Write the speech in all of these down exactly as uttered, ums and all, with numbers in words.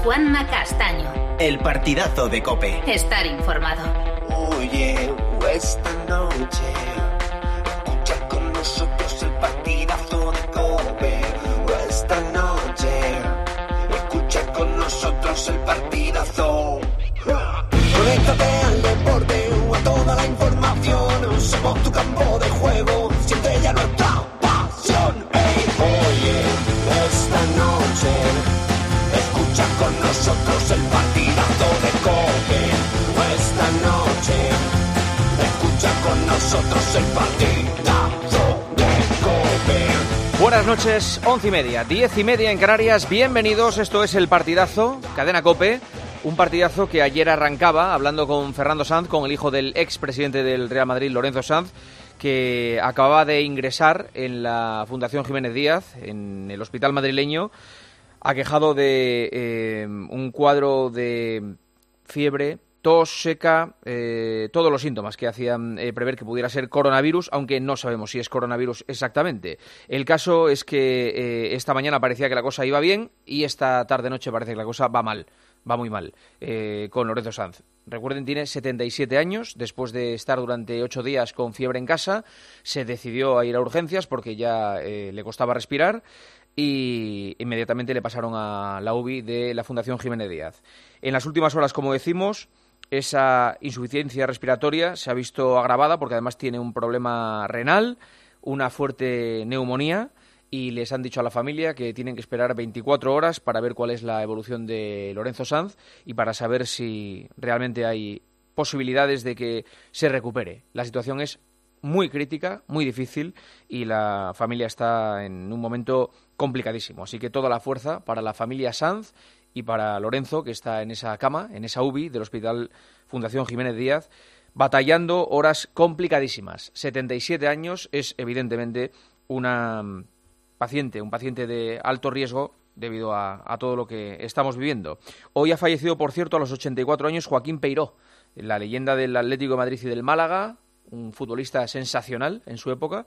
Juanma Castaño. El partidazo de COPE. Estar informado. Oye, esta noche escucha con nosotros el partidazo de COPE. Esta noche escucha con nosotros el partidazo. Conéctate al deporte o a toda la información. Somos tu campo de juego. Siente ya nuestra pasión. Hey, oye, esta noche escucha con nosotros el partidazo de COPE. Esta noche escucha con nosotros el partidazo de COPE. Buenas noches, once y media, diez y media en Canarias. Bienvenidos, esto es el partidazo, Cadena COPE. Un partidazo que ayer arrancaba hablando con Fernando Sanz, con el hijo del expresidente del Real Madrid, Lorenzo Sanz, que acababa de ingresar en la Fundación Jiménez Díaz, en el hospital madrileño, aquejado de eh, un cuadro de fiebre, tos seca, eh, todos los síntomas que hacían eh, prever que pudiera ser coronavirus, aunque no sabemos si es coronavirus exactamente. El caso es que eh, esta mañana parecía que la cosa iba bien y esta tarde-noche parece que la cosa va mal, va muy mal, eh, con Lorenzo Sanz. Recuerden, tiene setenta y siete años, después de estar durante ocho días con fiebre en casa, se decidió a ir a urgencias porque ya eh, le costaba respirar, y inmediatamente le pasaron a la U B I de la Fundación Jiménez Díaz. En las últimas horas, como decimos, esa insuficiencia respiratoria se ha visto agravada porque además tiene un problema renal, una fuerte neumonía, y les han dicho a la familia que tienen que esperar veinticuatro horas para ver cuál es la evolución de Lorenzo Sanz y para saber si realmente hay posibilidades de que se recupere. La situación es muy crítica, muy difícil, y la familia está en un momento complicadísimo. Así que toda la fuerza para la familia Sanz y para Lorenzo, que está en esa cama, en esa U B I del Hospital Fundación Jiménez Díaz, batallando horas complicadísimas. setenta y siete años, es evidentemente una paciente, un paciente de alto riesgo debido a, a todo lo que estamos viviendo. Hoy ha fallecido, por cierto, a los ochenta y cuatro años, Joaquín Peiró, la leyenda del Atlético de Madrid y del Málaga, un futbolista sensacional en su época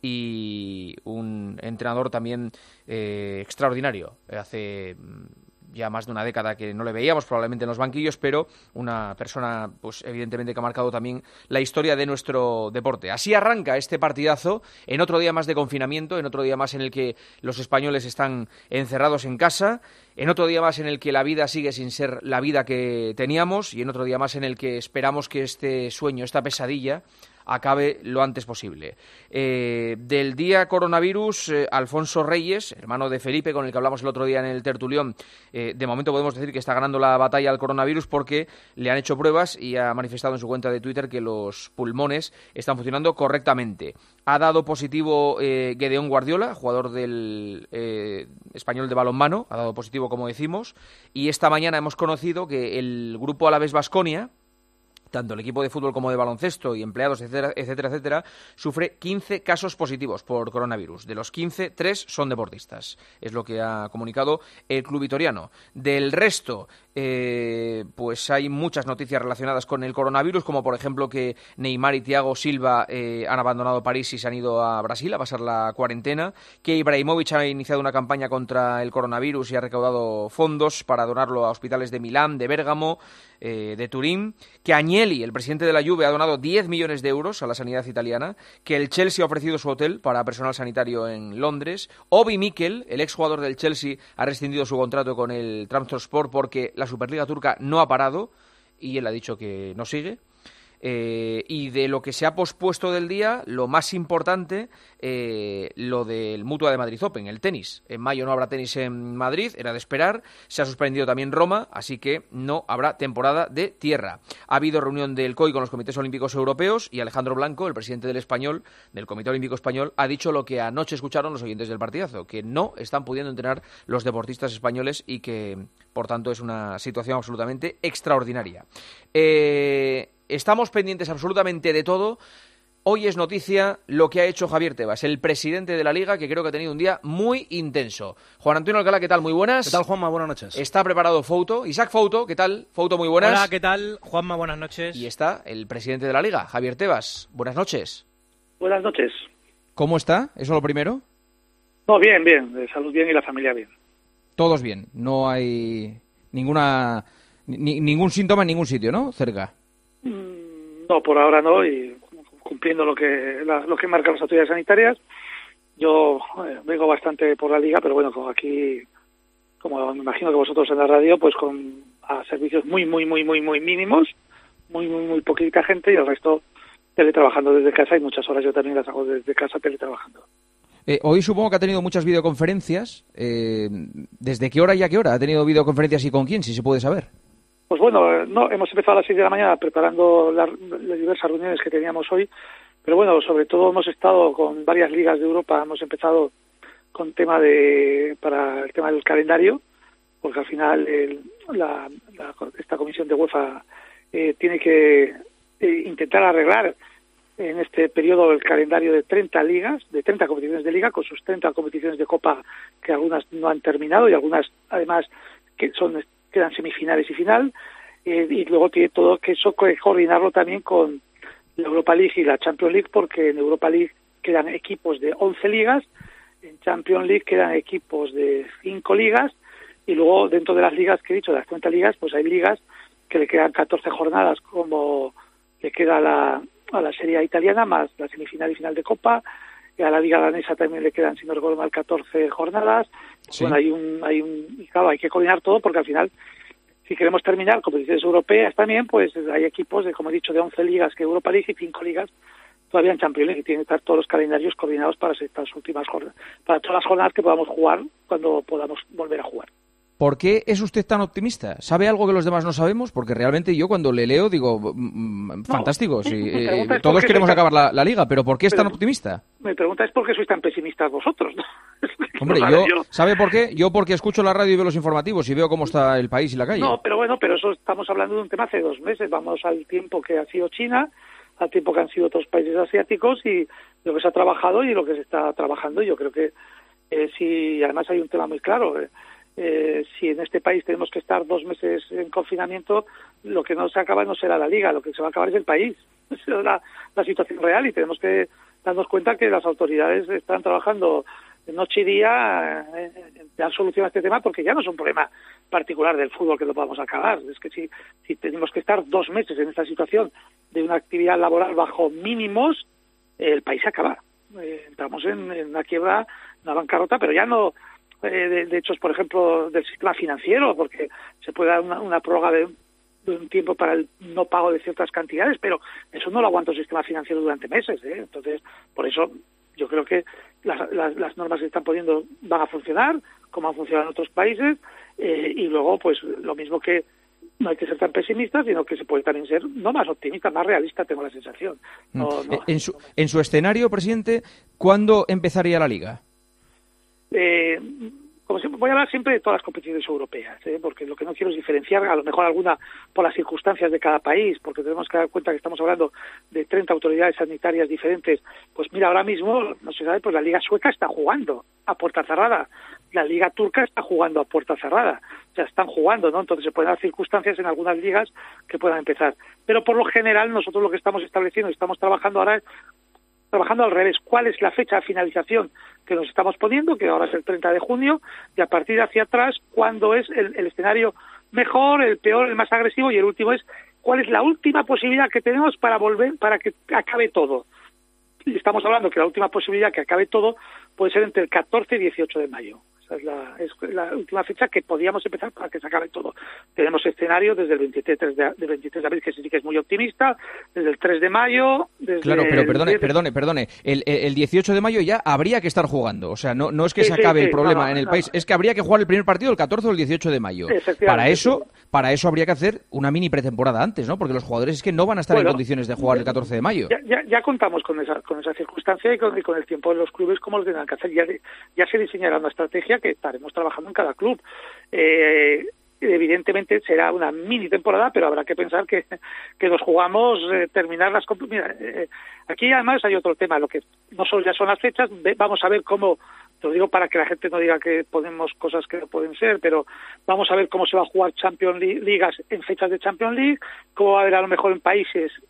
y un entrenador también eh, extraordinario. Hace ya más de una década que no le veíamos probablemente en los banquillos, pero una persona, pues evidentemente, que ha marcado también la historia de nuestro deporte. Así arranca este partidazo, en otro día más de confinamiento, en otro día más en el que los españoles están encerrados en casa, en otro día más en el que la vida sigue sin ser la vida que teníamos, y en otro día más en el que esperamos que este sueño, esta pesadilla, acabe lo antes posible. Eh, del día coronavirus, eh, Alfonso Reyes, hermano de Felipe, con el que hablamos el otro día en el tertulión, eh, de momento podemos decir que está ganando la batalla al coronavirus porque le han hecho pruebas y ha manifestado en su cuenta de Twitter que los pulmones están funcionando correctamente. Ha dado positivo eh, Gedeón Guardiola, jugador del eh, español de balonmano, ha dado positivo, como decimos, y esta mañana hemos conocido que el grupo Alavés Baskonia, tanto el equipo de fútbol como de baloncesto y empleados, etcétera, etcétera, etcétera, sufre quince casos positivos por coronavirus. De los quince, tres son deportistas. Es lo que ha comunicado el club vitoriano. Del resto, eh, pues hay muchas noticias relacionadas con el coronavirus, como por ejemplo que Neymar y Thiago Silva eh, han abandonado París y se han ido a Brasil a pasar la cuarentena, que Ibrahimovic ha iniciado una campaña contra el coronavirus y ha recaudado fondos para donarlo a hospitales de Milán, de Bérgamo, eh, de Turín, que Agnelli, el presidente de la Juve, ha donado diez millones de euros a la sanidad italiana, que el Chelsea ha ofrecido su hotel para personal sanitario en Londres, Obi Mikel, el exjugador del Chelsea, ha rescindido su contrato con el Trabzonspor porque la Superliga turca no ha parado y él ha dicho que no sigue. Eh, y de lo que se ha pospuesto del día, lo más importante, eh, lo del Mutua de Madrid Open, el tenis. En mayo no habrá tenis en Madrid, era de esperar. Se ha suspendido también Roma, así que no habrá temporada de tierra. Ha habido reunión del C O I con los comités olímpicos europeos y Alejandro Blanco, el presidente del español, del Comité Olímpico Español, ha dicho lo que anoche escucharon los oyentes del partidazo, que no están pudiendo entrenar los deportistas españoles y que, por tanto, es una situación absolutamente extraordinaria. Eh... Estamos pendientes absolutamente de todo. Hoy es noticia lo que ha hecho Javier Tebas, el presidente de la Liga, que creo que ha tenido un día muy intenso. Juan Antonio Alcalá, ¿qué tal? Muy buenas. ¿Qué tal, Juanma? Buenas noches. Está preparado Fouto. Isaac Fouto, ¿qué tal? Fouto, muy buenas. Hola, ¿qué tal? Juanma, buenas noches. Y está el presidente de la Liga, Javier Tebas. Buenas noches. Buenas noches. ¿Cómo está? ¿Eso lo primero? No, bien, bien. De salud bien y la familia bien. Todos bien. No hay Ninguna, ni, ningún síntoma en ningún sitio, ¿no? Cerca. No, por ahora no, y cumpliendo lo que la, lo que marcan las autoridades sanitarias. Yo eh, vengo bastante por la liga, pero bueno, como aquí, como me imagino que vosotros en la radio, pues con a servicios muy, muy, muy, muy, muy mínimos, muy, muy, muy poquita gente, y el resto teletrabajando desde casa, y muchas horas yo también las hago desde casa teletrabajando. Eh, hoy supongo que ha tenido muchas videoconferencias. Eh, ¿Desde qué hora y a qué hora ha tenido videoconferencias y con quién, si se puede saber? Pues bueno, no hemos empezado a las seis de la mañana preparando las, las diversas reuniones que teníamos hoy, pero bueno, sobre todo hemos estado con varias ligas de Europa, hemos empezado con tema de para el tema del calendario, porque al final el, la, la, esta comisión de UEFA eh, tiene que eh, intentar arreglar en este periodo el calendario de treinta ligas, de treinta competiciones de liga, con sus treinta competiciones de Copa, que algunas no han terminado y algunas además que son quedan semifinales y final, eh, y luego tiene todo que eso que coordinarlo también con la Europa League y la Champions League, porque en Europa League quedan equipos de once ligas, en Champions League quedan equipos de cinco ligas, y luego dentro de las ligas que he dicho, de las treinta ligas, pues hay ligas que le quedan catorce jornadas, como le queda a la, a la Serie A italiana, más la semifinal y final de Copa, y a la Liga Danesa también le quedan, si no recuerdo mal, catorce jornadas. Sí. Bueno, hay un, hay un, y claro, hay que coordinar todo, porque al final, si queremos terminar competiciones europeas también, pues hay equipos de, como he dicho, de once ligas que Europa League y cinco ligas todavía en Champions League, y tienen que estar todos los calendarios coordinados para estas últimas jornadas, para todas las jornadas que podamos jugar cuando podamos volver a jugar. ¿Por qué es usted tan optimista? ¿Sabe algo que los demás no sabemos? Porque realmente yo cuando le leo digo, mmm, fantástico, no, sí, eh, todos queremos tan... acabar la, la liga, pero ¿por qué es pero, tan optimista? Mi pregunta es por qué sois tan pesimistas vosotros, ¿no? Hombre, yo, yo, ¿sabe por qué? Yo porque escucho la radio y veo los informativos y veo cómo está el país y la calle. No, pero bueno, pero eso estamos hablando de un tema hace dos meses, vamos al tiempo que ha sido China, al tiempo que han sido otros países asiáticos, y lo que se ha trabajado y lo que se está trabajando. Yo creo que eh, sí, además hay un tema muy claro, eh, Eh, si en este país tenemos que estar dos meses en confinamiento, lo que no se acaba no será la liga, lo que se va a acabar es el país. Es la, la situación real, y tenemos que darnos cuenta que las autoridades están trabajando noche y día en, en dar solución a este tema, porque ya no es un problema particular del fútbol que lo podamos acabar. Es que si, si tenemos que estar dos meses en esta situación de una actividad laboral bajo mínimos, eh, el país se acaba. Eh, entramos en, en una quiebra, una bancarrota, pero ya no De, de hechos, por ejemplo, del sistema financiero, porque se puede dar una, una prórroga de, de un tiempo para el no pago de ciertas cantidades, pero eso no lo aguanta el sistema financiero durante meses, ¿eh? Entonces, por eso yo creo que las, las, las normas que están poniendo van a funcionar, como han funcionado en otros países, eh, y luego, pues, lo mismo que no hay que ser tan pesimista, sino que se puede también ser no más optimista, más realista, tengo la sensación. No, no, en, su, en su escenario, presidente, ¿cuándo empezaría la Liga? Eh, como siempre, voy a hablar siempre de todas las competiciones europeas, ¿eh? Porque lo que no quiero es diferenciar a lo mejor alguna por las circunstancias de cada país, porque tenemos que dar cuenta que estamos hablando de treinta autoridades sanitarias diferentes. Pues mira, ahora mismo, no se sabe, pues la Liga Sueca está jugando a puerta cerrada, la Liga Turca está jugando a puerta cerrada, o sea, están jugando, ¿no? Entonces se pueden dar circunstancias en algunas ligas que puedan empezar, pero por lo general nosotros lo que estamos estableciendo, estamos trabajando ahora es trabajando al revés. ¿Cuál es la fecha de finalización que nos estamos poniendo? Que ahora es el treinta de junio, y a partir de hacia atrás, ¿cuándo es el, el escenario mejor, el peor, el más agresivo? Y el último es, ¿cuál es la última posibilidad que tenemos para volver, para que acabe todo? Y estamos hablando que la última posibilidad que acabe todo puede ser entre el catorce y dieciocho de mayo. Esa es la, es la última fecha que podíamos empezar para que se acabe todo. Tenemos escenario desde el veintitrés de, de veintitrés de abril, que sí que es muy optimista, desde el tres de mayo... Desde claro, pero perdone, diez... perdone, perdone. El, el dieciocho de mayo ya habría que estar jugando. O sea, no, no es que sí, se acabe sí, el sí, problema no, no, en el no. país, es que habría que jugar el primer partido el catorce o el dieciocho de mayo. Para eso, para eso habría que hacer una mini pretemporada antes, ¿no? Porque los jugadores es que no van a estar bueno, en condiciones de jugar el catorce de mayo. Ya, ya, ya contamos con esa, con esa circunstancia y con, y con el tiempo de los clubes como lo tendrán que hacer. Ya, ya se diseñará una estrategia que estaremos trabajando en cada club. Eh, evidentemente será una mini temporada, pero habrá que pensar que, que nos jugamos eh, terminar las... Mira, eh, aquí además hay otro tema, lo que no solo ya son las fechas, ve, vamos a ver cómo, te lo digo para que la gente no diga que ponemos cosas que no pueden ser, pero vamos a ver cómo se va a jugar Champions League, ligas en fechas de Champions League, cómo va a haber a lo mejor en países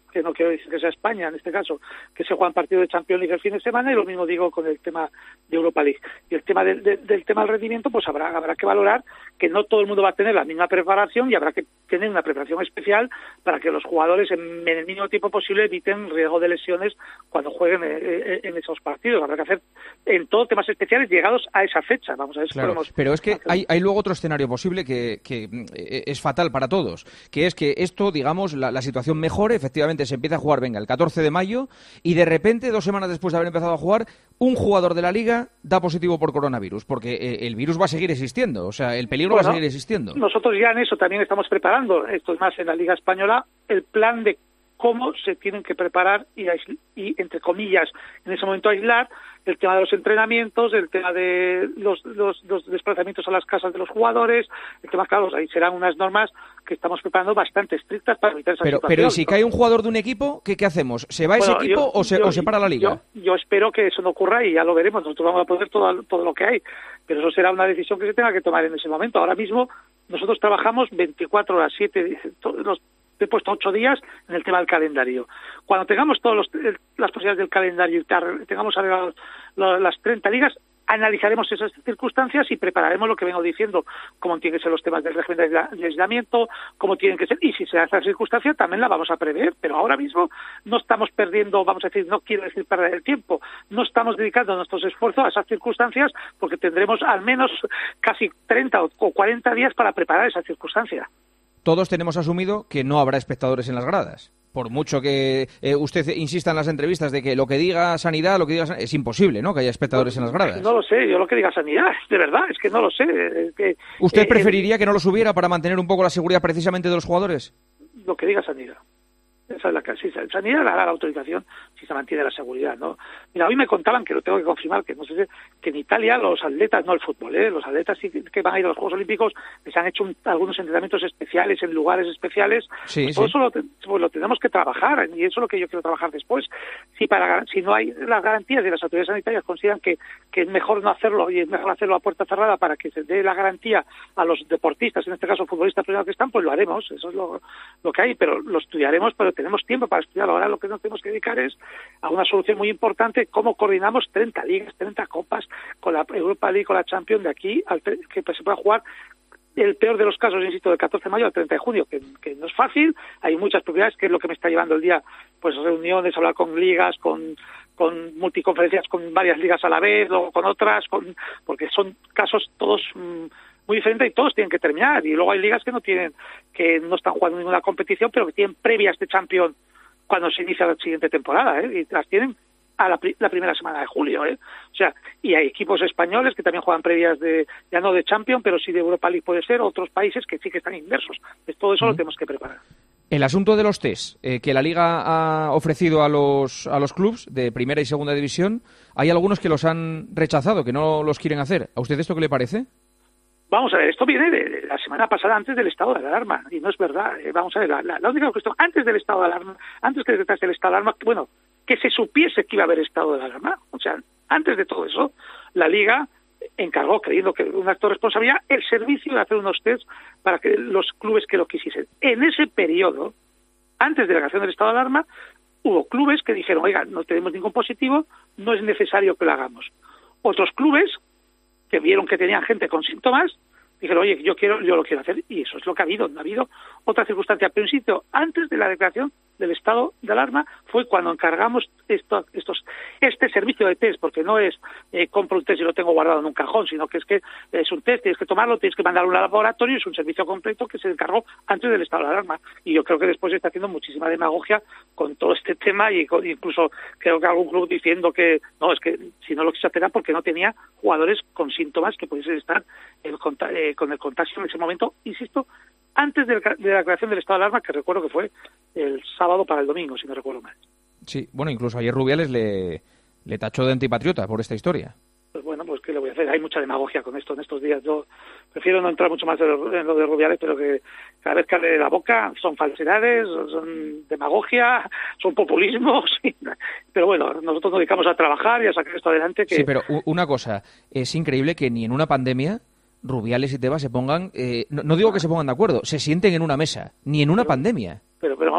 que no quiero decir que sea España en este caso, que se juegan partidos de Champions League el fin de semana, y lo mismo digo con el tema de Europa League. Y el tema del, del, del tema del rendimiento, pues habrá habrá que valorar que no todo el mundo va a tener la misma preparación, y habrá que tener una preparación especial para que los jugadores en, en el mínimo tiempo posible eviten riesgo de lesiones cuando jueguen en, en esos partidos. Habrá que hacer en todo temas especiales llegados a esa fecha. Vamos a ver si claro, podemos pero es que hacer... hay, hay luego otro escenario posible que, que es fatal para todos, que es que esto, digamos, la, la situación mejore, efectivamente se empieza a jugar, venga, el catorce de mayo, y de repente, dos semanas después de haber empezado a jugar, un jugador de la Liga da positivo por coronavirus, porque eh, el virus va a seguir existiendo, o sea, el peligro bueno, va a seguir existiendo. Nosotros ya en eso también estamos preparando, esto es más en la Liga Española, el plan de cómo se tienen que preparar y, y, entre comillas, en ese momento aislar el tema de los entrenamientos, el tema de los, los, los desplazamientos a las casas de los jugadores, el tema, claro, ahí serán unas normas que estamos preparando bastante estrictas para evitar esa pero, situación. Pero si cae un jugador de un equipo, ¿qué, qué hacemos? ¿Se va bueno, ese equipo yo, o, se, yo, o se para la Liga? Yo, yo espero que eso no ocurra y ya lo veremos, nosotros vamos a poner todo, todo lo que hay, pero eso será una decisión que se tenga que tomar en ese momento. Ahora mismo nosotros trabajamos veinticuatro horas, siete, todos los he puesto ocho días en el tema del calendario. Cuando tengamos todas las posibilidades del calendario y tengamos arregladas las treinta ligas, analizaremos esas circunstancias y prepararemos lo que vengo diciendo, cómo tienen que ser los temas del régimen de aislamiento, cómo tienen que ser, y si se da esa circunstancia también la vamos a prever, pero ahora mismo no estamos perdiendo, vamos a decir, no quiero decir perder el tiempo, no estamos dedicando nuestros esfuerzos a esas circunstancias porque tendremos al menos casi treinta o cuarenta días para preparar esa circunstancia. Todos tenemos asumido que no habrá espectadores en las gradas. Por mucho que eh, usted insista en las entrevistas de que lo que diga Sanidad, lo que diga Sanidad, es imposible, ¿no?, que haya espectadores no, en las gradas. No lo sé, yo lo que diga Sanidad, de verdad, es que no lo sé. Es que, ¿Usted eh, preferiría eh, que no los hubiera para mantener un poco la seguridad precisamente de los jugadores? Lo que diga Sanidad. Esa es la que sí, Sanidad dará la autorización si se mantiene la seguridad, ¿no? Mira, hoy me contaban, que lo tengo que confirmar, que no sé, que en Italia los atletas, no el fútbol, ¿eh? Los atletas sí que van a ir a los Juegos Olímpicos, les han hecho un, algunos entrenamientos especiales en lugares especiales. Sí, pues sí. todo eso lo, pues lo tenemos que trabajar, y eso es lo que yo quiero trabajar después. Si para si no hay las garantías de las autoridades sanitarias consideran que, que es mejor no hacerlo y es mejor hacerlo a puerta cerrada para que se dé la garantía a los deportistas, en este caso futbolistas primeros que están, pues lo haremos, eso es lo, lo que hay, pero lo estudiaremos, pero tenemos tiempo para estudiarlo. Ahora lo que nos tenemos que dedicar es a una solución muy importante, cómo coordinamos treinta ligas, treinta copas, con la Europa League, con la Champions, de aquí al que se pueda jugar, el peor de los casos, insisto, del catorce de mayo al treinta de junio, que, que no es fácil, hay muchas propiedades, que es lo que me está llevando el día, pues reuniones, hablar con ligas, con con multiconferencias, con varias ligas a la vez, luego con otras, con porque son casos todos mmm, muy diferentes y todos tienen que terminar, y luego hay ligas que no tienen, que no están jugando ninguna competición, pero que tienen previas de Champions cuando se inicia la siguiente temporada, ¿eh? Y las tienen a la, la primera semana de julio, ¿eh? O sea, y hay equipos españoles que también juegan previas de, ya no de Champions, pero sí de Europa League puede ser, otros países que sí que están inmersos. Pues todo eso mm. lo tenemos que preparar. El asunto de los test eh, que la Liga ha ofrecido a los a los clubes de primera y segunda división, hay algunos que los han rechazado, que no los quieren hacer. ¿A usted esto qué le parece? Vamos a ver, esto viene de la semana pasada, antes del estado de alarma, y no es verdad. Eh, vamos a ver, la, la, la única cuestión, antes del estado de alarma, antes que decretase el estado de alarma, bueno, que se supiese que iba a haber estado de alarma. O sea, antes de todo eso, la Liga encargó, creyendo que un acto de responsabilidad, el servicio de hacer unos test para que los clubes que lo quisiesen. En ese periodo, antes de la creación del estado de alarma, hubo clubes que dijeron, oiga, no tenemos ningún positivo, no es necesario que lo hagamos. Otros clubes que vieron que tenían gente con síntomas, dijeron, oye, yo quiero, yo lo quiero hacer, y eso es lo que ha habido. No ha habido otra circunstancia, pero insisto, antes de la declaración del estado de alarma fue cuando encargamos esto, estos, este servicio de test, porque no es eh, compro un test y lo tengo guardado en un cajón, sino que es que es un test, tienes que tomarlo, tienes que mandarlo a un laboratorio, es un servicio completo que se encargó antes del estado de alarma. Y yo creo que después se está haciendo muchísima demagogia con todo este tema, y con, incluso creo que algún club diciendo que no, es que si no lo quiso hacer era porque no tenía jugadores con síntomas que pudiesen estar en, eh, con el contagio en ese momento, insisto, antes de la, de la creación del estado de alarma, que recuerdo que fue el sábado para el domingo, si no recuerdo mal. Sí, bueno, incluso ayer Rubiales le, le tachó de antipatriota por esta historia. Pues bueno, pues ¿qué le voy a hacer? Hay mucha demagogia con esto en estos días. Yo prefiero no entrar mucho más en lo, en lo de Rubiales, pero que cada vez que abre la boca son falsedades, son demagogia, son populismos. Pero bueno, nosotros nos dedicamos a trabajar y a sacar esto adelante. Que... Sí, pero una cosa, es increíble que ni en una pandemia Rubiales y Tebas se pongan, eh, no, no digo que se pongan de acuerdo, se sienten en una mesa, ni en una pero, pandemia. Pero, pero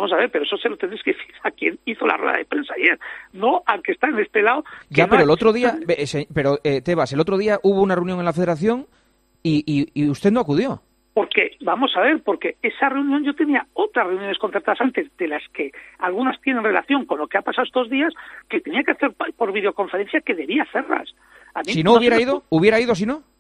vamos a ver, pero eso se lo tendréis que decir a quien hizo la rueda de prensa ayer, no al que está en este lado. Ya, no pero ha... el otro día, pero eh, Tebas, el otro día hubo una reunión en la Federación y, y, y usted no acudió. Porque, vamos a ver, porque esa reunión yo tenía otras reuniones concertadas antes, de las que algunas tienen relación con lo que ha pasado estos días, que tenía que hacer por videoconferencia, que debía hacerlas. A mí si no, no hubiera me... ido, ¿hubiera ido si no?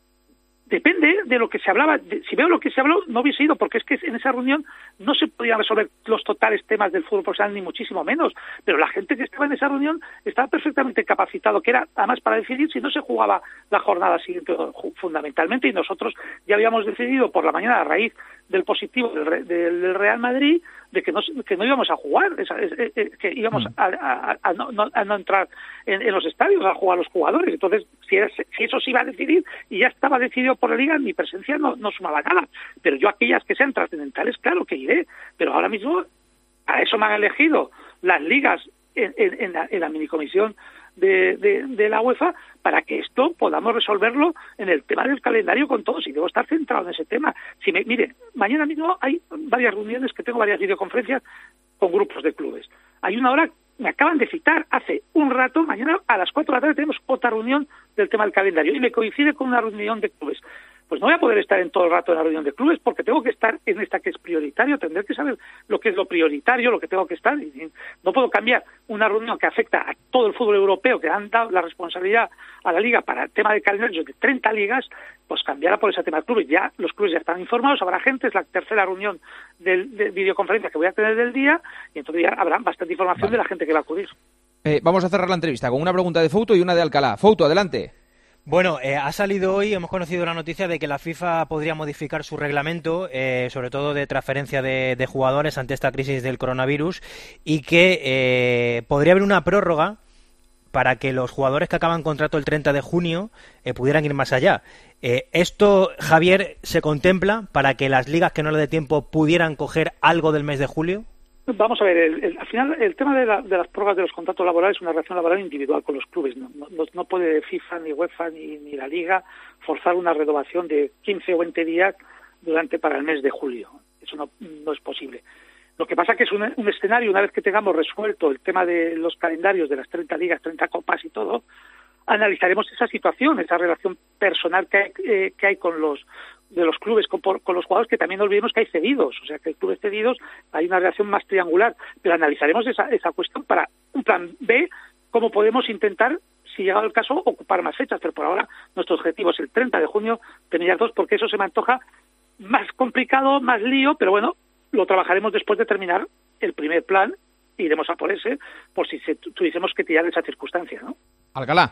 Depende de lo que se hablaba. De, si veo lo que se habló, no hubiese ido, porque es que en esa reunión no se podían resolver los totales temas del fútbol profesional, ni muchísimo menos. Pero la gente que estaba en esa reunión estaba perfectamente capacitado, que era además para decidir si no se jugaba la jornada siguiente fundamentalmente. Y nosotros ya habíamos decidido por la mañana, a raíz del positivo del, del Real Madrid, de que no, que no íbamos a jugar, que íbamos a, a, a, no, a no entrar en, en los estadios a jugar a los jugadores. Entonces, si, era, si eso se iba a decidir y ya estaba decidido por la Liga, mi presencia no, no sumaba nada. Pero yo aquellas que sean trascendentales, claro que iré. Pero ahora mismo, a eso me han elegido las ligas en, en, en, la, en la minicomisión de, de, de la UEFA, para que esto podamos resolverlo en el tema del calendario con todos, y debo estar centrado en ese tema. Si me, mire, mañana mismo hay varias reuniones, que tengo varias videoconferencias con grupos de clubes. Hay una hora, me acaban de citar hace un rato, mañana a las cuatro de la tarde tenemos otra reunión del tema del calendario, y me coincide con una reunión de clubes. Pues no voy a poder estar en todo el rato en la reunión de clubes, porque tengo que estar en esta que es prioritario, tendré que saber lo que es lo prioritario, lo que tengo que estar, y no puedo cambiar una reunión que afecta a todo el fútbol europeo, que han dado la responsabilidad a la Liga para el tema de calendario de treinta ligas, pues cambiarla por ese tema de clubes. Ya los clubes ya están informados, habrá gente, es la tercera reunión de, de videoconferencia que voy a tener del día, y entonces ya habrá bastante información vale. de la gente que va a acudir. Eh, vamos a cerrar la entrevista con una pregunta de Fouto y una de Alcalá. Fouto, adelante. Bueno, eh, ha salido hoy, hemos conocido la noticia de que la FIFA podría modificar su reglamento, eh, sobre todo de transferencia de, de jugadores ante esta crisis del coronavirus, y que eh, podría haber una prórroga para que los jugadores que acaban contrato el treinta de junio eh, pudieran ir más allá. Eh, ¿Esto, Javier, se contempla para que las ligas que no le dé tiempo pudieran coger algo del mes de julio? Vamos a ver, el, el, al final el tema de, la, de las prórrogas de los contratos laborales es una relación laboral individual con los clubes. No, no, no puede FIFA, ni UEFA, ni, ni la Liga forzar una renovación de quince o veinte días durante para el mes de julio. Eso no, no es posible. Lo que pasa que es un, un escenario, una vez que tengamos resuelto el tema de los calendarios de las treinta ligas, treinta copas y todo, analizaremos esa situación, esa relación personal que hay, eh, que hay con los de los clubes con, con los jugadores, que también no olvidemos que hay cedidos, o sea que hay clubes cedidos, hay una relación más triangular, pero analizaremos esa, esa cuestión para un plan B, cómo podemos intentar, si llegado el caso, ocupar más fechas, pero por ahora nuestro objetivo es el treinta de junio, tener dos, porque eso se me antoja más complicado, más lío, pero bueno, lo trabajaremos después de terminar el primer plan, iremos a por ese, por si se, tuviésemos que tirar esa circunstancia, ¿no? Alcalá.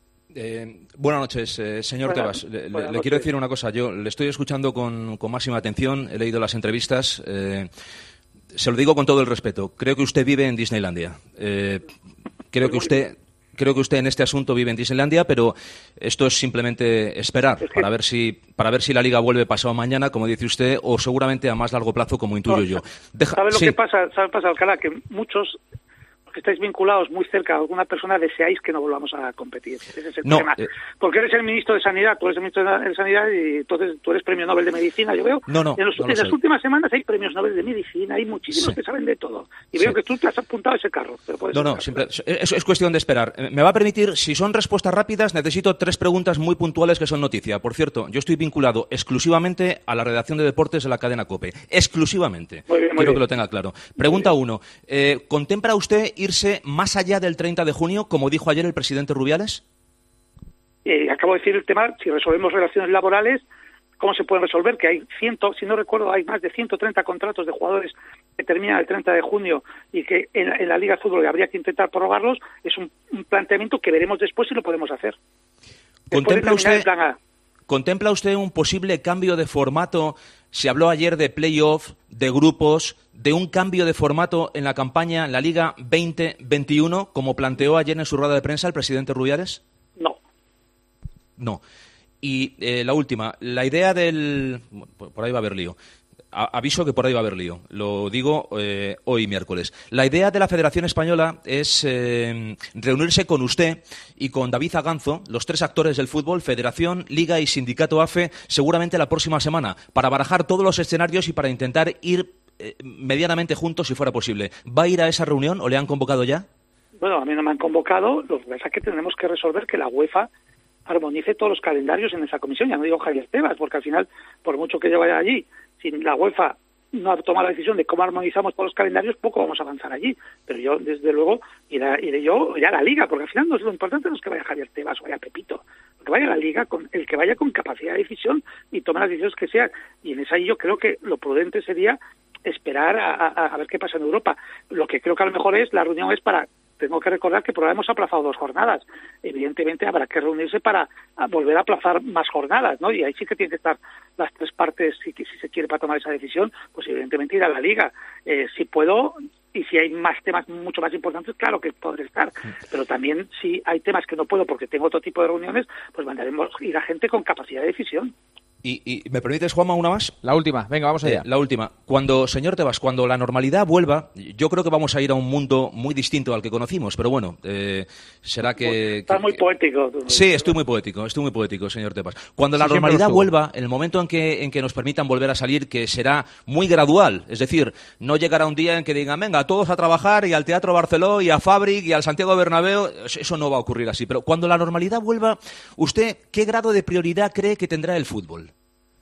Eh, buenas noches, eh, señor buenas, Tebas. Le, buenas le quiero decir una cosa. Yo le estoy escuchando con, con máxima atención. He leído las entrevistas. Eh, se lo digo con todo el respeto. Creo que usted vive en Disneylandia. Eh, creo que usted... Creo que usted en este asunto vive en Disneylandia, pero esto es simplemente esperar para ver si para ver si la Liga vuelve pasado mañana, como dice usted, o seguramente a más largo plazo, como intuyo no, yo. Deja... ¿Sabe lo sí. que pasa, sabe pasa, Alcalá? Que muchos que estáis vinculados muy cerca a alguna persona deseáis que no volvamos a competir. Ese es el no, problema. Eh... Porque eres el ministro de Sanidad, tú eres el ministro de Sanidad y entonces tú eres premio Nobel de Medicina, yo veo. No, no, en, los, no en las sé. últimas semanas hay premios Nobel de Medicina, hay muchísimos Sí. que saben de todo. Y Sí. veo que tú te has apuntado a ese carro. Pero puedes No, no, entrar. simple, es, es cuestión de esperar. Me va a permitir, si son respuestas rápidas, necesito tres preguntas muy puntuales que son noticia. Por cierto, yo estoy vinculado exclusivamente a la redacción de deportes de la cadena COPE. Exclusivamente. Muy bien, muy Quiero bien. que lo tenga claro. Pregunta uno. Eh, ¿Contempla usted irse más allá del treinta de junio, como dijo ayer el presidente Rubiales? Eh, acabo de decir el tema, si resolvemos relaciones laborales, ¿cómo se pueden resolver? Que hay ciento, si no recuerdo, hay más de ciento treinta contratos de jugadores que terminan el treinta de junio y que en, en la Liga de Fútbol habría que intentar prorrogarlos. Es un, un planteamiento que veremos después si lo podemos hacer. Después ¿Contempla de terminar usted, el plan A. ¿Contempla usted un posible cambio de formato? Se habló ayer de playoff, de grupos, de un cambio de formato en la campaña en la Liga veinte veintiuno, como planteó ayer en su rueda de prensa el presidente Rubiales. No. No. Y eh, la última, la idea del... Por ahí va a haber lío. A- aviso que por ahí va a haber lío. Lo digo eh, hoy miércoles. La idea de la Federación Española es eh, reunirse con usted y con David Aganzo, los tres actores del fútbol, Federación, Liga y Sindicato A F E, seguramente la próxima semana, para barajar todos los escenarios y para intentar ir eh, medianamente juntos si fuera posible. ¿Va a ir a esa reunión o le han convocado ya? Bueno, a mí no me han convocado, lo que pasa es que tenemos que resolver que la UEFA armonice todos los calendarios en esa comisión, ya no digo Javier Tebas, porque al final, por mucho que yo vaya allí, si la UEFA no ha tomado la decisión de cómo armonizamos todos los calendarios, poco vamos a avanzar allí. Pero yo, desde luego, iré, iré yo iré a la Liga, porque al final no es lo importante no es que vaya Javier Tebas o vaya Pepito, que vaya a la Liga, con el que vaya con capacidad de decisión y tome las decisiones que sean. Y en esa yo creo que lo prudente sería esperar a, a, a ver qué pasa en Europa. Lo que creo que a lo mejor es, la reunión es para... Tengo que recordar que por ahora hemos aplazado dos jornadas. Evidentemente habrá que reunirse para volver a aplazar más jornadas, ¿no? Y ahí sí que tienen que estar las tres partes, si, si se quiere, para tomar esa decisión, pues evidentemente ir a la Liga. Eh, si puedo, y si hay más temas mucho más importantes, claro que podré estar. Pero también si hay temas que no puedo porque tengo otro tipo de reuniones, pues mandaremos ir a gente con capacidad de decisión. Y, y ¿me permites, Juanma, una más? La última, venga, vamos allá. Eh, la última. Cuando, señor Tebas, cuando la normalidad vuelva, yo creo que vamos a ir a un mundo muy distinto al que conocimos, pero bueno, eh, será que... Estás que, muy poético. Tú. Sí, estoy muy poético, estoy muy poético, señor Tebas. Cuando la Sí, normalidad vuelva, el momento en que, en que nos permitan volver a salir, que será muy gradual, es decir, no llegará un día en que digan, venga, todos a trabajar y al Teatro Barceló y a Fabric y al Santiago Bernabéu, eso no va a ocurrir así. Pero cuando la normalidad vuelva, ¿usted qué grado de prioridad cree que tendrá el fútbol?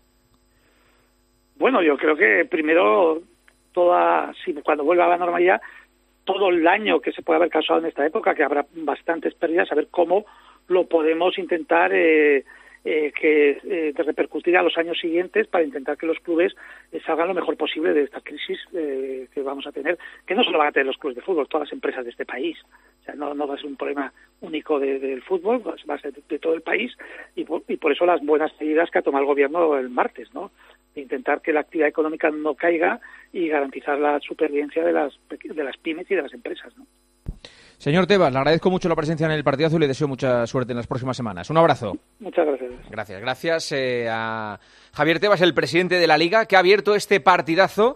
Bueno, yo creo que primero, toda, si cuando vuelva a la normalidad, todo el daño que se puede haber causado en esta época, que habrá bastantes pérdidas, a ver cómo lo podemos intentar eh, eh, que eh, de repercutir a los años siguientes para intentar que los clubes eh, salgan lo mejor posible de esta crisis eh, que vamos a tener, que no solo van a tener los clubes de fútbol, todas las empresas de este país. O sea, no, no va a ser un problema único de, del fútbol, va a ser de, de todo el país, y por, y por eso las buenas medidas que ha tomado el gobierno el martes, ¿no? De intentar que la actividad económica no caiga y garantizar la supervivencia de las de las pymes y de las empresas, ¿no? Señor Tebas, le agradezco mucho la presencia en el partidazo y le deseo mucha suerte en las próximas semanas. Un abrazo. Muchas gracias. Gracias, gracias eh, a Javier Tebas, el presidente de la Liga, que ha abierto este partidazo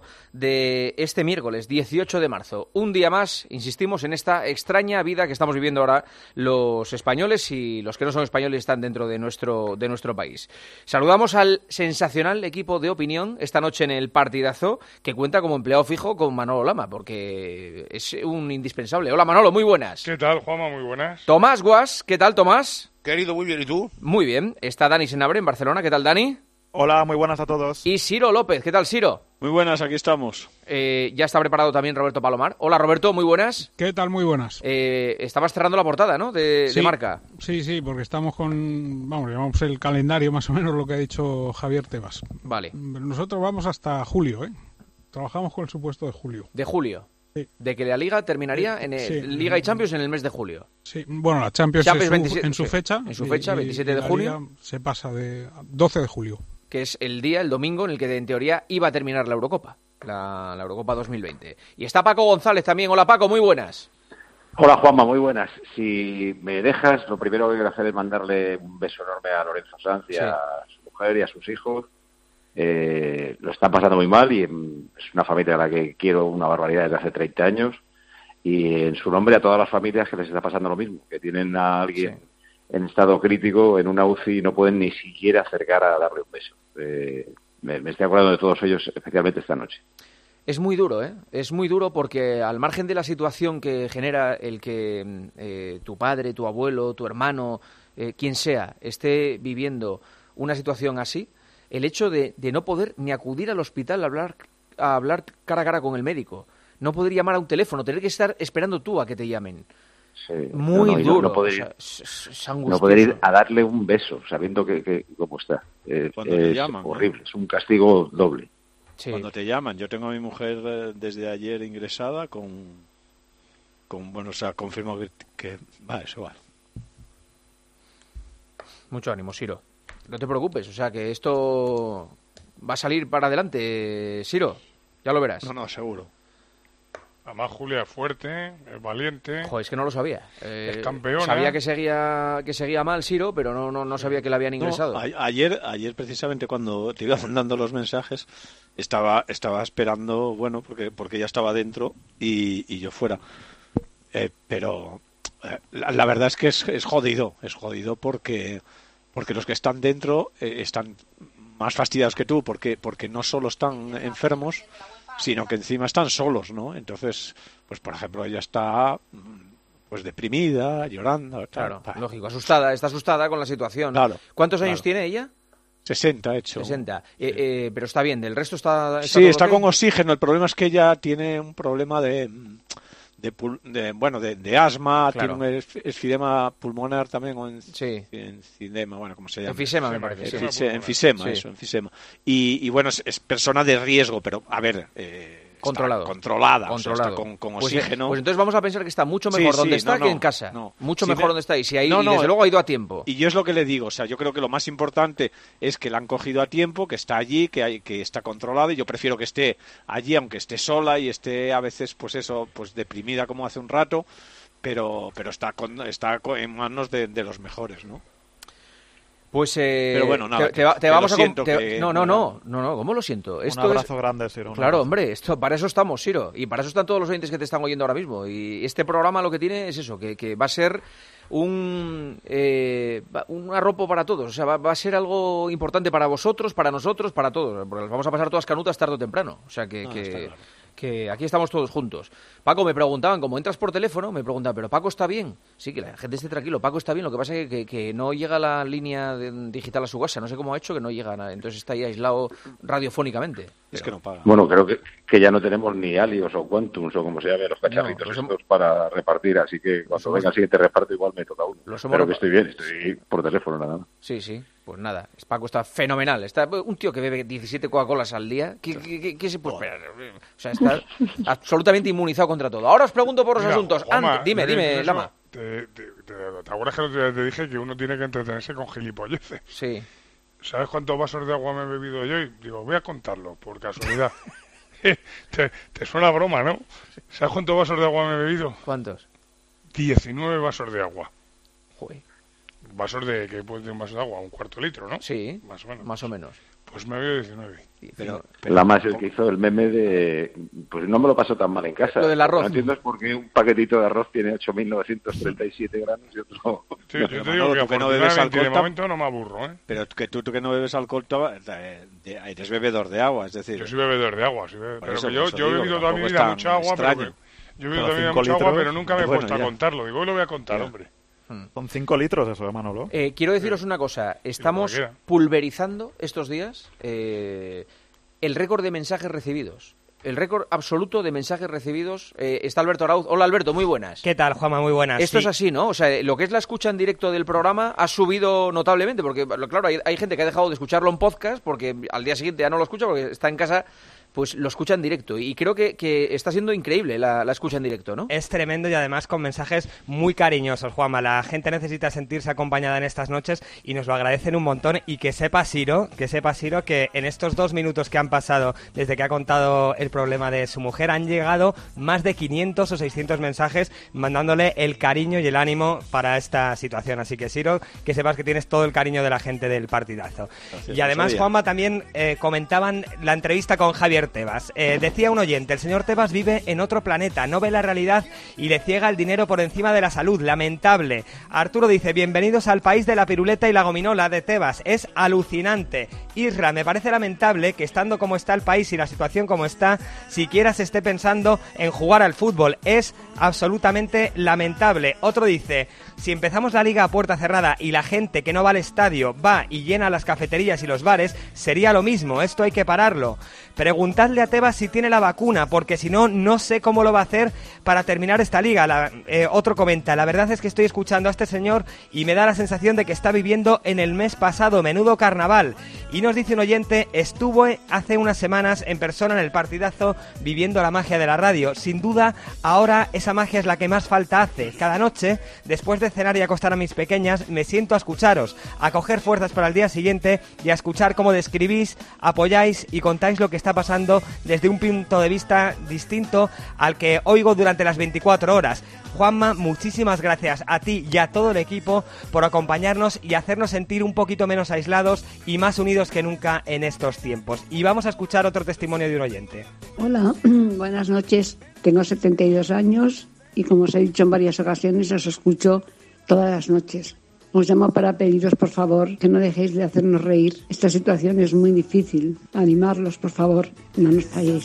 de este miércoles, dieciocho de marzo. Un día más, insistimos, en esta extraña vida que estamos viviendo ahora los españoles y los que no son españoles están dentro de nuestro, de nuestro país. Saludamos al sensacional equipo de opinión esta noche en el partidazo, que cuenta como empleado fijo con Manolo Lama, porque es un indispensable. Hola Manolo, muy buenas. ¿Qué tal, Juanma? Muy buenas. Tomás Guas, ¿qué tal, Tomás? Querido, muy bien, ¿y tú? Muy bien. Está Dani Senabre en Barcelona, ¿qué tal, Dani? Hola, muy buenas a todos. Y Ciro López, ¿qué tal, Ciro? Muy buenas, aquí estamos. Eh, ya está preparado también Roberto Palomar. Hola, Roberto, muy buenas. ¿Qué tal? Muy buenas. Eh, estabas cerrando la portada, ¿no? De, sí, de Marca. Sí, sí, porque estamos con, vamos, llevamos el calendario más o menos lo que ha dicho Javier Tebas. Vale. Nosotros vamos hasta julio, ¿eh? Trabajamos con el supuesto de julio. De julio. Sí. De que la Liga terminaría en el, sí. Liga y Champions en el mes de julio. Sí, bueno, la Champions, Champions es su, veintisiete, en su fecha. En su fecha, y, veintisiete y de la julio. Liga se pasa de doce de julio. Que es el día, el domingo, en el que en teoría iba a terminar la Eurocopa. La, la Eurocopa dos mil veinte. Y está Paco González también. Hola, Paco, muy buenas. Hola, Juanma, muy buenas. Si me dejas, lo primero que quiero hacer es mandarle un beso enorme a Lorenzo Sanz y sí. a su mujer y a sus hijos. Eh, lo están pasando muy mal y es una familia a la que quiero una barbaridad desde hace treinta años. Y en su nombre a todas las familias que les está pasando lo mismo, que tienen a alguien sí. en estado crítico, en una U C I, y no pueden ni siquiera acercar a darle un beso. Eh, me, me estoy acordando de todos ellos, especialmente esta noche. Es muy duro, ¿eh? Es muy duro porque al margen de la situación que genera el que eh, tu padre, tu abuelo, tu hermano, eh, quien sea, esté viviendo una situación así, el hecho de, de no poder ni acudir al hospital a hablar, a hablar cara a cara con el médico, no poder llamar a un teléfono, tener que estar esperando tú a que te llamen. Sí. Muy no, no, duro. No poder, ir, o sea, es, es no poder ir a darle un beso sabiendo que, que cómo está. Eh, Cuando es te llaman, horrible, ¿no? Es un castigo doble. Sí. Cuando te llaman, yo tengo a mi mujer desde ayer ingresada con, con bueno, o sea, confirmo que, que va, eso va. Mucho ánimo, Siro. No te preocupes, o sea, que esto va a salir para adelante, Siro. Ya lo verás. No, no, seguro. Además, Julia es fuerte, es valiente. Joder, es que no lo sabía. Eh, es campeona. Sabía que seguía que seguía mal Siro, pero no no, no sabía que la habían ingresado. No, a, ayer, ayer precisamente cuando te iba mandando los mensajes, estaba estaba esperando, bueno, porque porque ya estaba dentro y, y yo fuera. Eh, pero eh, la, la verdad es que es, es jodido, es jodido porque porque los que están dentro eh, están más fastidiados que tú, porque porque no solo están enfermos, sino que encima están solos, ¿no? Entonces, pues por ejemplo, ella está pues deprimida, llorando. Claro, tal, lógico, asustada, está asustada con la situación. Claro. ¿Cuántos años claro. tiene ella? sesenta hecho. sesenta. Eh, eh, pero está bien, ¿del resto está, está Sí, todo está ok? con oxígeno. El problema es que ella tiene un problema de, de, pul- de bueno, de, de asma, Claro. tiene un enfisema pulmonar también, o en, Sí. enfisema, bueno, ¿cómo se llama? Enfisema, me parece. sí. Enfise- enfisema, Sí. eso, enfisema. Y, y bueno, es, es persona de riesgo, pero a ver... Eh, Controlado. Está controlada, Controlado. O sea, está con, con Pues, oxígeno. pues entonces vamos a pensar que está mucho Sí, mejor sí, donde está no, que no, en casa. no. Mucho Sí, mejor me- donde está. Y, si ahí, No, y no, desde luego ha ido a tiempo. Y yo es lo que le digo, o sea, yo creo que lo más importante es que la han cogido a tiempo, que está allí, que hay, que está controlada, y yo prefiero que esté allí, aunque esté sola y esté a veces, pues eso, pues deprimida como hace un rato, pero pero está con, está con- en manos de, de los mejores, ¿no? Pues eh, Pero bueno, nada, te, te que- va- te que vamos lo a com- siento te- que- no, no, no, no, no, ¿cómo lo siento? Un Esto abrazo es... grande, Siro. un Claro, abrazo. hombre, esto para eso estamos, Siro, y para eso están todos los oyentes que te están oyendo ahora mismo. Y este programa lo que tiene es eso, que, que va a ser un eh, va- un arropo para todos, o sea, va, va a ser algo importante para vosotros, para nosotros, para todos, porque las vamos a pasar todas canutas tarde o temprano, o sea que, No, que, está claro. que aquí estamos todos juntos. Paco, me preguntaban, como entras por teléfono, me preguntaban, ¿pero Paco está bien? Sí, que la gente esté tranquilo, Paco está bien, lo que pasa es que, que, que no llega la línea de- digital a su casa, no sé cómo ha hecho que no llega nada, entonces está ahí aislado radiofónicamente. Es que no paga. Bueno, creo que, que ya no tenemos ni Alios o Quantums o como se llame los cacharritos los estos para repartir, así que cuando somos- venga el siguiente reparto igual me toca uno. Los hemos- Pero que estoy bien, estoy por teléfono nada más. Sí, sí, pues nada, Paco está fenomenal. Está un tío que bebe diecisiete Coca-Colas al día, ¿qué, qué, qué- qué se puede esperar? O sea, está absolutamente inmunizado contra todo. Ahora os pregunto por los Mira, asuntos. Juanma, Ande- dime, ya que dime, dices eso, Lama. Te, te, te, ¿te acuerdas que el otro día te dije que uno tiene que entretenerse con gilipolleces? Sí. ¿Sabes cuántos vasos de agua me he bebido yo? Y digo, voy a contarlo, por casualidad. te, te suena a broma, ¿no? ¿Sabes cuántos vasos de agua me he bebido? ¿Cuántos? diecinueve vasos de agua. Joder. Vasos de, que puede tener un vaso de agua, un cuarto de litro, ¿no? Sí, Más o menos. más o menos. Pues me he bebido diecinueve. Pero, La más el que hizo el meme de... Pues no me lo paso tan mal en casa. Lo del arroz. No entiendo es por qué un paquetito de arroz tiene ocho mil novecientos treinta y siete gramos y otro... Sí, yo te Manolo, digo que tú que no bebes afortunadamente alcohol de tam- momento no me aburro, ¿eh? Pero que tú, tú que no bebes alcohol, to- eh, de- eres bebedor de agua, es decir... Yo soy bebedor de agua, sí, bebe- Por pero eso, que por yo, eso yo he digo, bebido que toda mi tampoco vida es tan mucha agua, pero extraño. que- yo he bebido Pero toda mi vida cinco mucha agua, litros, pero nunca me he bueno, puesto ya. a contarlo. Digo, hoy lo voy a contar, hombre. Son cinco litros eso, ¿eh, Manolo? Eh, quiero deciros una cosa. Estamos cualquiera. pulverizando estos días eh, el récord de mensajes recibidos. El récord absoluto de mensajes recibidos. Eh, está Alberto Arauz. Hola, Alberto, muy buenas. ¿Qué tal, Juanma? Muy buenas. Esto Sí. es así, ¿no? O sea, lo que es la escucha en directo del programa ha subido notablemente, porque, claro, hay, hay gente que ha dejado de escucharlo en podcast porque al día siguiente ya no lo escucha porque está en casa, pues lo escucha en directo. Y creo que, que está siendo increíble la, la escucha en directo, ¿no? Es tremendo y además con mensajes muy cariñosos, Juanma. La gente necesita sentirse acompañada en estas noches y nos lo agradecen un montón. Y que sepa Siro, que sepa Siro que en estos dos minutos que han pasado desde que ha contado el problema de su mujer han llegado más de quinientos o seiscientos mensajes mandándole el cariño y el ánimo para esta situación. Así que Siro, que sepas que tienes todo el cariño de la gente del partidazo. Gracias, Y además, no sabía. Juanma, también eh, comentaban la entrevista con Javier Tebas. Eh, decía un oyente, el señor Tebas vive en otro planeta, no ve la realidad y le ciega el dinero por encima de la salud. Lamentable. Arturo dice, bienvenidos al país de la piruleta y la gominola de Tebas. Es alucinante. Isra, me parece lamentable que estando como está el país y la situación como está, siquiera se esté pensando en jugar al fútbol. Es absolutamente lamentable. Otro dice, si empezamos la liga a puerta cerrada y la gente que no va al estadio va y llena las cafeterías y los bares, sería lo mismo. Esto hay que pararlo. Preguntadle a Tebas si tiene la vacuna, porque si no, no sé cómo lo va a hacer para terminar esta liga. La, eh, otro comenta, la verdad es que estoy escuchando a este señor y me da la sensación de que está viviendo en el mes pasado, menudo carnaval. Y nos dice un oyente, estuvo hace unas semanas en persona en el partidazo viviendo la magia de la radio. Sin duda, ahora esa magia es la que más falta hace. Cada noche, después de cenar y acostar a mis pequeñas, me siento a escucharos, a coger fuerzas para el día siguiente y a escuchar cómo describís, apoyáis y contáis lo que está pasando desde un punto de vista distinto al que oigo durante las veinticuatro horas. Juanma, muchísimas gracias a ti y a todo el equipo por acompañarnos y hacernos sentir un poquito menos aislados y más unidos que nunca en estos tiempos. Y vamos a escuchar otro testimonio de un oyente. Hola, buenas noches. Tengo setenta y dos años y, como os he dicho en varias ocasiones, os escucho todas las noches. Os llamo para pediros, por favor, que no dejéis de hacernos reír. Esta situación es muy difícil. Animarlos, por favor, no nos falléis.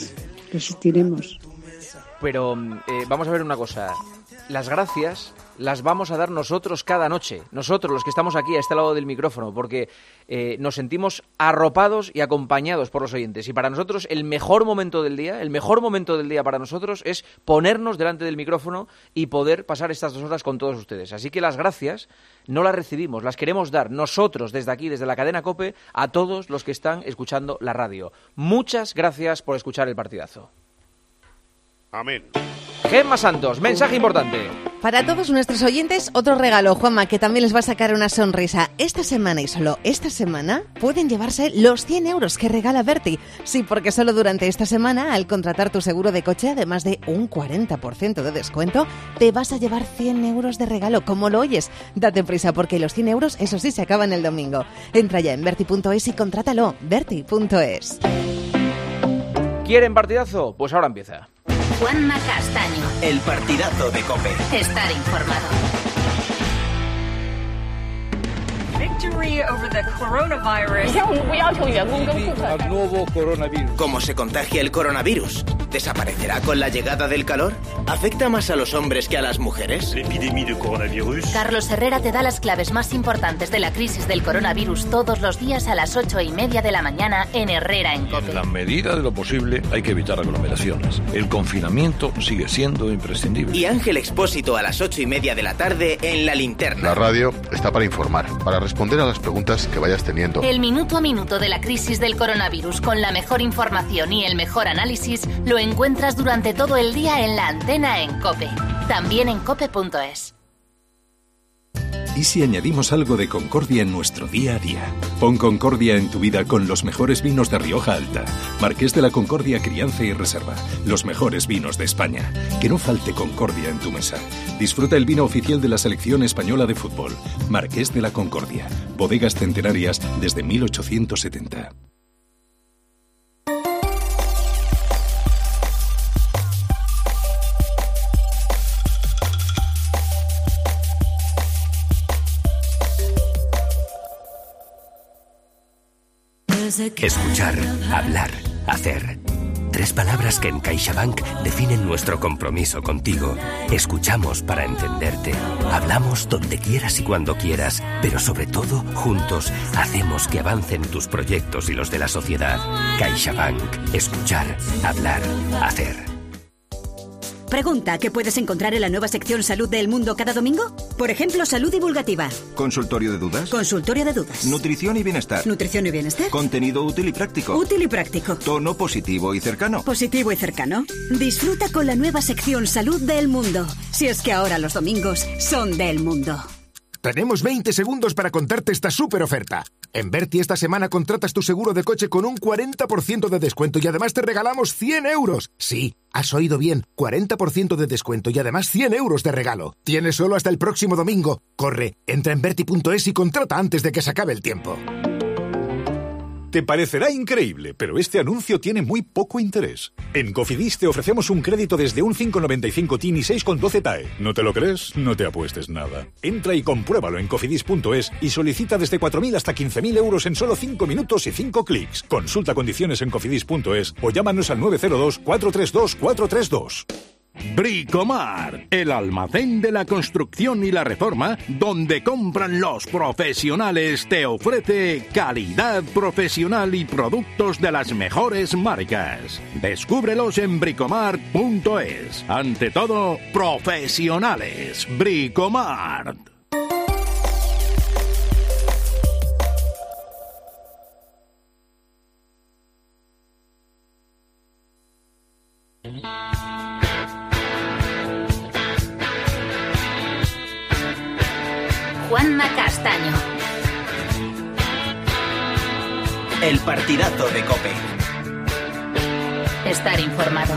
Resistiremos. Pero eh, vamos a ver una cosa. Las gracias las vamos a dar nosotros cada noche. Nosotros, los que estamos aquí a este lado del micrófono, porque eh, nos sentimos arropados y acompañados por los oyentes. Y para nosotros el mejor momento del día, el mejor momento del día para nosotros es ponernos delante del micrófono y poder pasar estas dos horas con todos ustedes. Así que las gracias no las recibimos, las queremos dar nosotros desde aquí, desde la cadena COPE, a todos los que están escuchando la radio. Muchas gracias por escuchar el partidazo. Amén. Gemma Santos, mensaje importante. Para todos nuestros oyentes, otro regalo, Juanma, que también les va a sacar una sonrisa. Esta semana y solo esta semana pueden llevarse los cien euros que regala Berti. Sí, porque solo durante esta semana, al contratar tu seguro de coche, además de un cuarenta por ciento de descuento, te vas a llevar cien euros de regalo, como lo oyes. Date prisa, porque los cien euros, eso sí, se acaban el domingo. Entra ya en berti punto es y contrátalo. berti punto es. ¿Quieren partidazo? Pues ahora empieza. Juanma Castaño. El partidazo de COPE. Estar informado. Victory over the coronavirus. Al nuevo coronavirus. ¿Cómo se contagia el coronavirus? ¿Desaparecerá con la llegada del calor? ¿Afecta más a los hombres que a las mujeres? Carlos Herrera te da las claves más importantes de la crisis del coronavirus todos los días a las ocho y media de la mañana en Herrera en COPE. En la medida de lo posible hay que evitar aglomeraciones. El confinamiento sigue siendo imprescindible. Y Ángel Expósito a las ocho y media de la tarde en La Linterna. La radio está para informar, para responder a las preguntas que vayas teniendo. El minuto a minuto de la crisis del coronavirus con la mejor información y el mejor análisis lo encuentras durante todo el día en la antena en COPE. También en cope punto es. ¿Y si añadimos algo de Concordia en nuestro día a día? Pon Concordia en tu vida con los mejores vinos de Rioja Alta. Marqués de la Concordia Crianza y Reserva. Los mejores vinos de España. Que no falte Concordia en tu mesa. Disfruta el vino oficial de la selección española de fútbol. Marqués de la Concordia. Bodegas centenarias desde mil ochocientos setenta. Escuchar, hablar, hacer. Tres palabras que en CaixaBank definen nuestro compromiso contigo. Escuchamos para entenderte. Hablamos donde quieras y cuando quieras. Pero sobre todo, juntos, hacemos que avancen tus proyectos y los de la sociedad. CaixaBank. Escuchar, hablar, hacer. Pregunta, ¿qué puedes encontrar en la nueva sección Salud de El Mundo cada domingo? Por ejemplo, salud divulgativa. Consultorio de dudas. Consultorio de dudas. Nutrición y bienestar. Nutrición y bienestar. Contenido útil y práctico. Útil y práctico. Tono positivo y cercano. Positivo y cercano. Disfruta con la nueva sección Salud de El Mundo. Si es que ahora los domingos son de El Mundo. Tenemos veinte segundos para contarte esta súper oferta. En Berti esta semana contratas tu seguro de coche con un cuarenta por ciento de descuento y además te regalamos cien euros. Sí, has oído bien, cuarenta por ciento de descuento y además cien euros de regalo. Tienes solo hasta el próximo domingo. Corre, entra en berti punto es y contrata antes de que se acabe el tiempo. Te parecerá increíble, pero este anuncio tiene muy poco interés. En Cofidis te ofrecemos un crédito desde un cinco coma noventa y cinco T I N y seis coma doce T A E. ¿No te lo crees? No te apuestes nada. Entra y compruébalo en cofidis punto es y solicita desde cuatro mil hasta quince mil euros en solo cinco minutos y cinco clics. Consulta condiciones en cofidis punto es o llámanos al nueve cero dos, cuatro tres dos, cuatro tres dos. Bricomar, el almacén de la construcción y la reforma, donde compran los profesionales, te ofrece calidad profesional y productos de las mejores marcas. Descúbrelos en bricomar punto es. Ante todo, profesionales. Bricomar. Juanma Castaño. El partidazo de COPE. Estar informado.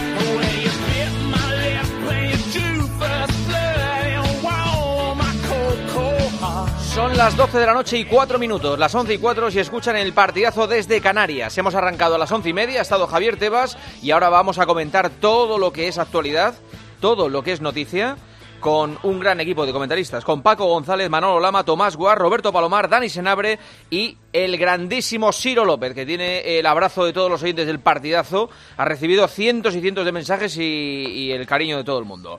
Son las doce de la noche y cuatro minutos, las once y cuatro si escuchan el partidazo desde Canarias. Hemos arrancado a las once y media, ha estado Javier Tebas y ahora vamos a comentar todo lo que es actualidad, todo lo que es noticia. con un gran equipo de comentaristas, con Paco González, Manolo Lama, Tomás Guar, Roberto Palomar, Dani Senabre y el grandísimo Ciro López, que tiene el abrazo de todos los oyentes del partidazo, ha recibido cientos y cientos de mensajes y, y el cariño de todo el mundo.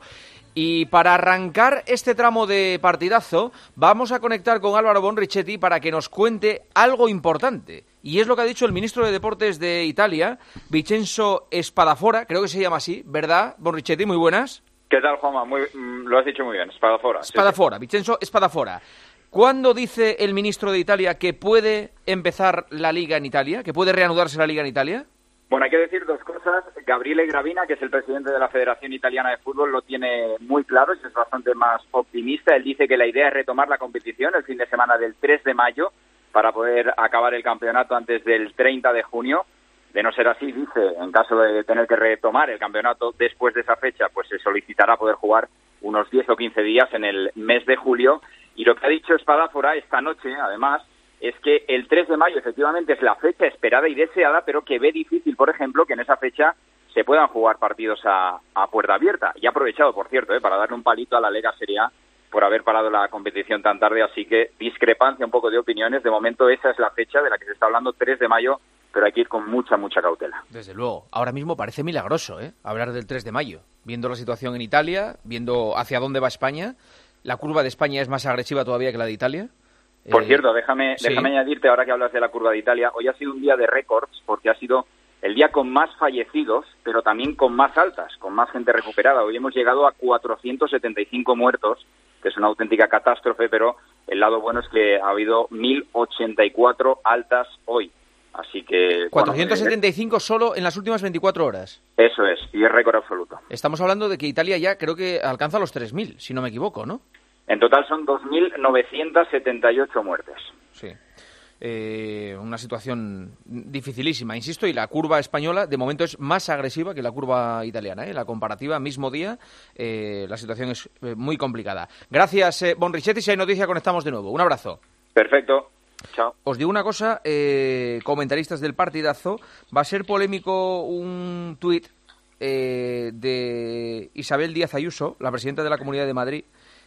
Y para arrancar este tramo de partidazo, vamos a conectar con Álvaro Bonrichetti para que nos cuente algo importante. Y es lo que ha dicho el ministro de Deportes de Italia, Vincenzo Spadafora, creo que se llama así, ¿verdad, Bonrichetti? Muy buenas. ¿Qué tal, Juanma? Muy, lo has dicho muy bien, Spadafora. Spadafora, sí, sí. Vincenzo Spadafora. ¿Cuándo dice el ministro de Italia que puede empezar la Liga en Italia, que puede reanudarse la Liga en Italia? Bueno, hay que decir dos cosas. Gabriele Gravina, que es el presidente de la Federación Italiana de Fútbol, lo tiene muy claro y es bastante más optimista. Él dice que la idea es retomar la competición el fin de semana del tres de mayo para poder acabar el campeonato antes del treinta de junio. De no ser así, dice, en caso de tener que retomar el campeonato después de esa fecha, pues se solicitará poder jugar unos diez o quince días en el mes de julio. Y lo que ha dicho Spadafora esta noche, además, es que el tres de mayo efectivamente es la fecha esperada y deseada, pero que ve difícil, por ejemplo, que en esa fecha se puedan jugar partidos a, a puerta abierta. Y ha aprovechado, por cierto, ¿eh? para darle un palito a la Lega Serie A por haber parado la competición tan tarde, así que discrepancia un poco de opiniones. De momento esa es la fecha de la que se está hablando, tres de mayo, pero hay que ir con mucha, mucha cautela. Desde luego. Ahora mismo parece milagroso, ¿eh? hablar del tres de mayo. Viendo la situación en Italia, viendo hacia dónde va España, la curva de España es más agresiva todavía que la de Italia. Por eh, cierto, déjame, sí. déjame añadirte, ahora que hablas de la curva de Italia, hoy ha sido un día de récords porque ha sido el día con más fallecidos, pero también con más altas, con más gente recuperada. Hoy hemos llegado a cuatrocientos setenta y cinco muertos, que es una auténtica catástrofe, pero el lado bueno es que ha habido mil ochenta y cuatro altas hoy. Así que... cuatrocientos setenta y cinco bueno, solo en las últimas veinticuatro horas. Eso es, y es récord absoluto. Estamos hablando de que Italia ya creo que alcanza los tres mil, si no me equivoco, ¿no? En total son dos mil novecientos setenta y ocho muertes. Sí. Eh, una situación dificilísima, insisto, y la curva española de momento es más agresiva que la curva italiana, ¿eh? La comparativa, mismo día, eh, la situación es eh, muy complicada. Gracias, eh, Bonrichetti, si hay noticia conectamos de nuevo. Un abrazo. Perfecto. Chao. Os digo una cosa, eh, comentaristas del partidazo, va a ser polémico un tuit eh, de Isabel Díaz Ayuso, la presidenta de la Comunidad de Madrid,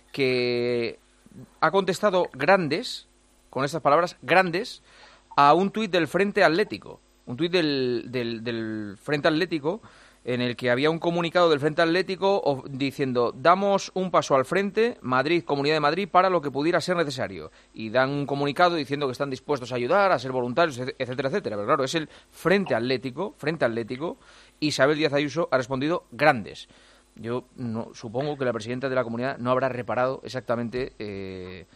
que ha contestado grandes, con estas palabras, grandes, a un tuit del Frente Atlético. Un tuit del, del, del Frente Atlético en el que había un comunicado del Frente Atlético diciendo: damos un paso al frente, Madrid, Comunidad de Madrid, para lo que pudiera ser necesario. Y dan un comunicado diciendo que están dispuestos a ayudar, a ser voluntarios, etcétera, etcétera. Pero claro, es el Frente Atlético, Frente Atlético, Isabel Díaz Ayuso ha respondido grandes. Yo no, supongo que la presidenta de la comunidad no habrá reparado exactamente eh,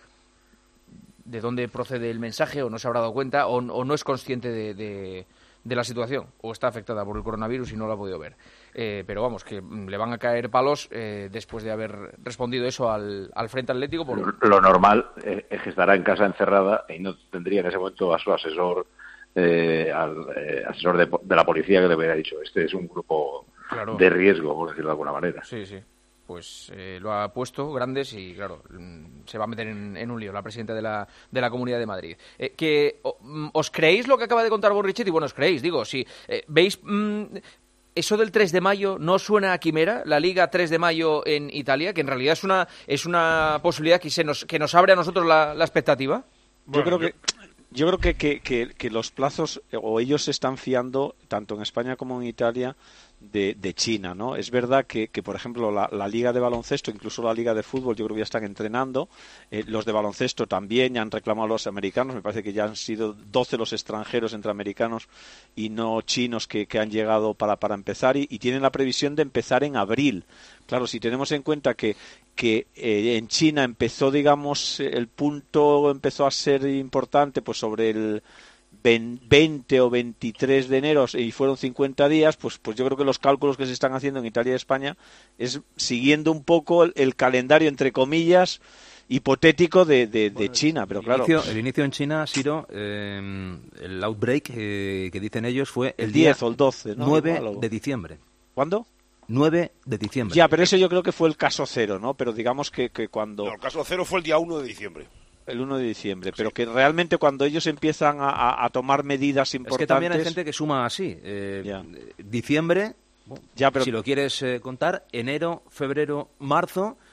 de dónde procede el mensaje, o no se habrá dado cuenta, o, o no es consciente de, de, de la situación, o está afectada por el coronavirus y no lo ha podido ver. Eh, pero vamos, que le van a caer palos eh, después de haber respondido eso al, al Frente Atlético. Por... Lo, lo normal es que estará en casa encerrada y no tendría en ese momento a su asesor, eh, al eh, asesor de, de la policía, que le hubiera dicho: este es un grupo... Claro. De riesgo, por decirlo de alguna manera. Sí, sí. Pues eh, lo ha puesto grandes y, claro, se va a meter en, en un lío la presidenta de la, de la Comunidad de Madrid. Eh, que ¿Os creéis lo que acaba de contar Bonrichetti? Bueno, os creéis, digo, si eh, veis... Mmm, eso del tres de mayo no suena a quimera, la Liga tres de mayo en Italia, que en realidad es una es una posibilidad que se nos que nos abre a nosotros la, la expectativa. Yo creo que yo creo que, que, que, que los plazos, o ellos se están fiando, tanto en España como en Italia, de, de China, ¿no? Es verdad que, que por ejemplo, la, la Liga de Baloncesto, incluso la Liga de Fútbol, yo creo que ya están entrenando. Eh, los de baloncesto también ya han reclamado a los americanos. Me parece que ya han sido doce los extranjeros entre americanos y no chinos que, que han llegado para, para empezar, y, y tienen la previsión de empezar en abril. Claro, si tenemos en cuenta que que eh, en China empezó, digamos, el punto empezó a ser importante pues sobre el veinte o veintitrés de enero y fueron cincuenta días, pues pues yo creo que los cálculos que se están haciendo en Italia y España es siguiendo un poco el, el calendario, entre comillas, hipotético de, de, de China, pero claro. El inicio, el inicio en China, Siro, eh, el outbreak eh, que dicen ellos fue el, el día diez o el doce, ¿no? nueve Igual, o... de diciembre. ¿Cuándo? nueve de diciembre. Ya, pero eso yo creo que fue el caso cero, ¿no? Pero digamos que, que cuando... No, el caso cero fue el día uno de diciembre. El uno de diciembre, pero sí. Que realmente cuando ellos empiezan a, a, a tomar medidas importantes... Es que también hay gente que suma así. Eh, diciembre, ya, pero... si lo quieres eh, contar, enero, febrero, marzo...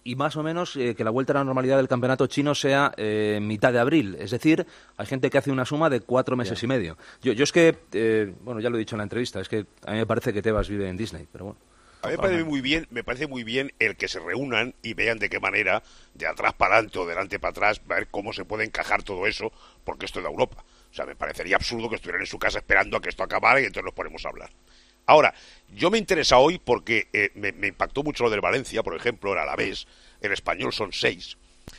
y más o menos eh, que la vuelta a la normalidad del campeonato chino sea eh, mitad de abril. Es decir, hay gente que hace una suma de cuatro meses yeah. y medio. Yo, yo es que, eh, bueno, ya lo he dicho en la entrevista, es que a mí me parece que Tebas vive en Disney, pero bueno. A mí me parece muy bien, me parece muy bien el que se reúnan y vean de qué manera, de atrás para adelante o delante para atrás, ver cómo se puede encajar todo eso, porque esto es de Europa. O sea, me parecería absurdo que estuvieran en su casa esperando a que esto acabara y entonces nos ponemos a hablar. Ahora, yo me interesa hoy porque eh, me, me impactó mucho lo del Valencia, por ejemplo, el Alavés, el Español son seis.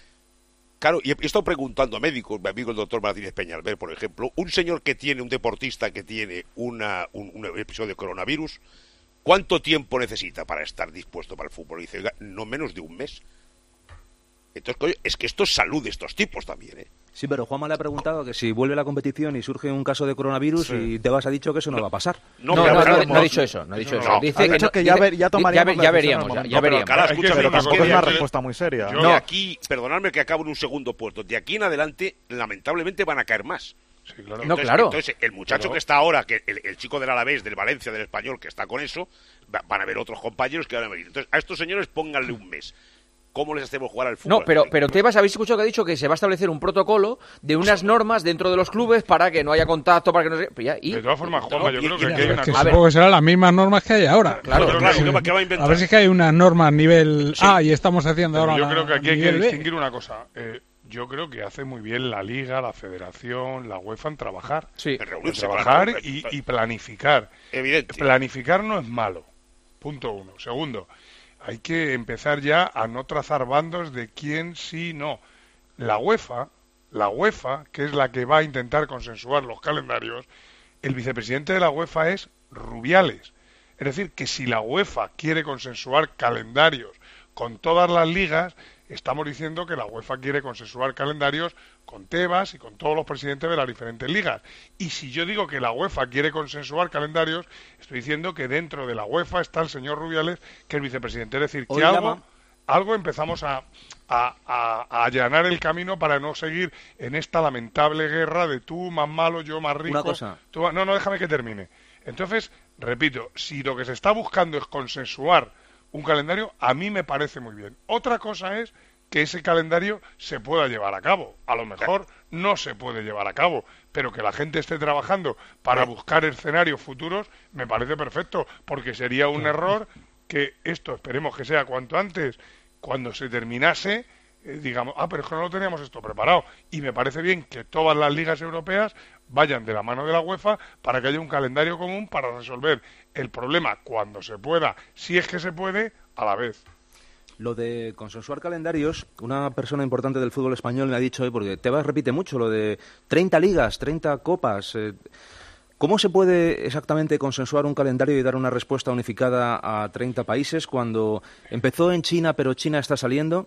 Claro, y he, he estado preguntando a médicos, mi amigo el doctor Martínez Peñalver, por ejemplo, un señor que tiene, un deportista que tiene una, un, un episodio de coronavirus, ¿cuánto tiempo necesita para estar dispuesto para el fútbol? Y dice, oiga, no menos de un mes. Entonces, coño, es que esto es salud de estos tipos también, ¿eh? Sí, pero Juanma le ha preguntado que si vuelve la competición y surge un caso de coronavirus sí. y Tebas ha dicho que eso no, no va a pasar. No, no, no, no, no, no ha dicho eso, no ha dicho no, eso. No. Dice ha dicho que, que ya, ver, ya tomaríamos ya, ya veríamos, ya, ya no, veríamos. Pero, escucha, pero tampoco es una respuesta muy seria. Yo no. De aquí, perdonadme que acabo en un segundo puesto, de aquí en adelante, lamentablemente van a caer más. Sí, claro. Entonces, no, claro. Entonces, el muchacho claro. que está ahora, que el, el chico del Alavés, del Valencia, del Español, que está con eso, va, van a haber otros compañeros que van a venir. Entonces, a estos señores pónganle un mes. ¿Cómo les hacemos jugar al fútbol? No, pero, pero Tebas, habéis escuchado que ha dicho que se va a establecer un protocolo de unas normas dentro de los clubes para que no haya contacto, para que no se... Ya, y, de todas formas, Juanma, yo creo que y, aquí hay una que cosa... supongo que serán las mismas normas que hay ahora. Claro, claro, claro. claro. ¿Qué va a inventar? A ver si es que hay unas normas a nivel sí. A y estamos haciendo pero ahora yo creo que aquí hay que distinguir B. una cosa. Eh, yo creo que hace muy bien la Liga, la Federación, la UEFA en trabajar. Sí. En, en trabajar claro, y, y planificar. Evidente. Planificar no es malo. Punto uno. Segundo, hay que empezar ya a no trazar bandos de quién sí no. La UEFA, la UEFA, que es la que va a intentar consensuar los calendarios, el vicepresidente de la UEFA es Rubiales. Es decir, que si la UEFA quiere consensuar calendarios con todas las ligas, estamos diciendo que la UEFA quiere consensuar calendarios con Tebas y con todos los presidentes de las diferentes ligas. Y si yo digo que la UEFA quiere consensuar calendarios, estoy diciendo que dentro de la UEFA está el señor Rubiales, que es vicepresidente. Es decir, que Hoy algo, algo empezamos a, a, a, a allanar el camino para no seguir en esta lamentable guerra de tú más malo, yo más rico. Una cosa. Tú, no, no, déjame que termine. Entonces, repito, si lo que se está buscando es consensuar un calendario, a mí me parece muy bien. Otra cosa es que ese calendario se pueda llevar a cabo. A lo mejor no se puede llevar a cabo, pero que la gente esté trabajando para buscar escenarios futuros me parece perfecto, porque sería un error que esto, esperemos que sea cuanto antes, cuando se terminase, eh, digamos, ah, pero es que no lo teníamos esto preparado. Y me parece bien que todas las ligas europeas vayan de la mano de la UEFA para que haya un calendario común para resolver el problema cuando se pueda, si es que se puede, a la vez. Lo de consensuar calendarios, una persona importante del fútbol español me ha dicho hoy, porque Tebas repite mucho, lo de treinta ligas, treinta copas. Eh, ¿Cómo se puede exactamente consensuar un calendario y dar una respuesta unificada a treinta países cuando empezó en China, pero China está saliendo?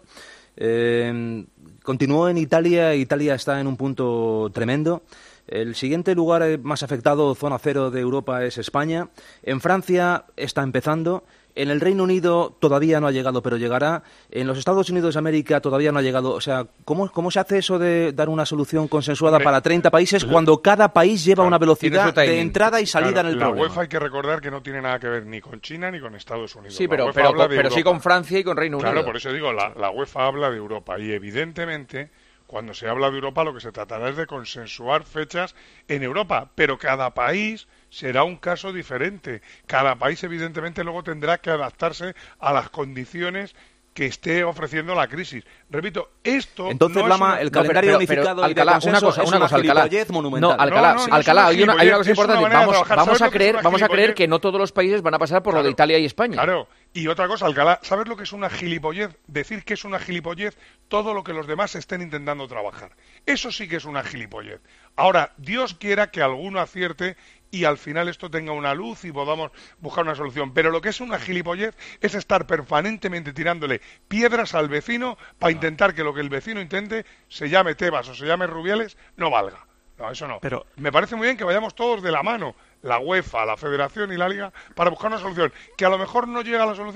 Eh, continuó en Italia, Italia está en un punto tremendo. El siguiente lugar más afectado, zona cero de Europa, es España. En Francia está empezando. En el Reino Unido todavía no ha llegado, pero llegará. En los Estados Unidos de América todavía no ha llegado. O sea, ¿cómo, cómo se hace eso de dar una solución consensuada Hombre, para treinta países cuando cada país lleva claro, una velocidad de entrada y salida claro, en el la problema? La UEFA hay que recordar que no tiene nada que ver ni con China ni con Estados Unidos. Sí, pero, pero, pero sí con Francia y con Reino Unido. Claro, por eso digo, la, la UEFA habla de Europa y evidentemente cuando se habla de Europa lo que se tratará es de consensuar fechas en Europa, pero cada país será un caso diferente. Cada país, evidentemente, luego tendrá que adaptarse a las condiciones que esté ofreciendo la crisis. Repito, esto... Entonces, no Lama, es una... el calendario no, pero, pero, unificado Alcalá, y de consenso una cosa, es una una cosa, Alcalá. monumental. No, Alcalá, no, no, no, Alcalá, hay una, hay una cosa es importante. Una vamos vamos a creer, vamos a creer que no todos los países van a pasar por claro, lo de Italia y España. Claro. Y otra cosa, Alcalá, ¿sabes lo que es una gilipollez? Decir que es una gilipollez todo lo que los demás estén intentando trabajar. Eso sí que es una gilipollez. Ahora, Dios quiera que alguno acierte y al final esto tenga una luz y podamos buscar una solución. Pero lo que es una gilipollez es estar permanentemente tirándole piedras al vecino para intentar que lo que el vecino intente, se llame Tebas o se llame Rubiales, no valga. No, eso no. Pero me parece muy bien que vayamos todos de la mano, la UEFA, la Federación y la Liga, para buscar una solución. Que a lo mejor no llega a la solución,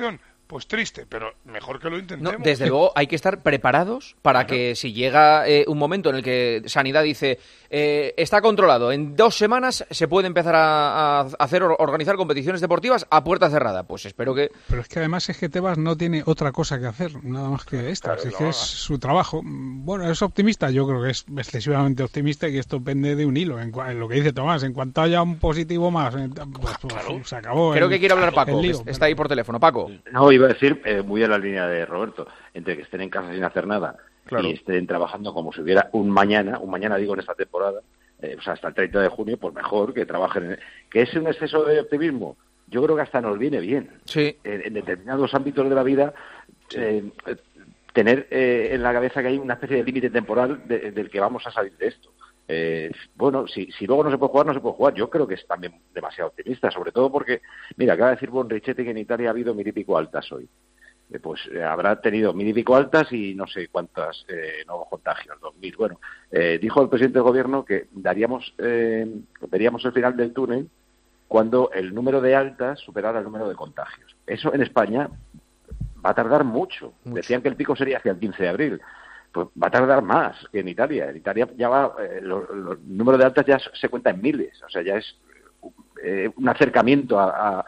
pues triste, pero mejor que lo intentemos. No, desde luego hay que estar preparados para claro. que si llega eh, un momento en el que Sanidad dice eh, está controlado, en dos semanas se puede empezar a, a hacer organizar competiciones deportivas a puerta cerrada. Pues espero que... Pero es que además es que Tebas no tiene otra cosa que hacer, nada más que esta, claro, es que es su trabajo. Bueno, es optimista, yo creo que es excesivamente optimista y que esto pende de un hilo, en, en lo que dice Tomás, en cuanto haya un positivo más, pues, pues, claro. se acabó. Creo el, que quiere hablar Paco, lío, está pero... ahí por teléfono. Paco. No, iba a decir, eh, muy en la línea de Roberto, entre que estén en casa sin hacer nada claro. y estén trabajando como si hubiera un mañana, un mañana digo en esta temporada, eh, o sea, hasta el treinta de junio, pues mejor que trabajen. En... ¿Que es un exceso de optimismo? Yo creo que hasta nos viene bien. Sí. En, en determinados ámbitos de la vida, eh, tener eh, en la cabeza que hay una especie de límite temporal de, del que vamos a salir de esto. Eh, bueno, si, si luego no se puede jugar, no se puede jugar. Yo creo que es también demasiado optimista, sobre todo porque, mira, acaba de decir Bonrichetti que en Italia ha habido mil y pico altas hoy. Eh, pues eh, habrá tenido mil y pico altas y no sé cuántas eh, nuevos contagios, dos mil. Bueno, eh, dijo el presidente del gobierno que daríamos, eh, veríamos el final del túnel cuando el número de altas superara el número de contagios. Eso en España va a tardar mucho. mucho. Decían que el pico sería hacia el quince de abril. Pues va a tardar más que en Italia. En Italia ya va, eh, los, los números de altas ya se cuenta en miles, o sea, ya es eh, un acercamiento a, a,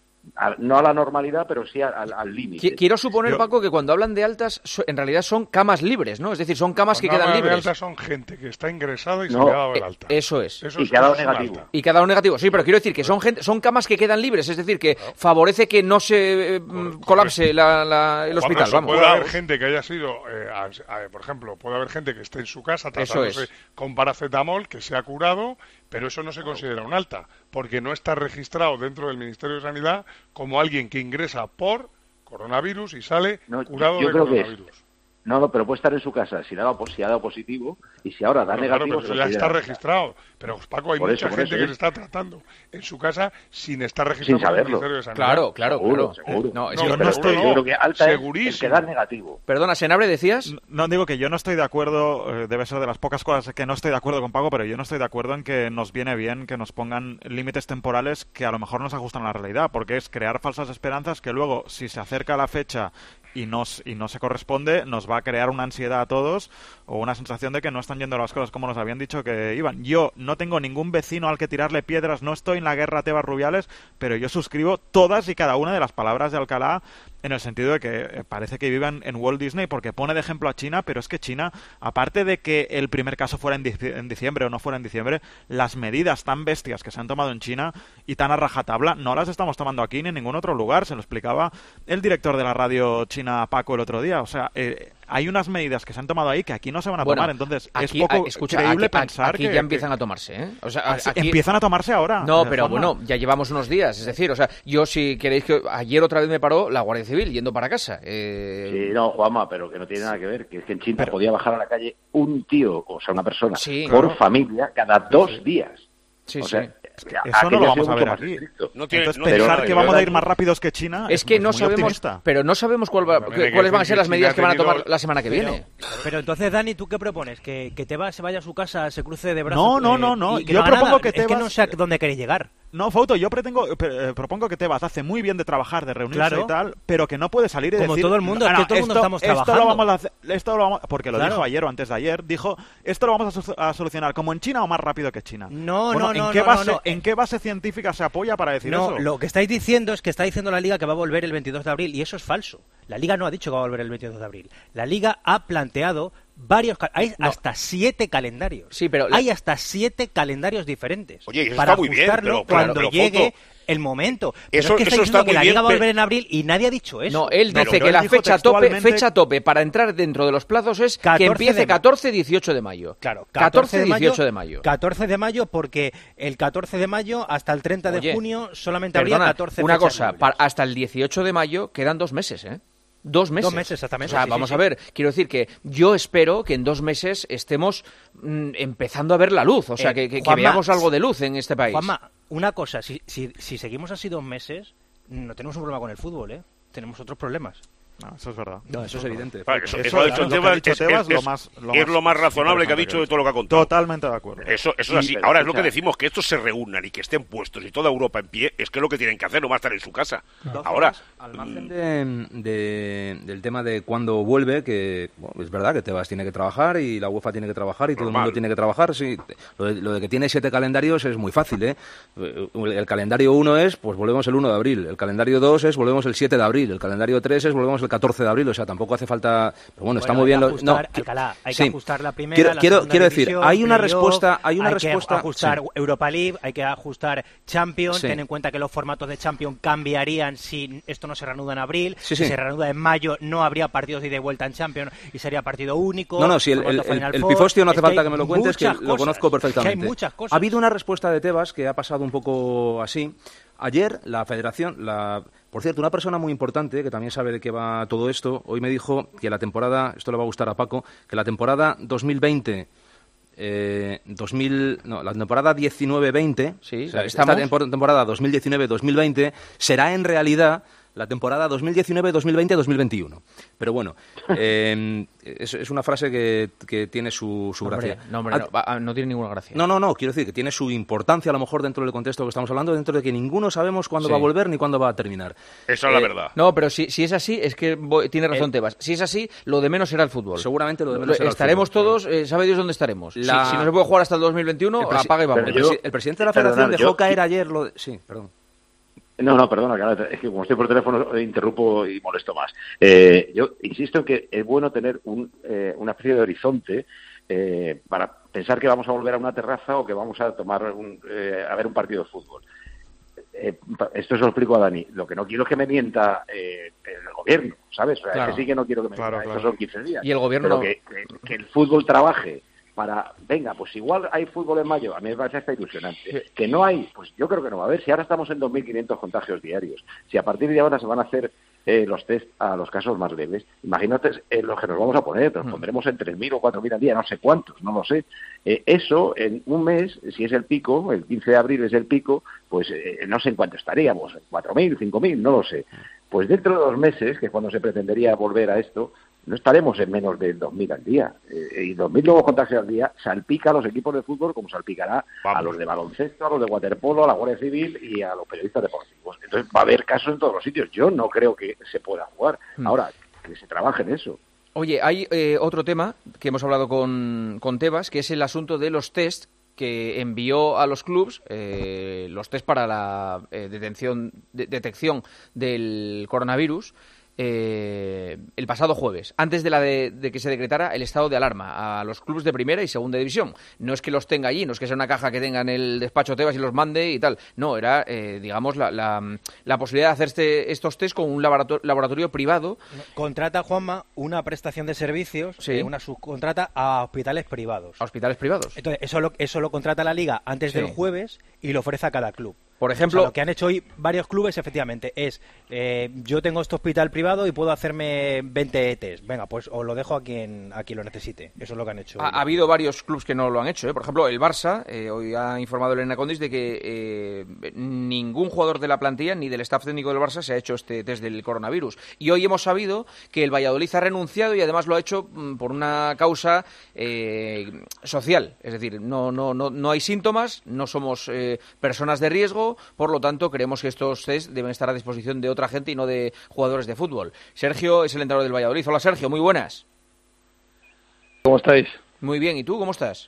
a, no a la normalidad, pero sí al, al límite. Quiero suponer, Yo... Paco, que cuando hablan de altas, en realidad son camas libres, ¿no? Es decir, son camas cuando que quedan libres. De altas son gente que está ingresada y no, se le ha dado el alta. Eh, eso es. Eso y es que ha dado negativo. Y que ha dado negativo, sí, pero quiero decir que son gente, son camas que quedan libres, es decir, que claro. favorece que no se eh, colapse la, la, el hospital. Eso, vamos. Puede haber gente que haya sido, eh, a, a, por ejemplo, puede haber gente que esté en su casa tratándose con paracetamol, que se ha curado, pero eso no se considera un alta, porque no está registrado dentro del Ministerio de Sanidad como alguien que ingresa por coronavirus y sale no, curado de coronavirus. No, no, pero puede estar en su casa si ha dado, si ha dado positivo y si ahora da bueno, negativo... Claro, pero eso ya está registrado. Pero, Paco, hay por mucha eso, gente eso, que ¿eh? se está tratando en su casa sin estar registrado sin saberlo. por el Ministerio de Sanidad. Claro, claro, seguro, claro. seguro. No, no, yo no estoy, no, yo creo que alta segurísimo. Es el que da negativo. Perdona, Senabre, ¿decías? No, no, digo que yo no estoy de acuerdo, eh, debe ser de las pocas cosas que no estoy de acuerdo con Paco, pero yo no estoy de acuerdo en que nos viene bien que nos pongan límites temporales que a lo mejor no se ajustan a la realidad, porque es crear falsas esperanzas que luego, si se acerca la fecha y no, y no se corresponde, nos va a crear una ansiedad a todos o una sensación de que no están yendo las cosas como nos habían dicho que iban. Yo no tengo ningún vecino al que tirarle piedras, no estoy en la guerra Tebas Rubiales, pero yo suscribo todas y cada una de las palabras de Alcalá en el sentido de que parece que vivan en Walt Disney porque pone de ejemplo a China, pero es que China, aparte de que el primer caso fuera en, dic- en diciembre o no fuera en diciembre, las medidas tan bestias que se han tomado en China y tan a rajatabla no las estamos tomando aquí ni en ningún otro lugar. Se lo explicaba el director de la radio china, Paco, el otro día. O sea, eh, hay unas medidas que se han tomado ahí que aquí no se van a bueno, tomar. Entonces, aquí, es poco escucha, creíble aquí, pensar aquí que... ya empiezan que, a tomarse, ¿eh? O sea, aquí, aquí... Empiezan a tomarse ahora. No, pero forma. bueno, ya llevamos unos días. Es decir, o sea, yo si queréis que... Ayer otra vez me paró la Guardia Civil yendo para casa. Eh... Sí, no, Juanma, pero que no tiene nada que ver. Que es que en China pero... podía bajar a la calle un tío, o sea, una persona, sí, por claro. familia cada dos sí. días. Sí, o sí. sea, Es que eso no lo vamos a ver aquí. No tiene, Entonces, no pensar tiene, que vamos a ir más rápidos que China es que es no muy sabemos, optimista. pero no sabemos cuál va, Pero, cuáles van a ser que las medidas que van a tenido... tomar la semana que pero, viene. Pero entonces, Dani, ¿tú qué propones? ¿Que, que Tebas se vaya a su casa, se cruce de brazos? No, no, eh, no, no. Y que yo no propongo nada? que Tebas... Es que no sé a dónde queréis llegar. No, Fauto, yo pretengo, eh, propongo que Tebas hace muy bien de trabajar, de reunirse claro. y tal, pero que no puede salir y Como decir... todo el mundo, no, es que todo el mundo esto, estamos esto trabajando. Lo vamos a hacer, esto lo vamos, porque lo claro. dijo ayer o antes de ayer, dijo, esto lo vamos a, so- a solucionar como en China o más rápido que China. No, bueno, no, no, ¿en qué no, base, no, no. ¿En qué base científica se apoya para decir no, eso? Lo que estáis diciendo es que está diciendo la Liga que va a volver el veintidós de abril, y eso es falso. La Liga no ha dicho que va a volver el veintidós de abril. La Liga ha planteado varios... Hay no. hasta siete calendarios. Sí, pero la... Hay hasta siete calendarios diferentes. Oye, eso para está muy bien, pero, cuando pero, llegue... Foto. El momento. Pero Eso, es que eso está está que muy la bien, Liga va a volver pero... en abril y nadie ha dicho eso. No, él dice pero, que la dijo fecha tope, textualmente... fecha tope para entrar dentro de los plazos es que empiece catorce dieciocho de mayo. Claro, catorce dieciocho de mayo. catorce de mayo porque el catorce de mayo hasta el treinta de Oye, junio solamente perdona, habría catorce una fechas cosa, móviles. para, hasta el dieciocho de mayo quedan dos meses, ¿eh? Dos meses. Dos meses, exactamente. O sea, sí, vamos sí, a ver, quiero decir que yo espero que en dos meses estemos mm, empezando a ver la luz, o sea, eh, que, que, Juanma, que veamos algo de luz en este país. Juanma, una cosa, si, si, si seguimos así dos meses, no tenemos un problema con el fútbol, ¿eh? Tenemos otros problemas. No, eso es verdad. No, eso es evidente. Vale, eso, eso, eso ha dicho lo Tebas, que ha dicho es, Tebas, es, lo es, más, lo es lo más razonable que ha que dicho de todo lo que ha contado. Totalmente de acuerdo. Eso, eso es así. Ahora es lo que decimos, que estos se reúnan y que estén puestos y toda Europa en pie, es que es lo que tienen que hacer, no va a estar en su casa. Claro. Ahora, al margen de, de, del tema de cuándo vuelve, que bueno, es verdad que Tebas tiene que trabajar y la UEFA tiene que trabajar y todo normal. el mundo tiene que trabajar. Sí, lo de, lo de que tiene siete calendarios es muy fácil, ¿eh? El calendario uno es, pues volvemos el uno de abril. El calendario dos es, volvemos el siete de abril. El calendario tres es, volvemos el catorce de abril. O sea, tampoco hace falta. Pero bueno, está bueno, muy bien. Hay que Lo, ajustar, no, Alcalá, hay sí. que ajustar la primera. Quiero, la quiero, quiero decir, división, hay una playoff, respuesta. Hay una hay respuesta. que ajustar sí. Europa League, hay que ajustar Champions. Sí. Ten en cuenta que los formatos de Champions cambiarían si esto no se reanuda en abril. Sí, si sí. se reanuda en mayo, no habría partidos de ida y vuelta en Champions y sería partido único. No, no, si el, el, el, el pifostio no hace es que falta que me lo cuentes, que cosas, lo conozco perfectamente. Que hay muchas cosas. Ha habido una respuesta de Tebas que ha pasado un poco así. Ayer la federación, la, por cierto, una persona muy importante que también sabe de qué va todo esto, hoy me dijo que la temporada, esto le va a gustar a Paco, que la temporada dos mil veinte, eh, dos mil, no, la temporada diecinueve veinte, sí, o sea, esta temporada dos mil diecinueve dos mil veinte será en realidad la temporada dos mil diecinueve dos mil veinte dos mil veintiuno. Pero bueno, eh, es, es una frase que, que tiene su, su hombre, gracia. No, hombre, no, va, no tiene ninguna gracia. No, no, no, quiero decir que tiene su importancia a lo mejor dentro del contexto que estamos hablando, dentro de que ninguno sabemos cuándo Sí. va a volver ni cuándo va a terminar. Esa es la verdad. No, pero si, si es así, es que voy- tiene razón Eh, Tebas. Si es así, lo de menos será el fútbol. Seguramente lo de menos será el Estaremos fútbol. todos, eh, sabe Dios dónde estaremos. La- Si, si no se puede jugar hasta el dos mil veintiuno, El presi- apaga y vamos. El, presi- el presidente de la Perdonad, federación dejó yo- caer ayer lo de... Sí, perdón. No, no, perdona, que ahora es que como estoy por teléfono eh, interrumpo y molesto más. Eh, yo insisto en que es bueno tener un, eh, una especie de horizonte eh, para pensar que vamos a volver a una terraza o que vamos a tomar un, eh, a ver un partido de fútbol. Eh, esto se lo explico a Dani. Lo que no quiero es que me mienta eh, el gobierno, ¿sabes? O sea, Claro. que sí que no quiero que me Claro, mienta. claro. Estos son quince días. Y el gobierno Pero no. que, que- que el fútbol trabaje para, venga, pues igual hay fútbol en mayo, a mí me parece hasta ilusionante. Que no hay, pues yo creo que no va a haber. Si ahora estamos en dos mil quinientos contagios diarios, si a partir de ahora se van a hacer eh, los test a los casos más leves, imagínate eh, los que nos vamos a poner, nos pondremos en tres mil o cuatro mil al día, no sé cuántos, no lo sé. Eh, eso, en un mes, si es el pico, el quince de abril es el pico, pues eh, no sé en cuánto estaríamos, cuatro mil, cinco mil, no lo sé. Pues dentro de dos meses, que es cuando se pretendería volver a esto, no estaremos en menos de dos mil al día. Eh, y dos mil nuevos contagios al día salpica a los equipos de fútbol como salpicará Vamos. a los de baloncesto, a los de waterpolo, a la Guardia Civil y a los periodistas deportivos. Entonces va a haber casos en todos los sitios. Yo no creo que se pueda jugar. Mm. Ahora, que se trabaje en eso. Oye, hay eh, otro tema que hemos hablado con, con Tebas, que es el asunto de los test que envió a los clubs, eh, los test para la eh, detención, de- detección del coronavirus, eh, el pasado jueves, antes de, la de, de que se decretara el estado de alarma a los clubes de primera y segunda división. No es que los tenga allí, no es que sea una caja que tenga en el despacho Tebas y los mande y tal. No, era, eh, digamos, la, la, la posibilidad de hacer este, estos test con un laboratorio, laboratorio privado. Contrata, Juanma, una prestación de servicios, Sí. eh, una subcontrata a hospitales privados. A hospitales privados. Entonces, eso lo, eso lo contrata la Liga antes Sí. del jueves y lo ofrece a cada club. Por ejemplo, O sea, lo que han hecho hoy varios clubes, efectivamente, es eh, yo tengo este hospital privado y puedo hacerme veinte test. Venga, pues os lo dejo a quien, a quien lo necesite. Eso es lo que han hecho. Ha, hoy. ha habido varios clubes que no lo han hecho, ¿eh? Por ejemplo, el Barça, eh, hoy ha informado Elena Condis de que eh, ningún jugador de la plantilla ni del staff técnico del Barça se ha hecho este test del coronavirus. Y hoy hemos sabido que el Valladolid ha renunciado y además lo ha hecho mm, por una causa eh, social. Es decir, no, no, no, no hay síntomas, no somos eh, personas de riesgo, por lo tanto creemos que estos test deben estar a disposición de otra gente y no de jugadores de fútbol. Sergio es el entrenador del Valladolid. Hola Sergio, muy buenas. ¿Cómo estáis? Muy bien, ¿y tú cómo estás?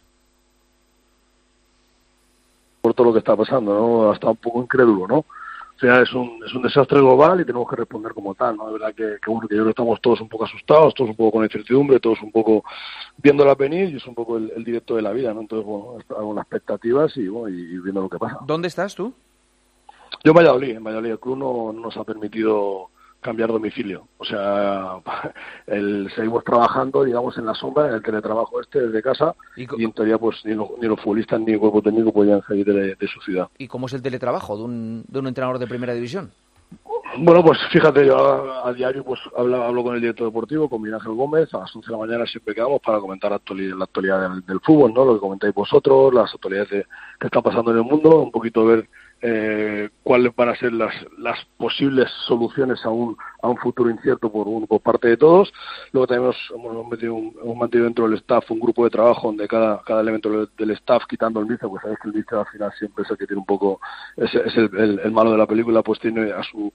Por todo lo que está pasando, ¿no? Hasta un poco incrédulo, ¿no? Al final es un, es un desastre global y tenemos que responder como tal, ¿no? De verdad que, que bueno, que yo creo que estamos todos un poco asustados, todos un poco con incertidumbre, todos un poco viéndola venir y es un poco el, el directo de la vida, ¿no? Entonces, bueno, hago las expectativas y, bueno, y viendo lo que pasa. ¿Dónde estás tú? Yo en Valladolid, en Valladolid el club no, no nos ha permitido cambiar domicilio. O sea, el, seguimos trabajando, digamos, en la sombra, en el teletrabajo este desde casa y, y en teoría pues ni los, ni los futbolistas ni el cuerpo técnico podían salir de, de su ciudad. ¿Y cómo es el teletrabajo de un, de un entrenador de primera división? Bueno, pues fíjate, yo a, a diario pues hablo, hablo con el director deportivo, con Miguel Ángel Gómez, a las once de la mañana siempre quedamos para comentar la actualidad, la actualidad del, del fútbol, ¿no? Lo que comentáis vosotros, las actualidades de, que están pasando en el mundo, un poquito ver eh, cuáles van a ser las, las posibles soluciones a un, a un futuro incierto por, un, por parte de todos. Luego también hemos, hemos, metido un, hemos mantenido dentro del staff un grupo de trabajo donde cada, cada elemento del, del staff, quitando el míster, pues sabes que el míster al final siempre es el que tiene un poco, es, es el, el, el malo de la película, pues tiene a su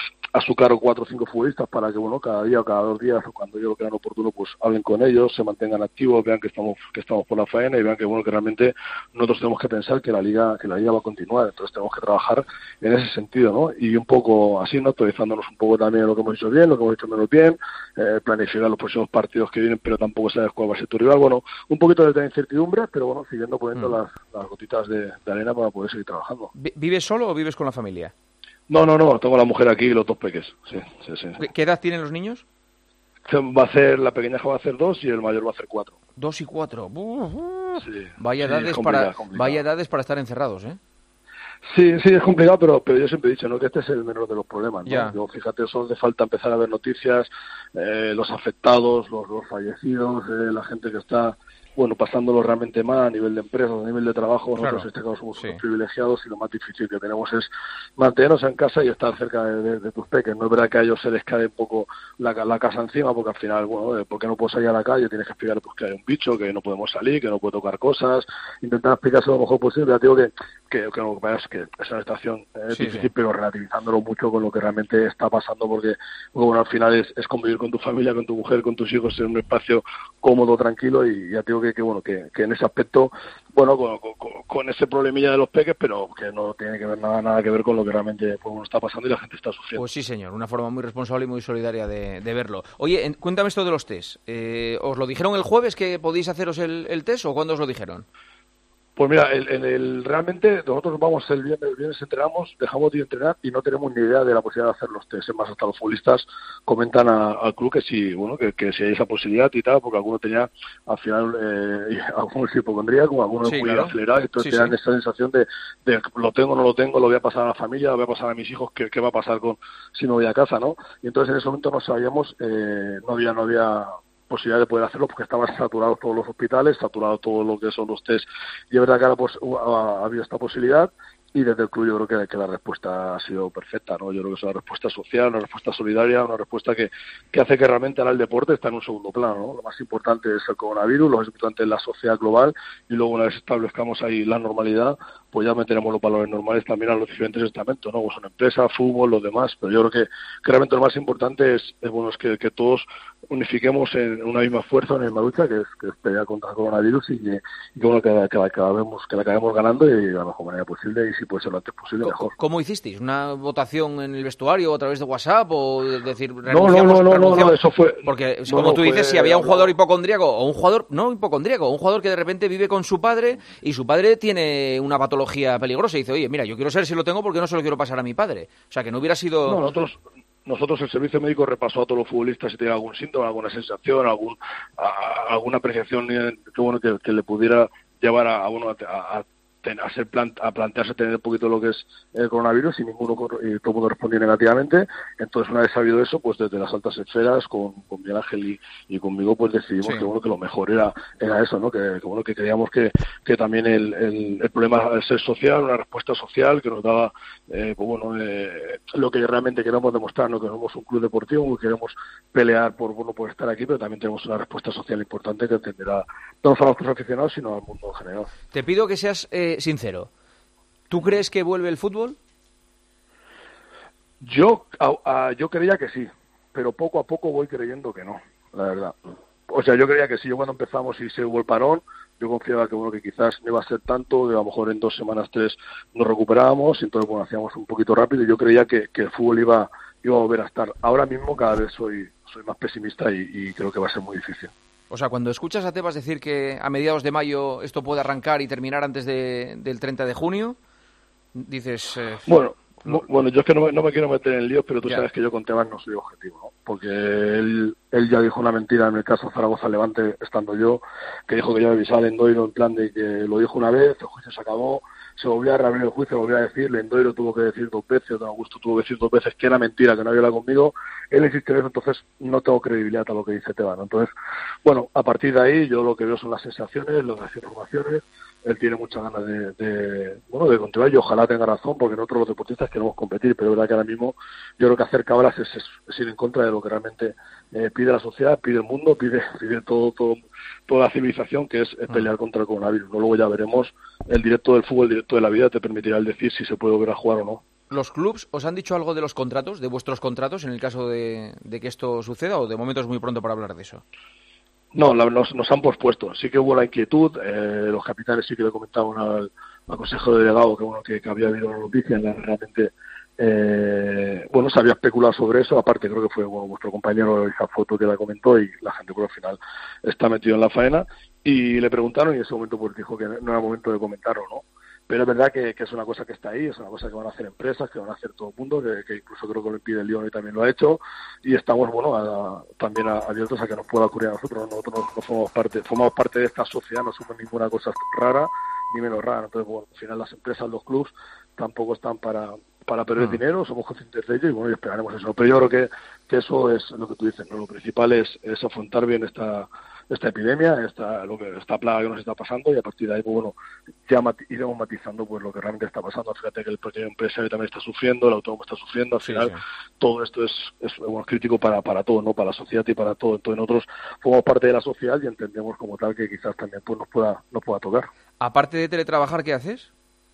a su cargo cuatro o cinco futbolistas para que, bueno, cada día o cada dos días o cuando ellos lo crean oportuno, pues hablen con ellos, se mantengan activos, vean que estamos que estamos por la faena y vean que, bueno, que realmente nosotros tenemos que pensar que la liga que la liga va a continuar, entonces tenemos que trabajar en ese sentido, ¿no? Y un poco así, ¿no? Actualizándonos un poco también lo que hemos hecho bien, lo que hemos hecho menos bien, eh, planificar los próximos partidos que vienen, pero tampoco sabes cuál va a ser tu rival, bueno, un poquito de incertidumbre, pero bueno, siguiendo poniendo mm. las, las gotitas de, de arena para poder seguir trabajando. ¿Vives solo o vives con la familia? No, no, no, tengo a la mujer aquí y los dos peques, sí, sí, sí. ¿Qué edad tienen los niños? Va a hacer, la pequeña va a hacer dos y el mayor va a hacer cuatro. Dos y cuatro. Uh, sí, vaya sí, edades para vaya edades para estar encerrados, ¿eh? Sí, sí, es complicado, pero, pero yo siempre he dicho, ¿no?, que este es el menor de los problemas, ¿no? Ya. Yo, fíjate, solo hace falta empezar a ver noticias, eh, los afectados, los, los fallecidos, eh, la gente que está, bueno, pasándolo realmente mal a nivel de empresas, a nivel de trabajo. Nosotros, claro, en este caso somos sí. unos privilegiados y lo más difícil que tenemos es mantenernos en casa y estar cerca de, de, de tus peques. No es verdad que a ellos se les cae un poco la, la casa encima, porque al final, bueno, ¿por qué no puedes salir a la calle? Tienes que explicar, pues, que hay un bicho, que no podemos salir, que no puedo tocar cosas, intentar explicarse lo mejor posible. Ya digo que, que, que, que, es, que es una situación eh, sí, difícil, sí. pero relativizándolo mucho con lo que realmente está pasando, porque, bueno, al final es, es convivir con tu familia, con tu mujer, con tus hijos en un espacio cómodo, tranquilo, y ya digo que, que bueno, que, que en ese aspecto, bueno, con, con, con ese problemilla de los peques, pero que no tiene que ver nada nada que ver con lo que realmente, pues, bueno, está pasando y la gente está sufriendo. Pues sí, señor, una forma muy responsable y muy solidaria de, de verlo. Oye, en, cuéntame esto de los test. Eh, ¿Os lo dijeron el jueves que podéis haceros el, el test o cuándo os lo dijeron? Pues mira, el, el, el, realmente nosotros vamos el viernes, el viernes entrenamos, dejamos de entrenar y no tenemos ni idea de la posibilidad de hacer los test. Es más, hasta los futbolistas comentan a, al club que si, bueno, que, que si hay esa posibilidad y tal, porque alguno tenía al final eh, algunos hipocondríacos, algunos sí, muy claro. acelerados, entonces sí, tenían sí. esa sensación de, de lo tengo, no lo tengo, lo voy a pasar a la familia, lo voy a pasar a mis hijos, ¿qué, qué va a pasar con si no voy a casa, ¿no? Y entonces en ese momento no sabíamos, eh, no había, no había posibilidad de poder hacerlo porque estaban saturados todos los hospitales, saturados todo lo que son los test, y es verdad que ahora pues ha, ha habido esta posibilidad y desde el club yo creo que, que la respuesta ha sido perfecta, ¿no? Yo creo que es una respuesta social, una respuesta solidaria, una respuesta que, que hace que realmente ahora el deporte está en un segundo plano, ¿no? Lo más importante es el coronavirus, lo más importante es la sociedad global y luego una vez establezcamos ahí la normalidad, pues ya meteremos los valores normales también a los diferentes estamentos, ¿no? Pues son empresas, fútbol, los demás, pero yo creo que, que realmente lo más importante es, es bueno, es que, que todos unifiquemos en una misma fuerza, en una misma lucha, que es, que es pelear contra el coronavirus y que, y que bueno, que, que, la acabemos, que la acabemos ganando y de la mejor manera posible y si puede ser lo antes posible, mejor. ¿Cómo hicisteis? ¿Una votación en el vestuario o a través de WhatsApp o decir renunciamos? No, no, no, no, no, eso fue... Porque no, como no, tú dices, fue, si había un jugador no. hipocondríaco o un jugador, no hipocondríaco, un jugador que de repente vive con su padre y su padre tiene una patología peligrosa y dice, oye, mira, yo quiero saber si lo tengo porque no se lo quiero pasar a mi padre. O sea, que no hubiera sido... No, nosotros... Nosotros, el servicio médico repasó a todos los futbolistas si tenían algún síntoma, alguna sensación, algún, a, alguna apreciación que, bueno, que, que le pudiera llevar a, a uno a, a, a, ser plant, a plantearse tener un poquito lo que es el coronavirus y ninguno y todo el mundo respondió negativamente. Entonces, una vez sabido eso, pues desde las altas esferas, con, con Miguel Ángel y, y conmigo, pues decidimos sí. que bueno que lo mejor era era eso, ¿no? Que, que bueno que creíamos que, que también el, el, el problema es ser social, una respuesta social que nos daba eh, pues bueno eh, lo que realmente queremos demostrar, ¿no? Que somos un club deportivo, que queremos pelear por bueno por estar aquí, pero también tenemos una respuesta social importante que entenderá no solo a nuestros aficionados, sino al mundo en general. Te pido que seas eh, sincero. ¿Tú crees que vuelve el fútbol? Yo a, a, yo creía que sí, pero poco a poco voy creyendo que no, la verdad. O sea, yo creía que sí. Yo cuando empezamos y se hubo el parón, yo confiaba que bueno que quizás no iba a ser tanto, que a lo mejor en dos semanas, tres nos recuperábamos, y entonces bueno hacíamos un poquito rápido y yo creía que, que el fútbol iba iba a volver a estar. Ahora mismo cada vez soy soy más pesimista y, y creo que va a ser muy difícil. O sea, cuando escuchas a Tebas decir que a mediados de mayo esto puede arrancar y terminar antes de, del treinta de junio, dices... Eh, bueno, no, bueno, yo es que no me, no me quiero meter en líos, pero tú ya. sabes que yo con Tebas no soy objetivo, ¿no? Porque él, él ya dijo una mentira en el caso Zaragoza-Levante, estando yo, que dijo que yo me avisaba a Lendoiro en plan de que lo dijo una vez, el juicio se acabó, se volvió a reabrir el juicio, volvió a decir, Lendoiro tuvo que decir dos veces, Don Augusto tuvo que decir dos veces que era mentira, que no había hablado conmigo, él insiste en eso, entonces no tengo credibilidad a lo que dice Tebas, ¿no? Entonces, bueno, a partir de ahí yo lo que veo son las sensaciones, las informaciones, él tiene muchas ganas de, de, bueno, de continuar y ojalá tenga razón, porque nosotros los deportistas queremos competir, pero es verdad que ahora mismo yo creo que hacer cabras es, es, es ir en contra de lo que realmente eh, pide la sociedad, pide el mundo, pide, pide todo, todo, toda la civilización, que es, es pelear contra el coronavirus. ¿No? Luego ya veremos, el directo del fútbol, el directo de la vida te permitirá el decir si se puede volver a jugar o no. ¿Los clubs os han dicho algo de los contratos, de vuestros contratos, en el caso de, de que esto suceda, o de momento es muy pronto para hablar de eso? No, la, nos, nos han pospuesto. Sí que hubo la inquietud, eh, los capitanes sí que le comentaban al, al consejo de delegado que bueno que, que había habido una noticia en la que realmente eh, bueno, se había especulado sobre eso. Aparte creo que fue bueno, vuestro compañero esa foto que la comentó y la gente por el final está metido en la faena y le preguntaron y en ese momento pues dijo que no era momento de comentarlo, ¿no? Pero es verdad que, que es una cosa que está ahí, es una cosa que van a hacer empresas, que van a hacer todo el mundo, que, que incluso creo que lo impide el Lyon y también lo ha hecho, y estamos bueno a, también a, abiertos a que nos pueda ocurrir a nosotros. Nosotros no, no formamos parte, formamos parte de esta sociedad, no somos ninguna cosa rara ni menos rara. Entonces, bueno, al final las empresas, los clubs, tampoco están para para perder mm. dinero, somos conscientes de ello y bueno, y esperaremos eso. Pero yo creo que, que eso es lo que tú dices, ¿no? Lo principal es, es afrontar bien esta esta epidemia, esta, lo que, esta plaga que nos está pasando y a partir de ahí, pues bueno, ya mati- iremos matizando pues lo que realmente está pasando. Fíjate que el pequeño empresario también está sufriendo, el autónomo está sufriendo, al final sí, sí. todo esto es, es bueno, crítico para, para todo, ¿no? Para la sociedad y para todo. Entonces nosotros formamos parte de la sociedad y entendemos como tal que quizás también pues nos pueda, nos pueda tocar. Aparte de teletrabajar, ¿qué haces?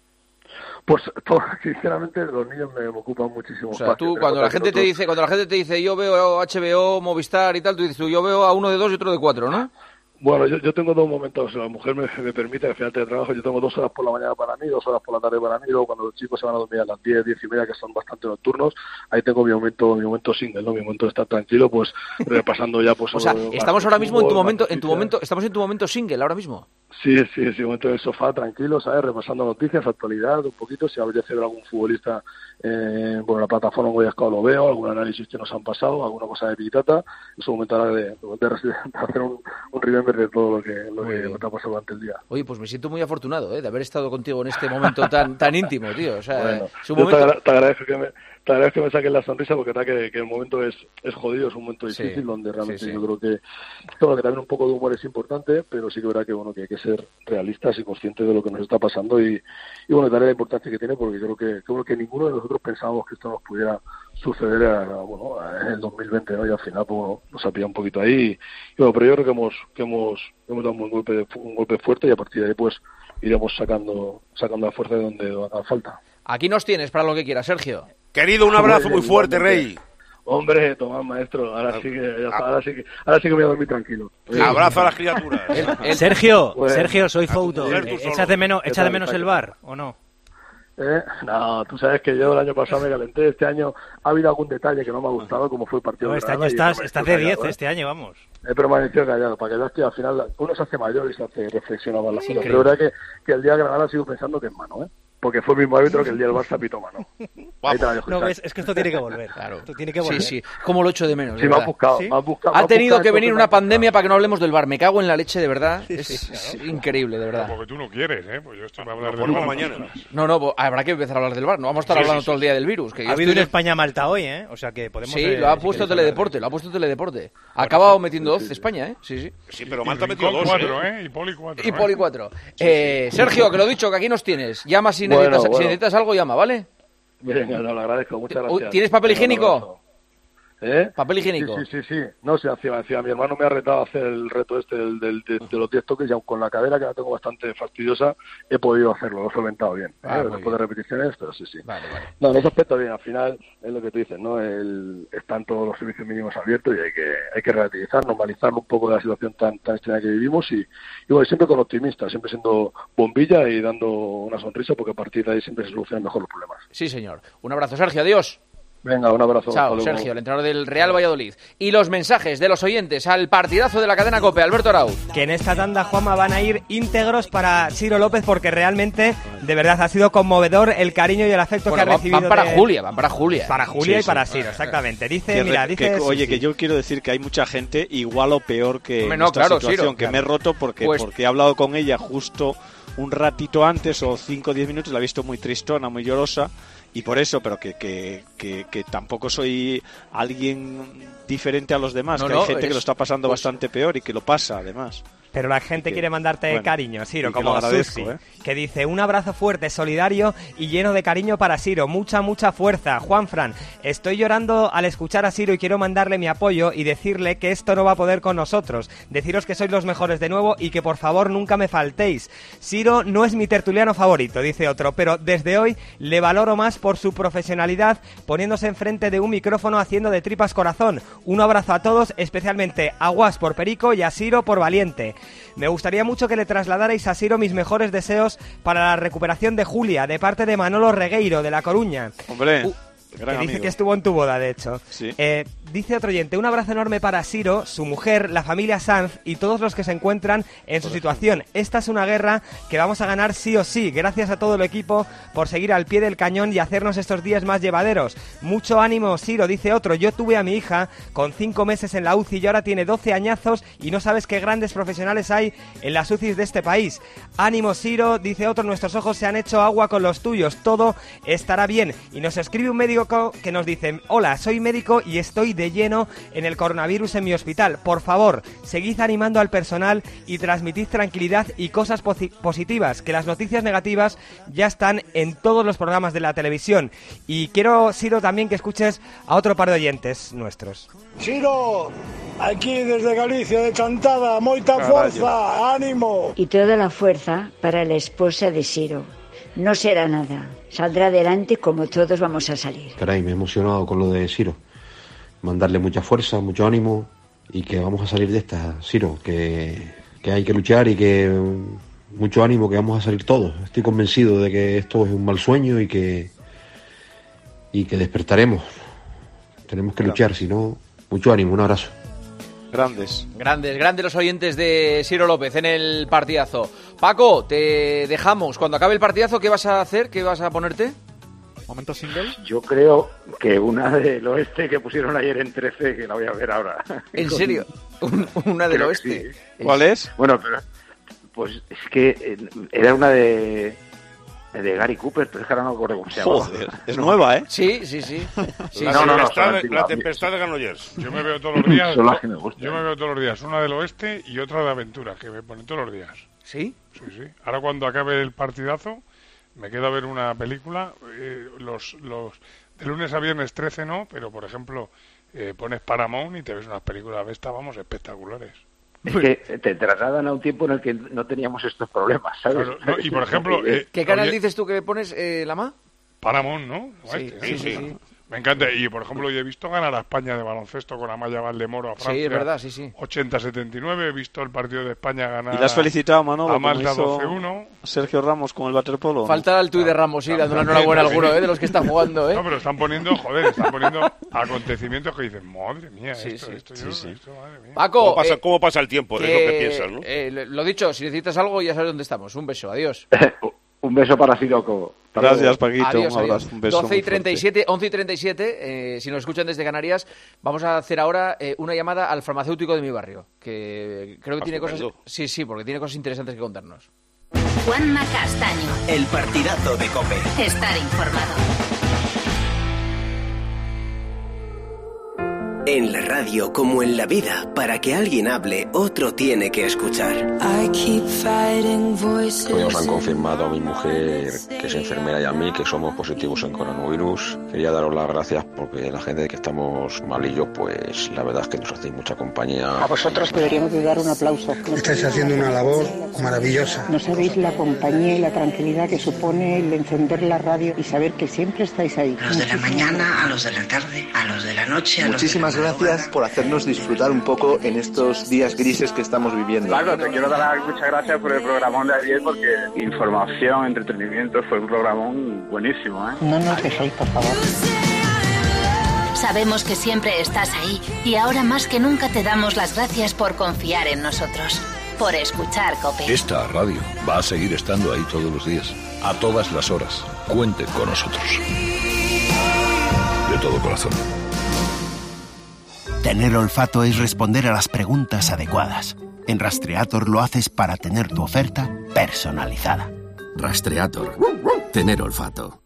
Pues todo, sinceramente los niños me, me ocupan muchísimo. O sea, espacio, tú cuando la gente nosotros... te dice, cuando la gente te dice yo veo H B O, Movistar y tal, tú dices tú yo veo a uno de dos y otro de cuatro, ¿no? Bueno, yo, yo tengo dos momentos, la mujer me, me permite, al final de trabajo, yo tengo dos horas por la mañana para mí, dos horas por la tarde para mí, luego cuando los chicos se van a dormir a las diez, diez y media, que son bastante nocturnos, ahí tengo mi momento mi momento single, ¿no? Mi momento de estar tranquilo, pues repasando ya pues... O sea, estamos ahora mismo en tu momento, en tu momento, estamos en tu momento single ahora mismo. Sí, sí, sí, un momento en el sofá, tranquilo, ¿sabes? Repasando noticias, actualidad, un poquito, si apetece ver algún futbolista, eh, bueno, la plataforma Goya Scout lo veo, algún análisis que nos han pasado, alguna cosa de Big Data, es un momento ahora de, de, de hacer un, un remember de todo lo que, lo que me ha pasado durante el día. Oye, pues me siento muy afortunado, ¿eh? De haber estado contigo en este momento tan tan íntimo, tío, o sea, bueno, es un momento... te, agra- te agradezco que me... Te agradezco que me saquen la sonrisa porque verdad que, que el momento es, es jodido, es un momento difícil sí, donde realmente sí, sí. yo creo que, bueno, que también un poco de humor es importante, pero sí que verdad que bueno que hay que ser realistas y conscientes de lo que nos está pasando y, y bueno, darle la importancia que tiene porque yo creo que, creo que ninguno de nosotros pensábamos que esto nos pudiera suceder a, a, bueno, a, en el dos mil veinte, ¿no? Y al final pues, bueno, nos ha pillado un poquito ahí y, y bueno, pero yo creo que hemos que hemos, hemos dado un buen golpe de, un golpe fuerte y a partir de ahí pues iremos sacando sacando la fuerza de donde haga falta. Aquí nos tienes para lo que quieras, Sergio. Querido, un abrazo muy fuerte, Rey. Hombre, Tomás, maestro, ahora sí que, ya está, ahora sí que, ahora sí que me voy a dormir tranquilo. Sí. Abrazo a las criaturas. El, el... Sergio, bueno, Sergio, soy Fouto. ¿Echas de menos, echa de menos el bar o no? ¿Eh? No, tú sabes que yo el año pasado me calenté, este año ha habido algún detalle que no me ha gustado, como fue el partido no, de este año estás, estás de diez, ¿eh? Este año, vamos. He permanecido callado, para que veas que al final uno se hace mayor y se hace reflexionar más las cosas. Pero la verdad que, que el día de Granada sigo pensando que es mano, ¿eh? Porque fue el mismo árbitro que el día del Barça pitó mano. Ahí te la dejo. No, ves, es que esto tiene que volver. Claro. Esto tiene que volver. Sí, sí. ¿Cómo lo echo de menos? Sí, de me ha buscado, ¿sí? me ha buscado. Ha me ha tenido buscado, que venir una pandemia para que no hablemos del bar. Me cago en la leche, de verdad. Sí, es sí, claro. increíble, de verdad. Porque tú no quieres, ¿eh? Pues yo estoy para hablar del bar mañana. No, no, habrá que empezar a hablar del bar. No vamos a estar sí, hablando sí, todo el día del virus. Que ha habido en España-Malta hoy, ¿eh? O sea que podemos... Sí, lo ha puesto Teledeporte, lo ha puesto Teledeporte. Ha acabado metiendo doce España, ¿eh? Sí, sí. Sí, pero Malta ha metido dos, cuatro, ¿eh? Y Poli cuatro. Y Poli cuatro. Eh, Sergio, que lo dicho, que aquí nos tienes. Llama si necesitas, bueno, bueno. si necesitas algo, llama, ¿vale? Venga, no, lo agradezco, muchas gracias. ¿Tienes papel higiénico? ¿Eh? ¿Papel higiénico? Sí, sí, sí, sí. No, sí, encima, encima, mi hermano me ha retado a hacer el reto este del, del, de, de los diez toques y aun con la cadera que la tengo bastante fastidiosa, he podido hacerlo, lo he solventado bien. Ah, ¿eh? Después bien. de repeticiones, pero sí, sí. Vale, vale. No, en ese aspecto bien, al final es lo que tú dices, ¿no? El, están todos los servicios mínimos abiertos y hay que hay que relativizar, normalizar un poco de la situación tan tan extraña que vivimos y, y bueno, siempre con optimista, siempre siendo bombilla y dando una sonrisa porque a partir de ahí siempre se solucionan mejor los problemas. Sí, señor. Un abrazo, Sergio, adiós. Venga, un abrazo. Chao, Sergio, el entrenador del Real Valladolid. Y los mensajes de los oyentes al partidazo de la cadena COPE, Alberto Arau. Que en esta tanda, Juanma, van a ir íntegros para Ciro López porque realmente, de verdad, ha sido conmovedor el cariño y el afecto bueno, que ha van, recibido. Van para de... Julia, van para Julia. Para Julia sí, y para sí. Ciro, exactamente. Dice, que, mira, que, dice... Oye, sí, que sí. yo quiero decir que hay mucha gente igual o peor que Hombre, en no, esta claro, situación, Ciro, que claro. me he roto porque, pues... porque he hablado con ella justo un ratito antes o cinco o diez minutos, la he visto muy tristona, muy llorosa. Y por eso, pero que, que, que, que tampoco soy alguien diferente a los demás, no, que hay no, gente es, que lo está pasando pues, bastante peor y que lo pasa, además. pero la gente que, quiere mandarte bueno, cariño, Siro, que como Susi, ¿eh? Que dice, un abrazo fuerte, solidario y lleno de cariño para Siro, mucha, mucha fuerza. Juanfran, estoy llorando al escuchar a Siro y quiero mandarle mi apoyo y decirle que esto no va a poder con nosotros. Deciros que sois los mejores de nuevo y que por favor nunca me faltéis. Siro no es mi tertuliano favorito, dice otro, pero desde hoy le valoro más por su profesionalidad, poniéndose enfrente de un micrófono haciendo de tripas corazón. Un abrazo a todos, especialmente a Guas por Perico y a Siro por valiente. Me gustaría mucho que le trasladarais a Siro mis mejores deseos para la recuperación de Julia, de parte de Manolo Regueiro, de La Coruña. Hombre, uh, gran que dice amigo. que estuvo en tu boda, de hecho. Sí. Eh, dice otro oyente, un abrazo enorme para Siro, su mujer, la familia Sanz y todos los que se encuentran en su situación. Esta es una guerra que vamos a ganar sí o sí. Gracias a todo el equipo por seguir al pie del cañón y hacernos estos días más llevaderos. Mucho ánimo, Siro, dice otro. Yo tuve a mi hija con cinco meses en la U C I y ahora tiene doce añazos y no sabes qué grandes profesionales hay en las U C Is de este país. Ánimo, Siro, dice otro. Nuestros ojos se han hecho agua con los tuyos. Todo estará bien. Y nos escribe un médico que nos dice, hola, soy médico y estoy de lleno en el coronavirus en mi hospital. Por favor, seguid animando al personal y transmitid tranquilidad y cosas posi- positivas, que las noticias negativas ya están en todos los programas de la televisión. Y quiero, Siro, también que escuches a otro par de oyentes nuestros. Siro, aquí desde Galicia, de Chantada, moita fuerza, ánimo. Y toda la fuerza para la esposa de Siro. No será nada, saldrá adelante como todos vamos a salir. Caray, me he emocionado con lo de Siro. Mandarle mucha fuerza, mucho ánimo y que vamos a salir de esta, Siro, que, que hay que luchar y que mucho ánimo, que vamos a salir todos. Estoy convencido de que esto es un mal sueño y que, y que despertaremos. Tenemos que luchar, si no, mucho ánimo, un abrazo. Grandes. Grandes, grandes los oyentes de Siro López en el partidazo. Paco, te dejamos. Cuando acabe el partidazo, ¿qué vas a hacer? ¿Qué vas a ponerte? ¿Momento single? Yo creo que una del oeste que pusieron ayer en trece, que la voy a ver ahora. ¿En serio? ¿Una del oeste? Sí. ¿Cuál es? Bueno, pero pues es que era una de de Gary Cooper, pero es que ahora no me acuerdo cómo se llama. Joder, es nueva, ¿eh? Sí, sí, sí. sí la, no, no, no, tempestad, no, la tempestad de Granollers. Yo me veo todos los días. Son las que me gustan. Yo me veo todos los días una del oeste y otra de aventura, que me ponen todos los días. ¿Sí? Sí, sí. Ahora cuando acabe el partidazo, me quedo a ver una película. Eh, los, los de lunes a viernes trece no, pero por ejemplo, eh, pones Paramount y te ves unas películas de estas, vamos, espectaculares. Es que te trasladan a un tiempo en el que no teníamos estos problemas, ¿sabes? Claro, no, y por ejemplo... Eh, ¿Qué canal oye, dices tú que pones, eh, Lama? Paramount, ¿no? Sí, Este, sí, ¿no? sí, sí. Me encanta. Y, por ejemplo, yo he visto ganar a España de baloncesto con Amaya Valdemoro a Francia. Sí, es verdad, sí, sí. ochenta setenta y nueve. He visto el partido de España ganar Y le has felicitado, Manolo, a Malta como hizo doce uno. Sergio Ramos con el waterpolo. Falta el tuit de Ramos, sí, dando una enhorabuena a alguno, ¿eh? De los que están jugando, ¿eh? No, pero están poniendo, joder, están poniendo acontecimientos que dicen, madre mía, Sí, esto, sí, esto, sí, yo, sí. esto, madre mía. Paco, ¿Cómo pasa, eh, cómo pasa el tiempo? Es lo que piensas, ¿no? eh, lo dicho, si necesitas algo ya sabes dónde estamos. Un beso, adiós. Un beso para Siroco. Gracias, Paquito. Adiós, un abrazo, adiós. un beso. doce y muy treinta y fuerte. siete, once y treinta y siete, eh, si nos escuchan desde Canarias, vamos a hacer ahora eh, una llamada al farmacéutico de mi barrio, que creo que Ah, tiene cosas... estupendo. Sí, sí, porque tiene cosas interesantes que contarnos. Juanma Castaño. El partidazo de COPE. Estar informado. En la radio, como en la vida, para que alguien hable, otro tiene que escuchar. Hoy nos han confirmado a mi mujer, que es enfermera, y a mí, que somos positivos en coronavirus. Quería daros las gracias porque la gente que estamos malillos, pues la verdad es que nos hacéis mucha compañía. A vosotros deberíamos de dar un aplauso. Estáis haciendo una labor maravillosa. No sabéis la compañía y la tranquilidad que supone el encender la radio y saber que siempre estáis ahí. A los de la mañana, a los de la tarde, a los de la noche, a Muchísimas los de la gracias por hacernos disfrutar un poco en estos días grises que estamos viviendo. Paco, te quiero dar las muchas gracias por el programón de ayer, porque información, entretenimiento, fue un programón buenísimo, ¿eh? No nos dejéis, por favor. Sabemos que siempre estás ahí y ahora más que nunca te damos las gracias por confiar en nosotros, por escuchar COPE. Esta radio va a seguir estando ahí todos los días, a todas las horas. Cuente con nosotros. De todo corazón. Tener olfato es responder a las preguntas adecuadas. En Rastreator lo haces para tener tu oferta personalizada. Rastreator. Tener olfato.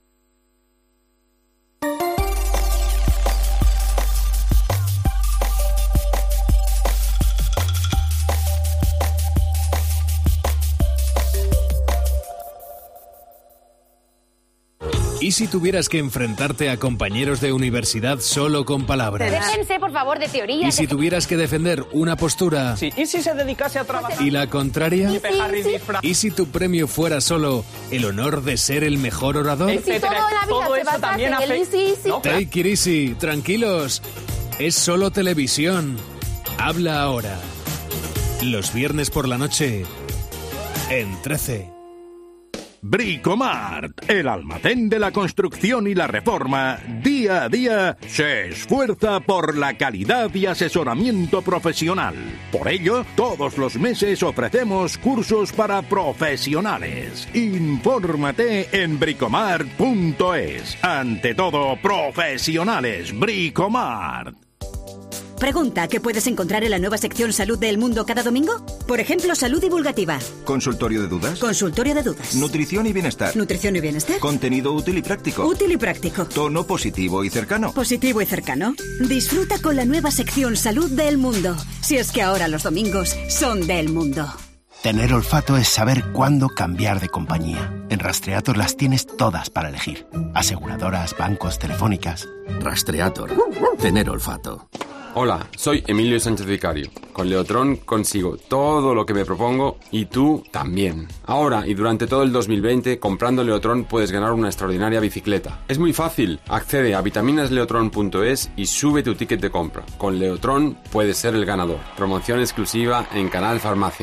¿Y si tuvieras que enfrentarte a compañeros de universidad solo con palabras? Déjense, por favor, de teoría. ¿Y si tuvieras que defender una postura? Sí. ¿Y si se dedicase a trabajar? ¿Y la contraria? ¿Y si, sí. ¿Y si tu premio fuera solo el honor de ser el mejor orador? ¿Y si todo en la vida todo se basa en el easy, easy? No, Take it easy, tranquilos. Es solo televisión. Habla ahora. Los viernes por la noche en trece. Bricomart, el almacén de la construcción y la reforma, día a día se esfuerza por la calidad y asesoramiento profesional. Por ello, todos los meses ofrecemos cursos para profesionales. Infórmate en bricomart punto es. Ante todo, profesionales, Bricomart. Pregunta, ¿qué puedes encontrar en la nueva sección Salud de El Mundo cada domingo? Por ejemplo, salud divulgativa. Consultorio de dudas. Consultorio de dudas. Nutrición y bienestar. Nutrición y bienestar. Contenido útil y práctico. Útil y práctico. Tono positivo y cercano. Positivo y cercano. Disfruta con la nueva sección Salud de El Mundo. Si es que ahora los domingos son de El Mundo. Tener olfato es saber cuándo cambiar de compañía. En Rastreator las tienes todas para elegir. Aseguradoras, bancos, telefónicas. Rastreator. Tener olfato. Hola, soy Emilio Sánchez Vicario. Con Leotron consigo todo lo que me propongo y tú también. Ahora y durante todo el dos mil veinte, comprando Leotron puedes ganar una extraordinaria bicicleta. Es muy fácil. Accede a vitaminas leotron punto es y sube tu ticket de compra. Con Leotron puedes ser el ganador. Promoción exclusiva en Canal Farmacia.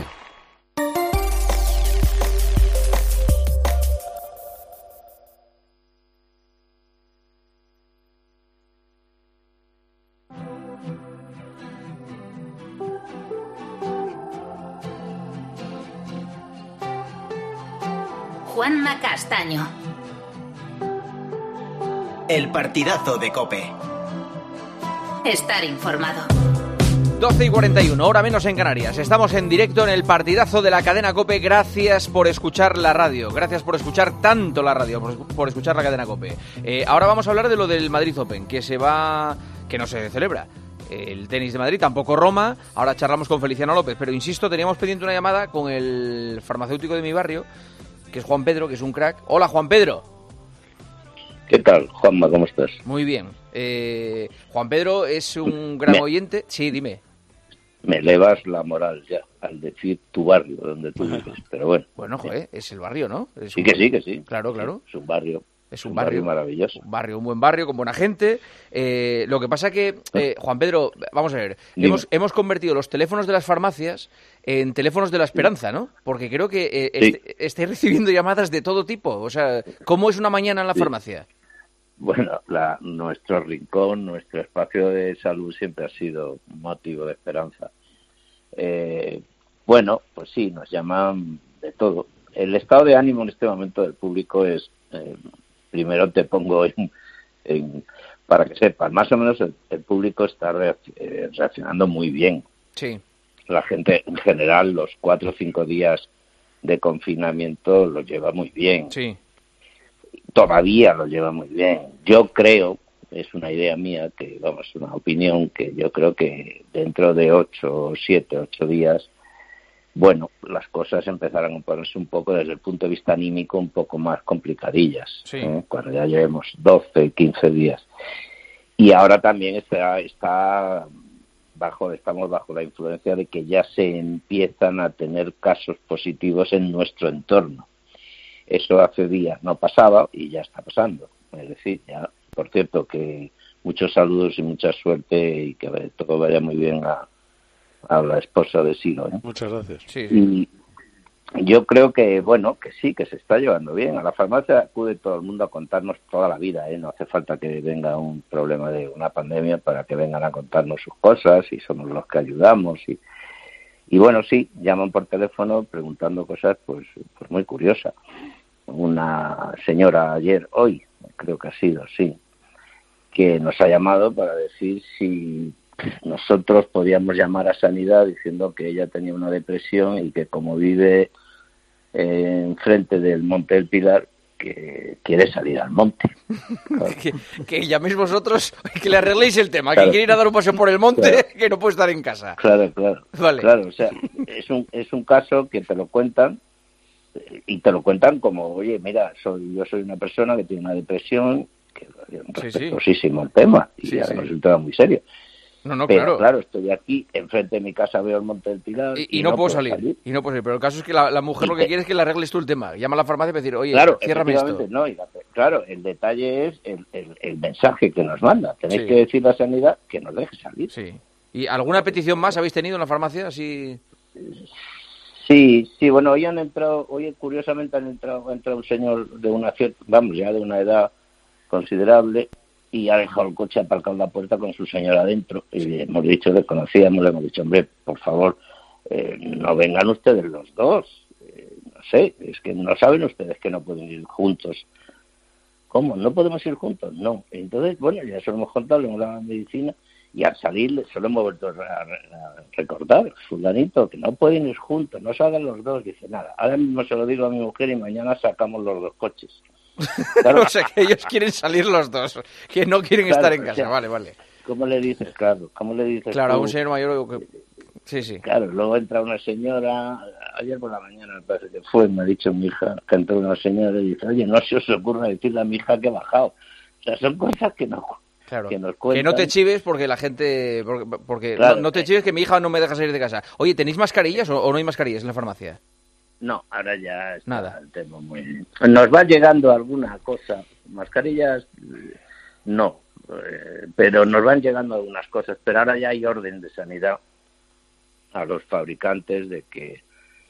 Juanma Castaño. El partidazo de COPE. Estar informado. doce y cuarenta y uno, hora menos en Canarias. Estamos en directo en el partidazo de la cadena COPE. Gracias por escuchar la radio. Gracias por escuchar tanto la radio, por, por escuchar la cadena COPE. Eh, ahora vamos a hablar de lo del Madrid Open, que se va, que no se celebra. El tenis de Madrid, tampoco Roma. Ahora charlamos con Feliciano López, pero insisto, teníamos pendiente una llamada con el farmacéutico de mi barrio, que es Juan Pedro, que es un crack. Hola, Juan Pedro. ¿Qué tal, Juanma? ¿Cómo estás? Muy bien. Eh, Juan Pedro es un gran me, oyente. Sí, dime. Me elevas la moral ya al decir tu barrio, donde tú vives, pero bueno. Bueno, joder, es el barrio, ¿no? Es sí, que sí, que sí. Claro, claro. Es un barrio. Es un, un barrio, barrio maravilloso. Un barrio, un buen barrio, con buena gente. Eh, lo que pasa que, eh, Juan Pedro, vamos a ver, hemos, hemos convertido los teléfonos de las farmacias en teléfonos de la esperanza, ¿no? Porque creo que eh, sí. est- estáis recibiendo llamadas de todo tipo. O sea, ¿cómo es una mañana en la sí. farmacia? Bueno, la, nuestro rincón, nuestro espacio de salud siempre ha sido un motivo de esperanza. Eh, bueno, pues sí, nos llaman de todo. El estado de ánimo en este momento del público es... Eh, primero te pongo en, en, para que sepas, más o menos el, el público está reaccionando muy bien. Sí. La gente en general los cuatro o cinco días de confinamiento los lleva muy bien. Sí. Todavía los lleva muy bien. Yo creo, es una idea mía, que vamos, una opinión, que yo creo que dentro de ocho, siete, ocho días, bueno, las cosas empezarán a ponerse un poco desde el punto de vista anímico un poco más complicadillas, sí. ¿eh? Cuando ya llevemos doce, quince días. Y ahora también está, está bajo, estamos bajo la influencia de que ya se empiezan a tener casos positivos en nuestro entorno. Eso hace días no pasaba y ya está pasando. Es decir, ya, por cierto, que muchos saludos y mucha suerte y que todo vaya muy bien a a la esposa de Siro, ¿eh? Muchas gracias. Sí, sí. Y yo creo que, bueno, que sí, que se está llevando bien. A la farmacia acude todo el mundo a contarnos toda la vida, ¿eh? No hace falta que venga un problema de una pandemia para que vengan a contarnos sus cosas y somos los que ayudamos. Y, y bueno, sí, llaman por teléfono preguntando cosas pues, pues muy curiosas. Una señora ayer, hoy, creo que ha sido, sí, que nos ha llamado para decir si nosotros podíamos llamar a Sanidad diciendo que ella tenía una depresión y que como vive eh, enfrente del Monte del Pilar, que quiere salir al monte. Claro. que, que llaméis vosotros, que le arregléis el tema, claro. Que quiere ir a dar un paseo por el monte, claro. Que no puede estar en casa. Claro, claro. Vale. Claro, o sea, es un, es un caso que te lo cuentan y te lo cuentan como, oye, mira, soy yo soy una persona que tiene una depresión, que es respetuosísimo el tema, y sí, además sí. es un tema muy serio. No, no, pero claro. claro, estoy aquí, enfrente de mi casa veo el Monte del Pilar. Y, Y, y no, no puedo puedo salir, salir. Y no puedo salir. Pero el caso es que la, la mujer Y lo que te- quiere es que le arregles tú el tema. Llama a la farmacia para decir, oye, Claro, ciérrame esto. efectivamente, no, y la- claro, el detalle es el, el, el mensaje que nos manda. Tenéis Sí. que decir a la sanidad que nos deje salir. Sí. ¿Y alguna petición más habéis tenido en la farmacia? Así... Sí, sí, bueno, hoy han entrado, hoy curiosamente han entrado, ha entrado un señor de una cierta, vamos, ya de una edad considerable, y ha dejado el coche aparcado en la puerta con su señora adentro. Y le hemos dicho, le conocíamos, le hemos dicho, hombre, por favor, eh, no vengan ustedes los dos. Eh, no sé, es que no saben ustedes que no pueden ir juntos. ¿Cómo? ¿No podemos ir juntos? No. Entonces, bueno, ya se lo hemos contado, le hemos dado la medicina, y al salir se lo hemos vuelto a, a- a recordar, fulanito, que no pueden ir juntos, no salgan los dos. Dice, nada, ahora mismo se lo digo a mi mujer y mañana sacamos los dos coches. Claro. o sea, que ellos quieren salir los dos, que no quieren Claro, estar en o casa. sea, vale, vale. ¿Cómo le dices, claro? ¿Cómo le dices Claro, a tú? un señor mayor... que- Sí, sí. Claro, luego entra una señora, ayer por la mañana me parece que fue, me ha dicho mi hija, que entró una señora y dice, oye, no se os ocurra decirle a mi hija que he bajado. O sea, son cosas que no, Claro. que nos Que cuentan. no te chives porque la gente... Porque, porque Claro. no, no te chives que mi hija no me deja salir de casa. Oye, ¿tenéis mascarillas o, o no hay mascarillas en la farmacia? No, ahora ya está Nada. el tema muy... Nos va llegando alguna cosa, mascarillas, eh, no, eh, pero nos van llegando algunas cosas, pero ahora ya hay orden de sanidad a los fabricantes de que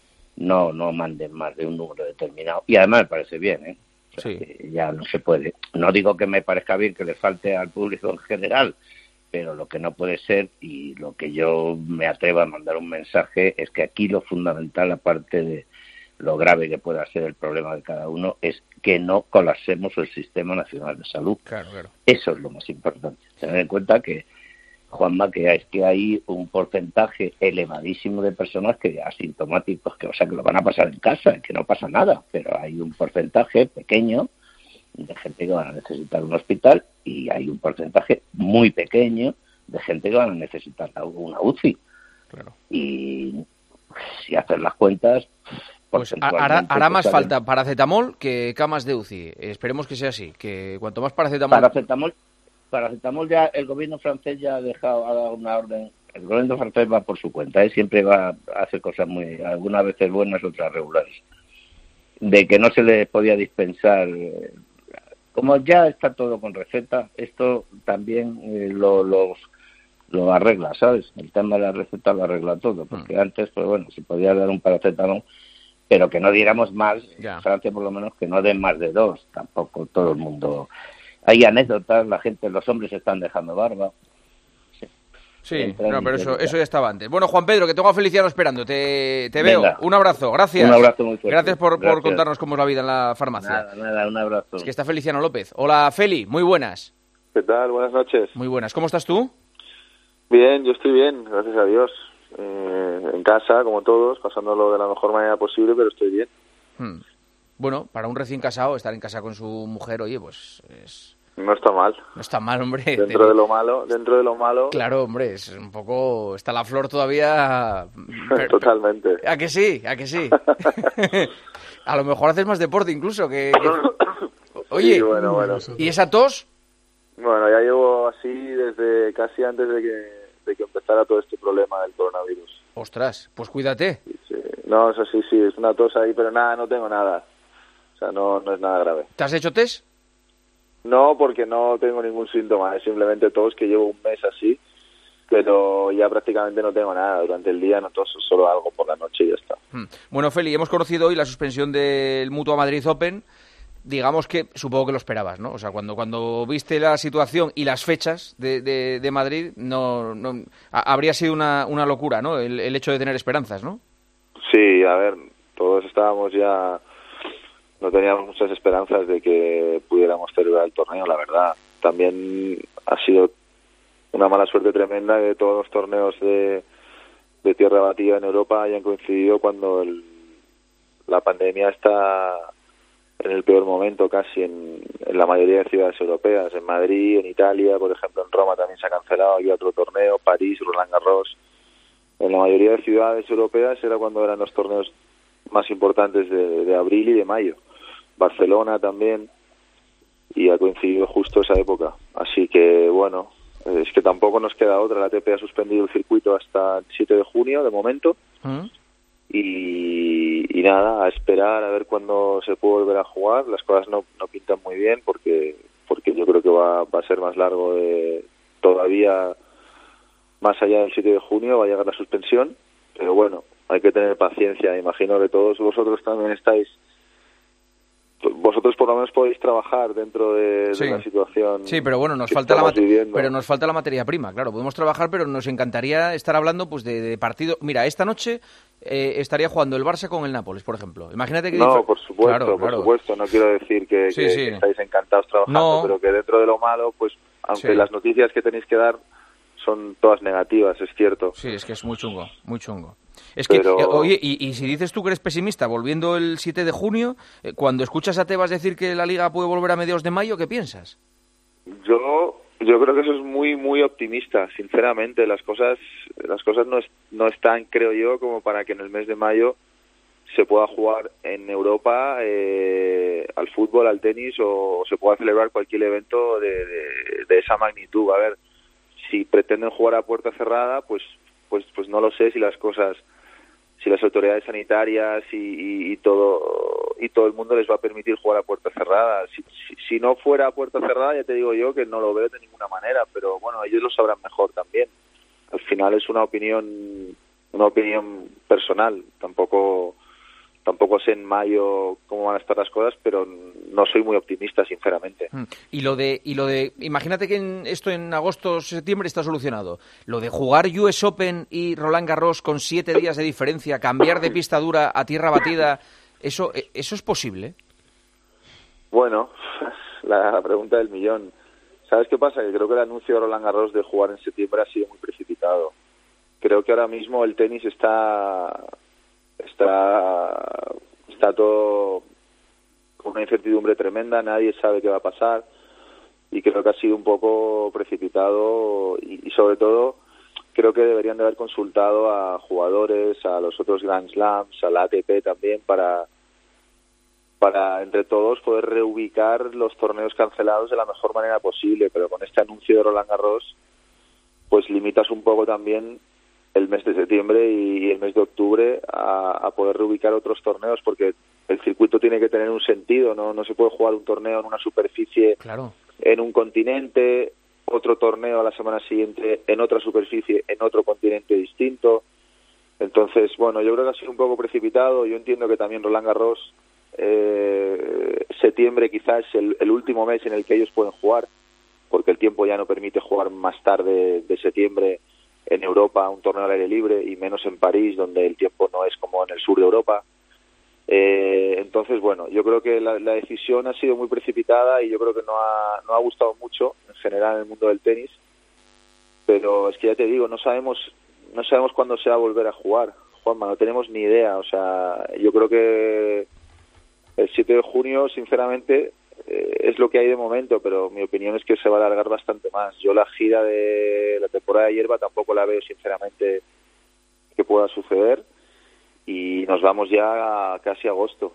no no manden más de un número determinado. Y además me parece bien, ¿eh? O sea, Sí. que ya no se puede. No digo que me parezca bien que le falte al público en general, pero lo que no puede ser, y lo que yo me atrevo a mandar un mensaje, es que aquí lo fundamental, aparte de lo grave que pueda ser el problema de cada uno, es que no colapsemos el Sistema Nacional de Salud. Claro, claro. Eso es lo más importante. Tener en cuenta que, Juanma, que es que hay un porcentaje elevadísimo de personas que asintomáticos, que o sea que lo van a pasar en casa, que no pasa nada, pero hay un porcentaje pequeño de gente que van a necesitar un hospital y hay un porcentaje muy pequeño de gente que van a necesitar una U C I. Claro. Y si haces las cuentas, Pues hará, hará más falta paracetamol que camas de U C I. Esperemos que sea así, que cuanto más paracetamol... Paracetamol, paracetamol ya el gobierno francés ya ha dejado, ha dado una orden. El gobierno francés va por su cuenta, ¿eh? Siempre va a hacer cosas muy, algunas veces buenas, otras regulares. De que no se le podía dispensar, eh, como ya está todo con receta, esto también eh, lo, los, lo arregla, ¿sabes? El tema de la receta lo arregla todo, porque mm. antes, pues bueno, se podía dar un paracetamol, pero que no diéramos más, ya. En Francia por lo menos que no den más de dos, tampoco todo el mundo. Hay anécdotas, la gente, los hombres están dejando barba. Sí, sí no, pero eso, eso ya estaba antes. Bueno, Juan Pedro, que tengo a Feliciano esperando, te, te veo. Venga. Un abrazo, gracias. Un abrazo muy fuerte. Gracias por, gracias por contarnos cómo es la vida en la farmacia. Nada, nada, un abrazo. Es que está Feliciano López. Hola, Feli, muy buenas. ¿Qué tal? Buenas noches. Muy buenas. ¿Cómo estás tú? Bien, yo estoy bien, gracias a Dios. Eh, en casa, como todos, pasándolo de la mejor manera posible, pero estoy bien. Hmm. Bueno, para un recién casado, estar en casa con su mujer, oye, pues es... No está mal. No está mal, hombre. Dentro de... de lo malo, dentro de lo malo. Claro, hombre, es un poco... Está la flor todavía... Totalmente. ¿A que sí? ¿A que sí? A lo mejor haces más deporte incluso que... que... Oye, sí, bueno, bueno. ¿Y esa tos? Bueno, ya llevo así desde casi antes de que, de que empezara todo este problema del coronavirus. Ostras, pues cuídate. Sí, sí. No, eso sí, sí, es una tos ahí, pero nada, no tengo nada. O sea, no, no es nada grave. ¿Te has hecho test? No, porque no tengo ningún síntoma, es simplemente tos, que llevo un mes así, pero ya prácticamente no tengo nada. Durante el día no toso, solo algo por la noche y ya está. Bueno, Feli, hemos conocido hoy la suspensión del Mutua Madrid Open. Digamos que supongo que lo esperabas, ¿no? O sea, cuando cuando viste la situación y las fechas de, de, de Madrid, no, no a, habría sido una, una locura, ¿no? El, el hecho de tener esperanzas, ¿no? Sí, a ver, todos estábamos ya... No teníamos muchas esperanzas de que pudiéramos celebrar el torneo, la verdad. También ha sido una mala suerte tremenda que todos los torneos de, de tierra batida en Europa hayan coincidido cuando el, la pandemia está en el peor momento casi en, en la mayoría de ciudades europeas. En Madrid, en Italia, por ejemplo, en Roma también se ha cancelado, había otro torneo, París, Roland Garros. En la mayoría de ciudades europeas era cuando eran los torneos más importantes de, de abril y de mayo. Barcelona también, y ha coincidido justo esa época. Así que, bueno, es que tampoco nos queda otra. La A T P ha suspendido el circuito hasta el siete de junio, de momento. ¿Mm? Y, y nada, a esperar a ver cuándo se puede volver a jugar. Las cosas no, no pintan muy bien porque porque yo creo que va, va a ser más largo de todavía, más allá del siete de junio va a llegar la suspensión. Pero bueno, hay que tener paciencia. Imagino que todos vosotros también estáis, vosotros por lo menos podéis trabajar dentro de, sí. de la situación. Sí, pero bueno, nos falta la mat- pero nos falta la materia prima, claro. Podemos trabajar, pero nos encantaría estar hablando pues de, de partido. Mira, esta noche eh, estaría jugando el Barça con el Nápoles, por ejemplo. Imagínate que no, dif- por supuesto, claro, por claro. supuesto. No quiero decir que, sí, que, sí. que estáis encantados trabajando, no. pero que dentro de lo malo, pues aunque sí. las noticias que tenéis que dar son todas negativas, es cierto. Sí, es que es muy chungo, muy chungo. Es Pero... que, eh, oye, y, y si dices tú que eres pesimista, volviendo el siete de junio, eh, cuando escuchas a Tebas decir que la Liga puede volver a mediados de mayo, ¿qué piensas? Yo yo creo que eso es muy muy optimista, sinceramente. Las cosas las cosas no, es, no están, creo yo, como para que en el mes de mayo se pueda jugar en Europa eh, al fútbol, al tenis, o se pueda celebrar cualquier evento de, de, de esa magnitud. A ver, si pretenden jugar a puerta cerrada, pues pues pues no lo sé si las cosas, si las autoridades sanitarias y, y, y todo y todo el mundo les va a permitir jugar a puerta cerrada. Si, si, si no fuera a puerta cerrada, ya te digo yo que no lo veo de ninguna manera, pero bueno, ellos lo sabrán mejor también. Al final es una opinión una opinión personal. Tampoco tampoco sé en mayo cómo van a estar las cosas, pero no soy muy optimista, sinceramente. Y lo de, y lo de, imagínate que en, esto en agosto, septiembre está solucionado. Lo de jugar U S Open y Roland Garros con siete días de diferencia, cambiar de pista dura a tierra batida, ¿eso, eso es posible? Bueno, la pregunta del millón. ¿Sabes qué pasa? Que creo que el anuncio de Roland Garros de jugar en septiembre ha sido muy precipitado. Creo que ahora mismo el tenis está... Está, está todo con una incertidumbre tremenda, nadie sabe qué va a pasar y creo que ha sido un poco precipitado y, y sobre todo creo que deberían de haber consultado a jugadores, a los otros Grand Slams, a la A T P también para, para entre todos poder reubicar los torneos cancelados de la mejor manera posible, pero con este anuncio de Roland Garros pues limitas un poco también el mes de septiembre y el mes de octubre a, a poder reubicar otros torneos, porque el circuito tiene que tener un sentido, no no se puede jugar un torneo en una superficie claro. en un continente, otro torneo a la semana siguiente en otra superficie en otro continente distinto. Entonces, bueno, yo creo que ha sido un poco precipitado. Yo entiendo que también Roland Garros eh, septiembre quizás es el, el último mes en el que ellos pueden jugar, porque el tiempo ya no permite jugar más tarde de septiembre en Europa un torneo al aire libre, y menos en París, donde el tiempo no es como en el sur de Europa. Eh, entonces, bueno, yo creo que la, la decisión ha sido muy precipitada y yo creo que no ha, no ha gustado mucho en general en el mundo del tenis, pero es que ya te digo, no sabemos no sabemos cuándo se va a volver a jugar, Juanma, no tenemos ni idea. O sea, yo creo que el siete de junio, sinceramente, es lo que hay de momento, pero mi opinión es que se va a alargar bastante más. Yo la gira de la temporada de hierba tampoco la veo sinceramente que pueda suceder y nos vamos ya a casi agosto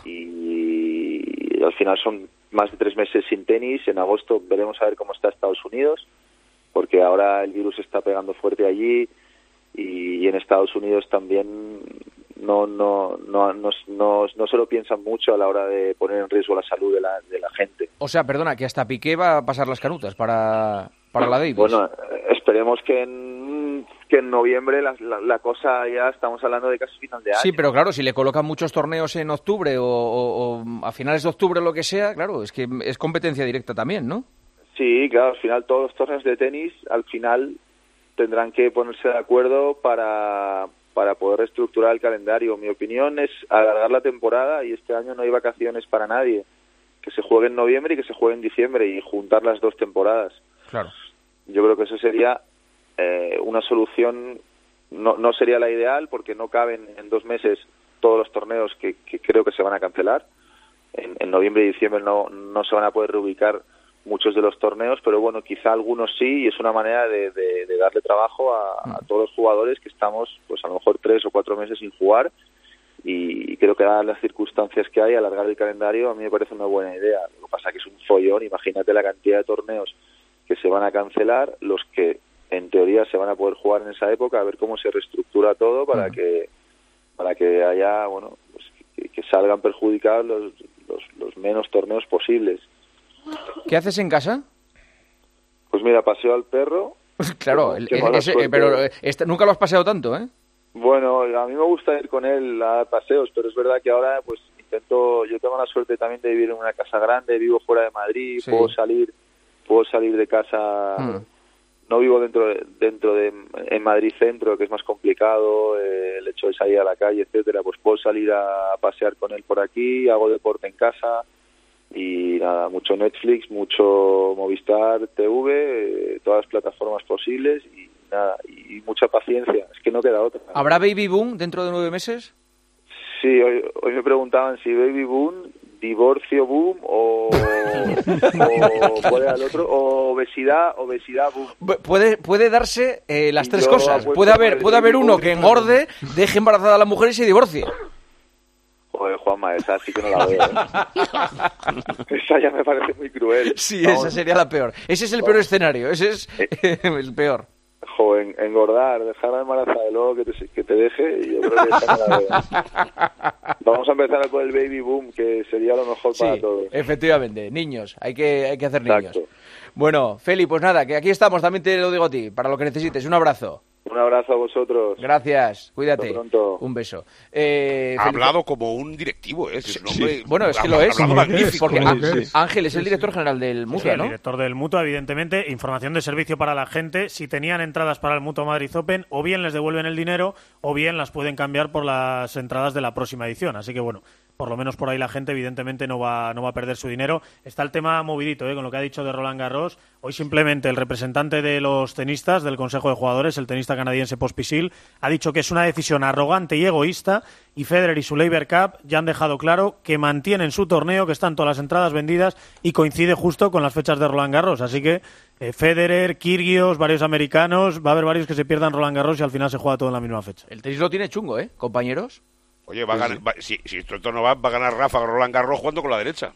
y al final son más de tres meses sin tenis. En agosto veremos a ver cómo está Estados Unidos, porque ahora el virus está pegando fuerte allí y en Estados Unidos también no no no no no, no se lo piensan mucho a la hora de poner en riesgo la salud de la de la gente. O sea, perdona, que hasta Piqué va a pasar las canutas para para la Davis. Bueno, esperemos que en que en noviembre la, la, la cosa ya estamos hablando de casi final de año. Sí, pero claro, si le colocan muchos torneos en octubre o, o, o a finales de octubre o lo que sea, claro, es que es competencia directa también, ¿no? Sí, claro, al final todos los torneos de tenis al final tendrán que ponerse de acuerdo para para poder reestructurar el calendario. Mi opinión es alargar la temporada y este año no hay vacaciones para nadie. Que se juegue en noviembre y que se juegue en diciembre y juntar las dos temporadas. Claro. Yo creo que eso sería eh, una solución, no, no sería la ideal porque no caben en dos meses todos los torneos que, que creo que se van a cancelar. En, en noviembre y diciembre no, no se van a poder reubicar muchos de los torneos, pero bueno, quizá algunos sí, y es una manera de, de, de darle trabajo a, a todos los jugadores que estamos, pues a lo mejor tres o cuatro meses sin jugar y creo que dadas las circunstancias que hay, alargar el calendario a mí me parece una buena idea. Lo que pasa es que es un follón, imagínate la cantidad de torneos que se van a cancelar, los que en teoría se van a poder jugar en esa época, a ver cómo se reestructura todo para uh-huh. que para que haya, bueno, pues que, que salgan perjudicados los, los, los menos torneos posibles. ¿Qué haces en casa? Pues mira, paseo al perro. Claro, el, ese, pero este, nunca lo has paseado tanto, ¿eh? Bueno, a mí me gusta ir con él a paseos, pero es verdad que ahora pues intento, yo tengo la suerte también de vivir en una casa grande, vivo fuera de Madrid, sí. puedo salir, puedo salir de casa, hmm. no vivo dentro de, dentro de en Madrid centro, que es más complicado, eh, el hecho de salir a la calle, etcétera, pues puedo salir a pasear con él por aquí, hago deporte en casa. Y nada, mucho Netflix, mucho Movistar T V, eh, todas las plataformas posibles y nada, y mucha paciencia, es que no queda otra. ¿Habrá Baby Boom dentro de nueve meses? Sí, hoy, hoy me preguntaban si Baby Boom, divorcio boom o, o ¿cuál era el otro? O obesidad, obesidad boom. Puede, puede darse eh, las y tres cosas, puede haber, puede haber uno que engorde, deje embarazada a la mujer y se divorcie. Joder, Juanma, esa sí que no la veo, ¿eh? Esa ya me parece muy cruel. Sí, Vamos. esa sería la peor. Ese es el peor escenario, ese es eh, el peor. Joder, engordar, dejar embarazada y luego que te, que te deje, y yo creo que esa no la veo. Vamos a empezar con el baby boom, que sería lo mejor para sí, todos. Efectivamente, niños, hay que, hay que hacer Exacto. niños. Bueno, Feli, pues nada, que aquí estamos, también te lo digo a ti, para lo que necesites. Un abrazo. Un abrazo a vosotros. Gracias, cuídate. Hasta pronto. Un beso. Eh, ha hablado como un directivo, ¿eh? Es un hombre, sí. Bueno, es que lo es. Porque sí. Ángel es el director general del Mutua, sí, ¿no? El director del Mutua, evidentemente. Información de servicio para la gente. Si tenían entradas para el Mutua Madrid Open, o bien les devuelven el dinero, o bien las pueden cambiar por las entradas de la próxima edición. Así que, bueno, por lo menos por ahí la gente evidentemente no va, no va a perder su dinero. Está el tema movidito, ¿eh? Con lo que ha dicho de Roland Garros. Hoy simplemente el representante de los tenistas del Consejo de Jugadores, el tenista canadiense Pospisil, ha dicho que es una decisión arrogante y egoísta, y Federer y su Laver Cup ya han dejado claro que mantienen su torneo, que están todas las entradas vendidas y coincide justo con las fechas de Roland Garros. Así que eh, Federer, Kyrgios, varios americanos, va a haber varios que se pierdan Roland Garros y al final se juega todo en la misma fecha. El tenis lo tiene chungo, ¿eh, compañeros? Oye, va a ganar, va, si, si esto no va, va a ganar Rafa Roland Garros jugando con la derecha.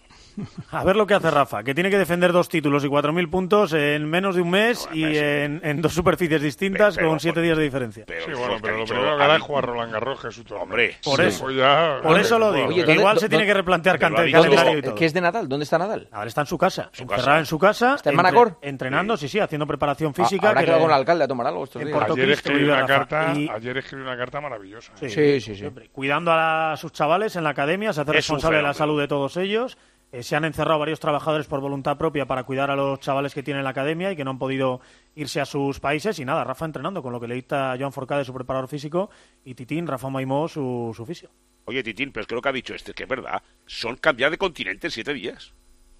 A ver lo que hace Rafa, que tiene que defender dos títulos y cuatro mil puntos en menos de un mes no, y en, en dos superficies distintas pero, pero, con siete por, días de diferencia. Pero, sí, bueno, pero lo primero que hará es jugar Roland Garros, Jesús. Hombre, por eso, sí. ya, por eso lo digo. Oye, ¿dónde, igual do, se tiene que replantear do, el calendario y todo. ¿Qué es de Nadal? ¿Dónde está Nadal? Nadal está en su casa, su encerrado casa. en su casa. ¿Está en Manacor? Entre, entrenando, sí, sí, haciendo preparación física. Ah, habrá quedado con el alcalde a tomar algo estos días. Ayer escribí, una carta, y... ayer escribí una carta maravillosa. Sí, sí, sí. sí. Cuidando a sus chavales en la academia, se hace responsable de la salud de todos ellos. Eh, se han encerrado varios trabajadores por voluntad propia para cuidar a los chavales que tienen en la academia y que no han podido irse a sus países. Y nada, Rafa entrenando, con lo que le dicta Joan Forcade, su preparador físico, y Titín, Rafa Maimó, su, su fisio. Oye, Titín, pero es que lo que ha dicho este, que es verdad, son cambiar de continente en siete días.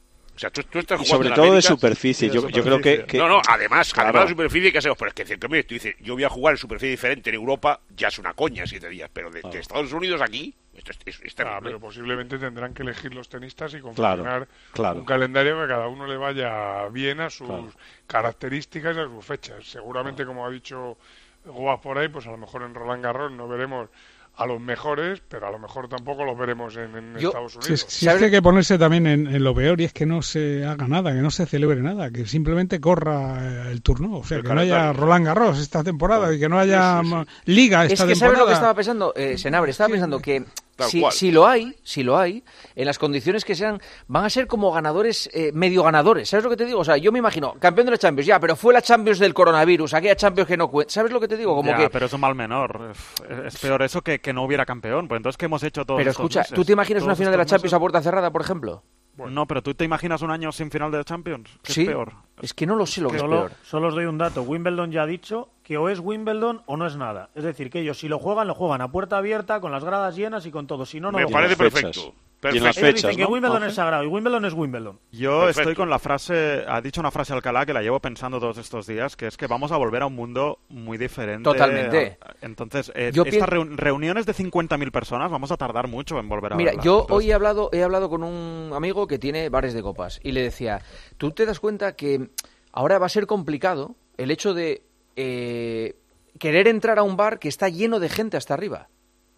O sea, tú, tú estás jugando sobre todo América, de superficie. Yo, yo creo que, que... No, no, además, claro. además de superficie, que hacemos. Pero es que, que mire, tú dices, yo voy a jugar en superficie diferente en Europa, ya es una coña siete días. Pero de, de Estados Unidos aquí, esto es, es, es terrible. Ah, pero posiblemente tendrán que elegir los tenistas y confeccionar claro, claro. un calendario que a cada uno le vaya bien a sus claro. características y a sus fechas. Seguramente, claro. como ha dicho Goa por ahí, pues a lo mejor en Roland Garros no veremos a los mejores, pero a lo mejor tampoco los veremos en, en Yo, Estados Unidos. Si, si es que hay que ponerse también en, en lo peor, y es que no se haga nada, que no se celebre nada, que simplemente corra el turno, o sea, el que no haya Roland Garros esta temporada, y que no haya sí, sí, sí. Liga esta temporada. Es que ¿sabes lo que estaba pensando, eh, Senabre? Estaba sí, pensando que si, si lo hay, si lo hay, en las condiciones que sean, van a ser como ganadores, eh, medio ganadores. ¿Sabes lo que te digo? O sea, yo me imagino, campeón de la Champions, ya, pero fue la Champions del coronavirus, aquella Champions que no cuenta. ¿Sabes lo que te digo? Como ya, que... pero es un mal menor. Es, es peor eso que, que no hubiera campeón. Pues entonces, ¿qué hemos hecho todos Pero estos escucha, meses? ¿tú te imaginas una final de la Champions meses? a puerta cerrada, por ejemplo? Bueno. No, pero ¿tú te imaginas un año sin final de la Champions? ¿Qué ¿Sí? es peor? Es que no lo sé lo que solo, es peor. Solo os doy un dato. Wimbledon ya ha dicho que o es Wimbledon o no es nada. Es decir, que ellos si lo juegan, lo juegan a puerta abierta, con las gradas llenas y con todo. Si no, no Me lo parece juegan. perfecto. Perfecto. Y en las Ellos fechas, dicen ¿no? que Wimbledon ¿Ah, es sagrado y Wimbledon es Wimbledon. Yo Perfecto. estoy con la frase, ha dicho una frase Alcalá que la llevo pensando todos estos días, que es que vamos a volver a un mundo muy diferente. Totalmente. Entonces, eh, yo estas pienso... reuniones de cincuenta mil personas vamos a tardar mucho en volver a Mira, verlas. yo Entonces... hoy he hablado, he hablado con un amigo que tiene bares de copas y le decía, ¿tú te das cuenta que ahora va a ser complicado el hecho de eh, querer entrar a un bar que está lleno de gente hasta arriba?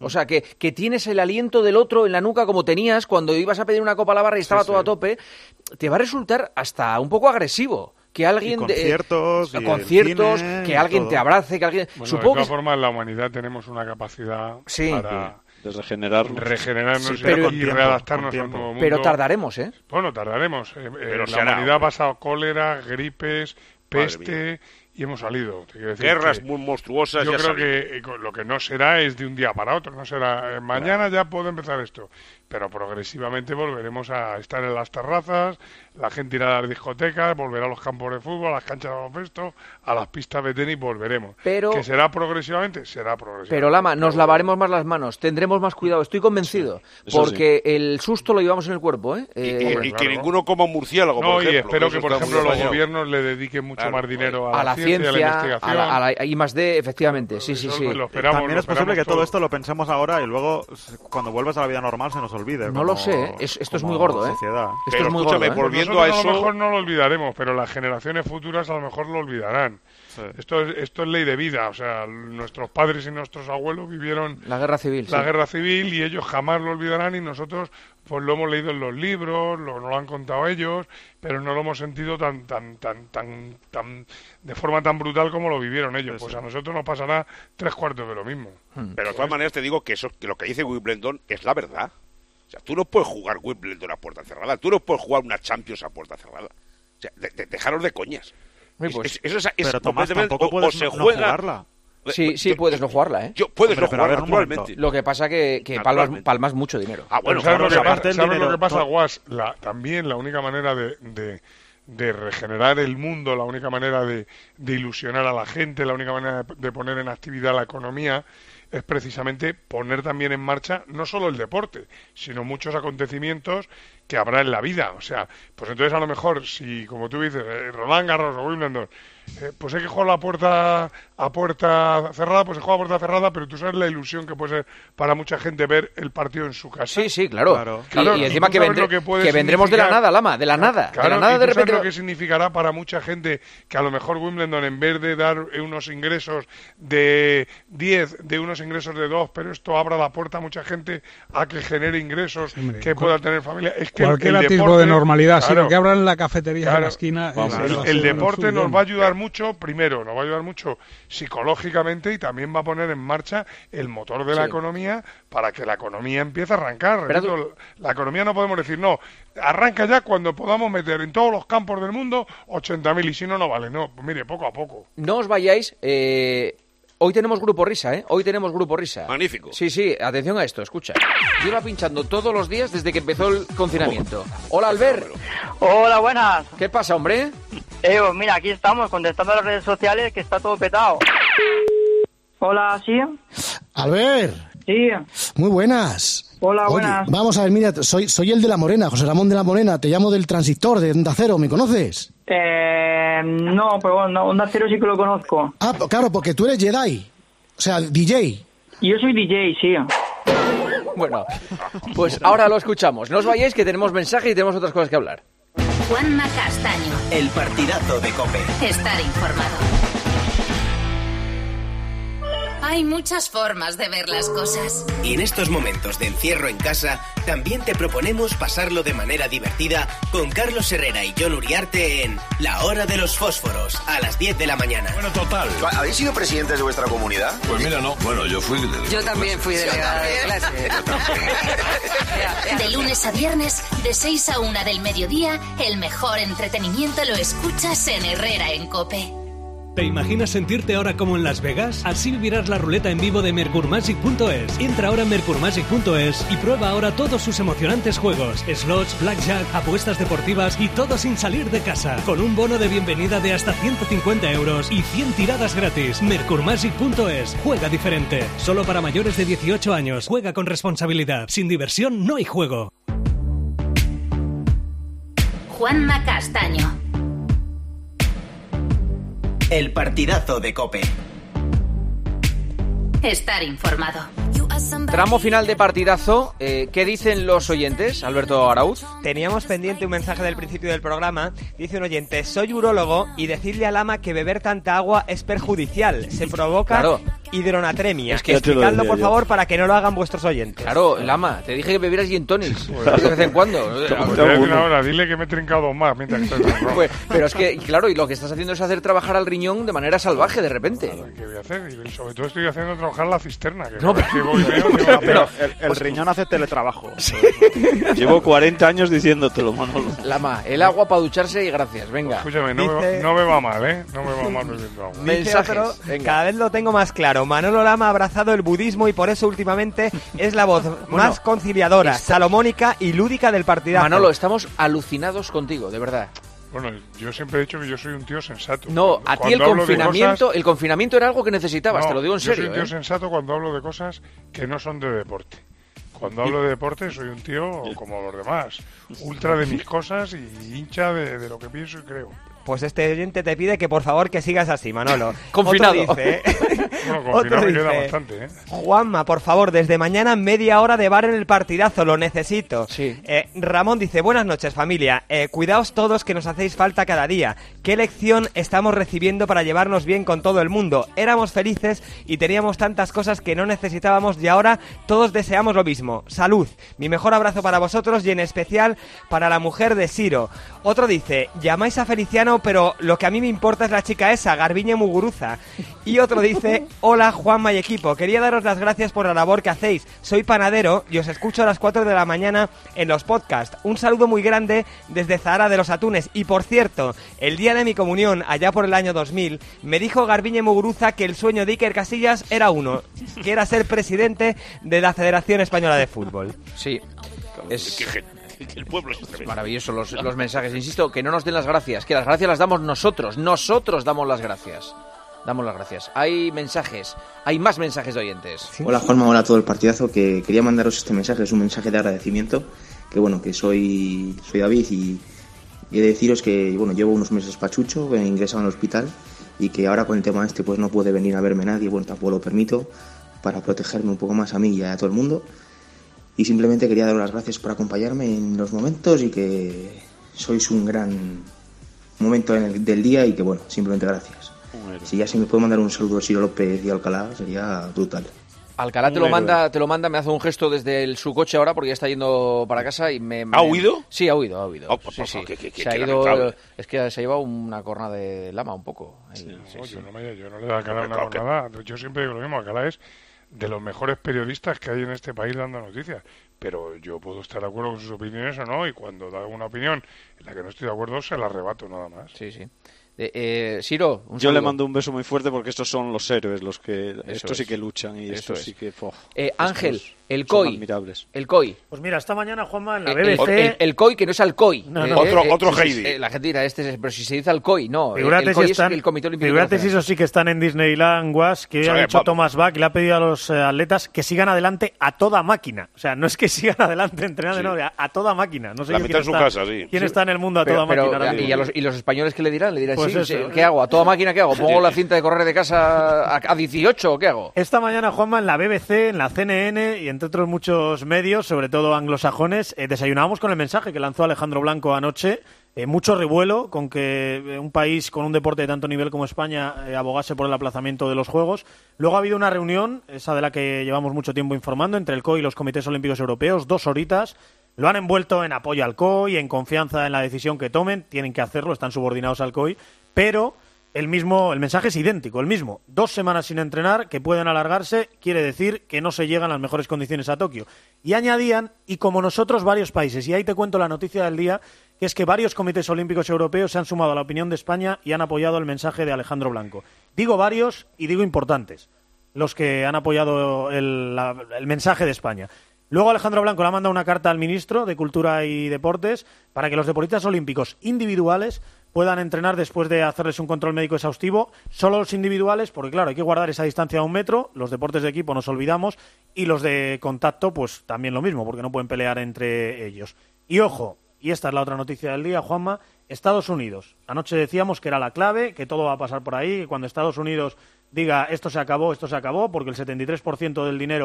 O sea, que, que tienes el aliento del otro en la nuca como tenías cuando ibas a pedir una copa a la barra y estaba sí, todo sí. a tope, te va a resultar hasta un poco agresivo. Que alguien... Y conciertos, de, y conciertos cine, que alguien todo. te abrace, que alguien... Bueno, Supongo de todas que... formas, en la humanidad tenemos una capacidad sí. para... de regenerarnos, regenerarnos sí, pero, y tiempo, readaptarnos a un nuevo mundo. Pero tardaremos, ¿eh? Bueno, tardaremos. Eh, pero la humanidad ha pasado cólera, gripes, peste... y hemos salido. Te quiero decir guerras muy monstruosas. Yo ya creo salido. que eh, lo que no será es de un día para otro, no será eh, mañana claro. ya puede empezar esto, pero progresivamente volveremos a estar en las terrazas, la gente irá a las discotecas, volverá a los campos de fútbol, a las canchas de baloncesto, a las pistas de tenis, volveremos. Pero, ¿Que será progresivamente? Será progresivamente. Pero Lama, nos lavaremos más las manos, tendremos más cuidado, estoy convencido, sí, porque sí. el susto lo llevamos en el cuerpo, ¿eh? Y, eh, y, hombre, y claro. que ninguno coma un murciélago, no, por ejemplo. Y espero que, que, por ejemplo, los gobiernos le dediquen mucho claro, más dinero a, a la ciencia, a la investigación. A la, a la I más D, efectivamente, sí, sí, sí. Lo esperamos, También lo es posible que todo. todo esto lo pensemos ahora y luego, cuando vuelvas a la vida normal, se nos olvide. No como, lo sé, es, esto es muy gordo, ¿eh? Sociedad. Esto pero es muy escúchame, gordo, ¿eh? volviendo Nosotros a eso... a lo mejor no lo olvidaremos, pero las generaciones futuras a lo mejor lo olvidarán. Sí. Esto, es, esto es ley de vida, o sea, nuestros padres y nuestros abuelos vivieron la guerra civil, la sí. guerra civil y ellos jamás lo olvidarán y nosotros pues lo hemos leído en los libros, lo, nos lo han contado ellos, pero no lo hemos sentido tan tan tan tan tan de forma tan brutal como lo vivieron ellos. Sí, pues sí. A nosotros nos pasará tres cuartos de lo mismo. Hmm. Pero de todas maneras te digo que eso que lo que dice Wimbledon es la verdad. O sea, tú no puedes jugar Wimbledon a puerta cerrada, tú no puedes jugar una Champions a puerta cerrada. O sea, de, de, dejaros de coñas. Sí, pues, es, es, eso es, es pero Tomás, tampoco o, puedes o se no, juega... no jugarla. Sí, sí, yo, puedes no jugarla, ¿eh? Yo, puedes Hombre, no jugarla, ver, naturalmente. Lo que pasa que, que palmas, palmas mucho dinero. Ah, bueno, ¿sabes, claro, lo, que aparte pasa, ¿sabes dinero, lo que pasa, todo... Guas? La, también la única manera de, de, de regenerar el mundo, la única manera de, de ilusionar a la gente, la única manera de, de poner en actividad la economía es precisamente poner también en marcha no solo el deporte, sino muchos acontecimientos que habrá en la vida. O sea, pues entonces a lo mejor, si como tú dices, eh, Roland Garros o Wimbledon, eh, pues hay que jugar la puerta a puerta cerrada, pues se juega a puerta cerrada, pero tú sabes la ilusión que puede ser para mucha gente ver el partido en su casa. Sí, sí, claro. claro. Y, claro, y encima y que, vendré, que, que vendremos de la nada, Lama, de la nada. Claro, de la nada y de tú repente. sabes lo que significará para mucha gente que a lo mejor Wimbledon, en vez de dar unos ingresos de diez, de unos ingresos de dos, pero esto abra la puerta a mucha gente a que genere ingresos, Hombre, que pueda tener familia. Es que cualquier el atisbo deporte, de normalidad, claro, sino que abran la cafetería claro, en la esquina. Vamos, es, el, es, el es deporte nos va a ayudar mucho, primero, nos va a ayudar mucho psicológicamente y también va a poner en marcha el motor de la sí. economía para que la economía empiece a arrancar. Repito, la economía no podemos decir, no, arranca ya cuando podamos meter en todos los campos del mundo ochenta mil y si no, no vale. No, pues mire, poco a poco. No os vayáis... Eh... Hoy tenemos Grupo Risa, ¿eh? Hoy tenemos Grupo Risa. Magnífico. Sí, sí, atención a esto, escucha. Lleva pinchando todos los días desde que empezó el confinamiento. Hola, Albert. Hola, buenas. ¿Qué pasa, hombre? Eh, mira, aquí estamos contestando a las redes sociales que está todo petado. Hola, ¿sí? Albert. Sí. Muy buenas. Hola, Oye, buenas. Vamos a ver, mira, soy, soy el de La Morena, José Ramón de La Morena. Te llamo del Transistor, de Onda Cero, ¿me conoces? Eh, no, pero bueno, Onda Cero sí que lo conozco. Ah, claro, porque tú eres Jedi, o sea, D J. Yo soy D J, sí. Bueno, pues ahora lo escuchamos. No os vayáis que tenemos mensaje y tenemos otras cosas que hablar. Juanma Castaño. El partidazo de COPE. Estar informado. Hay muchas formas de ver las cosas. Y en estos momentos de encierro en casa, también te proponemos pasarlo de manera divertida con Carlos Herrera y Jon Uriarte en La Hora de los Fósforos, a las diez de la mañana. Bueno, total. ¿Habéis sido presidentes de vuestra comunidad? Pues mira, no. Bueno, yo fui... De... Yo también fui delegada de clase. De lunes a viernes, de seis a una del mediodía, el mejor entretenimiento lo escuchas en Herrera en COPE. ¿Te imaginas sentirte ahora como en Las Vegas? Así vivirás la ruleta en vivo de Mercurmagic punto es. Entra ahora en Mercurmagic punto es y prueba ahora todos sus emocionantes juegos, slots, blackjack, apuestas deportivas y todo sin salir de casa. Con un bono de bienvenida de hasta ciento cincuenta euros y cien tiradas gratis. Mercurmagic punto es. Juega diferente. Solo para mayores de dieciocho años. Juega con responsabilidad. Sin diversión no hay juego. Juanma Castaño. El partidazo de COPE. Estar informado. You Tramo final de partidazo. Eh, ¿Qué dicen los oyentes, Alberto Arauz? Teníamos pendiente un mensaje del principio del programa. Dice un oyente: soy urólogo y decirle al ama que beber tanta agua es perjudicial. Se provoca claro. hidronatremia. Es que explicadlo, por favor, para que no lo hagan vuestros oyentes. Claro, el ama, te dije que bebieras gin tonics de vez en cuando. Ahora, dile que me he trincado dos más mientras estoy pues, pero es que, claro, y lo que estás haciendo es hacer trabajar al riñón de manera salvaje de repente. Claro, ¿qué voy a hacer? Y sobre todo estoy haciendo trabajar la cisterna. Que no, pero, que voy, veo, pero, pero el, el riñón hace teletrabajo. Sí. Llevo cuarenta años diciéndotelo, Manolo. Lama, el agua para ducharse y gracias, venga. Pues escúchame, no, Dice... me, no me va mal, ¿eh? No me va mal bebiendo agua. Mensajes, otro, cada vez lo tengo más claro. Manolo Lama ha abrazado el budismo y por eso últimamente es la voz bueno, más conciliadora, está... salomónica y lúdica del partidazo. Manolo, estamos alucinados contigo, de verdad. Bueno, yo siempre he dicho que yo soy un tío sensato. No, a ti el confinamiento, cosas... el confinamiento era algo que necesitabas, no, te lo digo en serio. Yo soy un tío ¿eh? sensato cuando hablo de cosas que no son de deporte. Cuando hablo de deporte soy un tío como los demás, ultra de mis cosas y hincha de, de lo que pienso y creo. Pues este oyente te pide que por favor que sigas así, Manolo. Confinado. Otro dice, bueno, confinado me queda bastante, ¿eh? Juanma, por favor, desde mañana media hora de bar en el partidazo, lo necesito. Sí. Eh, Ramón dice, buenas noches familia, eh, cuidaos todos que nos hacéis falta cada día. ¿Qué lección estamos recibiendo para llevarnos bien con todo el mundo? Éramos felices y teníamos tantas cosas que no necesitábamos y ahora todos deseamos lo mismo. Salud. Mi mejor abrazo para vosotros y en especial para la mujer de Siro. Otro dice, llamáis a Feliciano pero lo que a mí me importa es la chica esa, Garbiñe Muguruza. Y otro dice, hola Juanma y equipo, quería daros las gracias por la labor que hacéis. Soy panadero y os escucho a las cuatro de la mañana en los podcasts. Un saludo muy grande desde Zahara de los Atunes. Y por cierto, el día de mi comunión, allá por el año dos mil, me dijo Garbiñe Muguruza que el sueño de Iker Casillas era uno, que era ser presidente de la Federación Española de Fútbol. Sí, es... El pueblo es maravilloso los, los mensajes. Insisto, que no nos den las gracias, que las gracias las damos nosotros. Nosotros damos las gracias. Damos las gracias. Hay mensajes, hay más mensajes de oyentes. ¿Sí? Hola Juanma, hola a todo el partidazo. Que quería mandaros este mensaje, es un mensaje de agradecimiento. Que bueno, que soy soy David y, y he de deciros que bueno, llevo unos meses pachucho, he ingresado en el hospital y que ahora con el tema este pues no puede venir a verme nadie, bueno, tampoco lo permito, para protegerme un poco más a mí y a todo el mundo. Y simplemente quería daros las gracias por acompañarme en los momentos y que sois un gran momento en el, del día y que, bueno, simplemente gracias. Bueno. Si ya se me puede mandar un saludo a Ciro López y Alcalá, sería brutal. Alcalá te lo manda, te lo manda, me hace un gesto desde el, su coche ahora porque ya está yendo para casa y me... me... ¿Ha huido? Sí, ha huido, ha huido. Oh, sí, sí. ¿Qué, qué, qué, se ha ido, es que se ha llevado una corna de lama un poco. Sí, sí, sí, no, sí. Yo, no me, yo no le doy a Alcalá una cornada. Yo siempre digo lo mismo, Alcalá es de los mejores periodistas que hay en este país dando noticias. Pero yo puedo estar de acuerdo con sus opiniones o no, y cuando da una opinión en la que no estoy de acuerdo, se la arrebato nada más. Sí, sí. Eh, eh, Siro, un yo saludo. le mando un beso muy fuerte porque estos son los héroes, los que Eso estos es. sí que luchan y Eso estos es. sí que... Oh, eh, Ángel, el C O C O I. Admirables. El C O I. Pues mira, esta mañana, Juanma, en la el, B B C... El, el, el C O I, que no es Alcoy. No, eh, no. Otro, eh, otro eh, Heidi. Eh, la gente dirá, este es, pero si se dice Alcoy, no. Figúrate el C O I si es están, el Comité Olímpico figúrate si Internacional. esos sí que están en Disneyland, Guas, que hoy ha dicho Thomas Bach, le ha pedido a los eh, atletas que sigan adelante a toda máquina. O sea, no es que sigan adelante entrenando, Sí. no, a, a toda máquina. No sé La yo mitad quién, en su está, casa, sí. quién Sí. está en el mundo a Pero, toda pero, máquina. ahora ¿y, mismo. a los, ¿Y los españoles qué le dirán? Le dirán, Pues sí, eso, sí, ¿eh? ¿qué hago? ¿A toda máquina qué hago? ¿Pongo la cinta de correr de casa a, a dieciocho o qué hago? Esta mañana, Juanma, en la B B C, en la C N N y entre otros muchos medios, sobre todo anglosajones, eh, desayunábamos con el mensaje que lanzó Alejandro Blanco anoche. Eh, mucho revuelo con que eh, un país con un deporte de tanto nivel como España eh, abogase por el aplazamiento de los Juegos. Luego ha habido una reunión, esa de la que llevamos mucho tiempo informando, entre el C O I y los comités olímpicos europeos, dos horitas. Lo han envuelto en apoyo al C O I, en confianza en la decisión que tomen. Tienen que hacerlo, están subordinados al C O I, pero... El mismo, el mensaje es idéntico, el mismo. Dos semanas sin entrenar, que pueden alargarse, quiere decir que no se llegan las mejores condiciones a Tokio. Y añadían, y como nosotros, varios países, y ahí te cuento la noticia del día, que es que varios comités olímpicos europeos se han sumado a la opinión de España y han apoyado el mensaje de Alejandro Blanco. Digo varios y digo importantes, los que han apoyado el, la, el mensaje de España. Luego Alejandro Blanco le ha mandado una carta al ministro de Cultura y Deportes para que los deportistas olímpicos individuales puedan entrenar después de hacerles un control médico exhaustivo, solo los individuales, porque claro, hay que guardar esa distancia de un metro, los deportes de equipo nos olvidamos, y los de contacto, pues también lo mismo, porque no pueden pelear entre ellos. Y ojo, y esta es la otra noticia del día, Juanma, Estados Unidos. Anoche decíamos que era la clave, que todo va a pasar por ahí, que cuando Estados Unidos diga esto se acabó, esto se acabó, porque el setenta y tres por ciento del dinero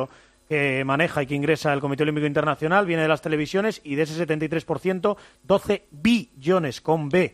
que maneja y que ingresa el Comité Olímpico Internacional viene de las televisiones, y de ese setenta y tres por ciento, doce billones con B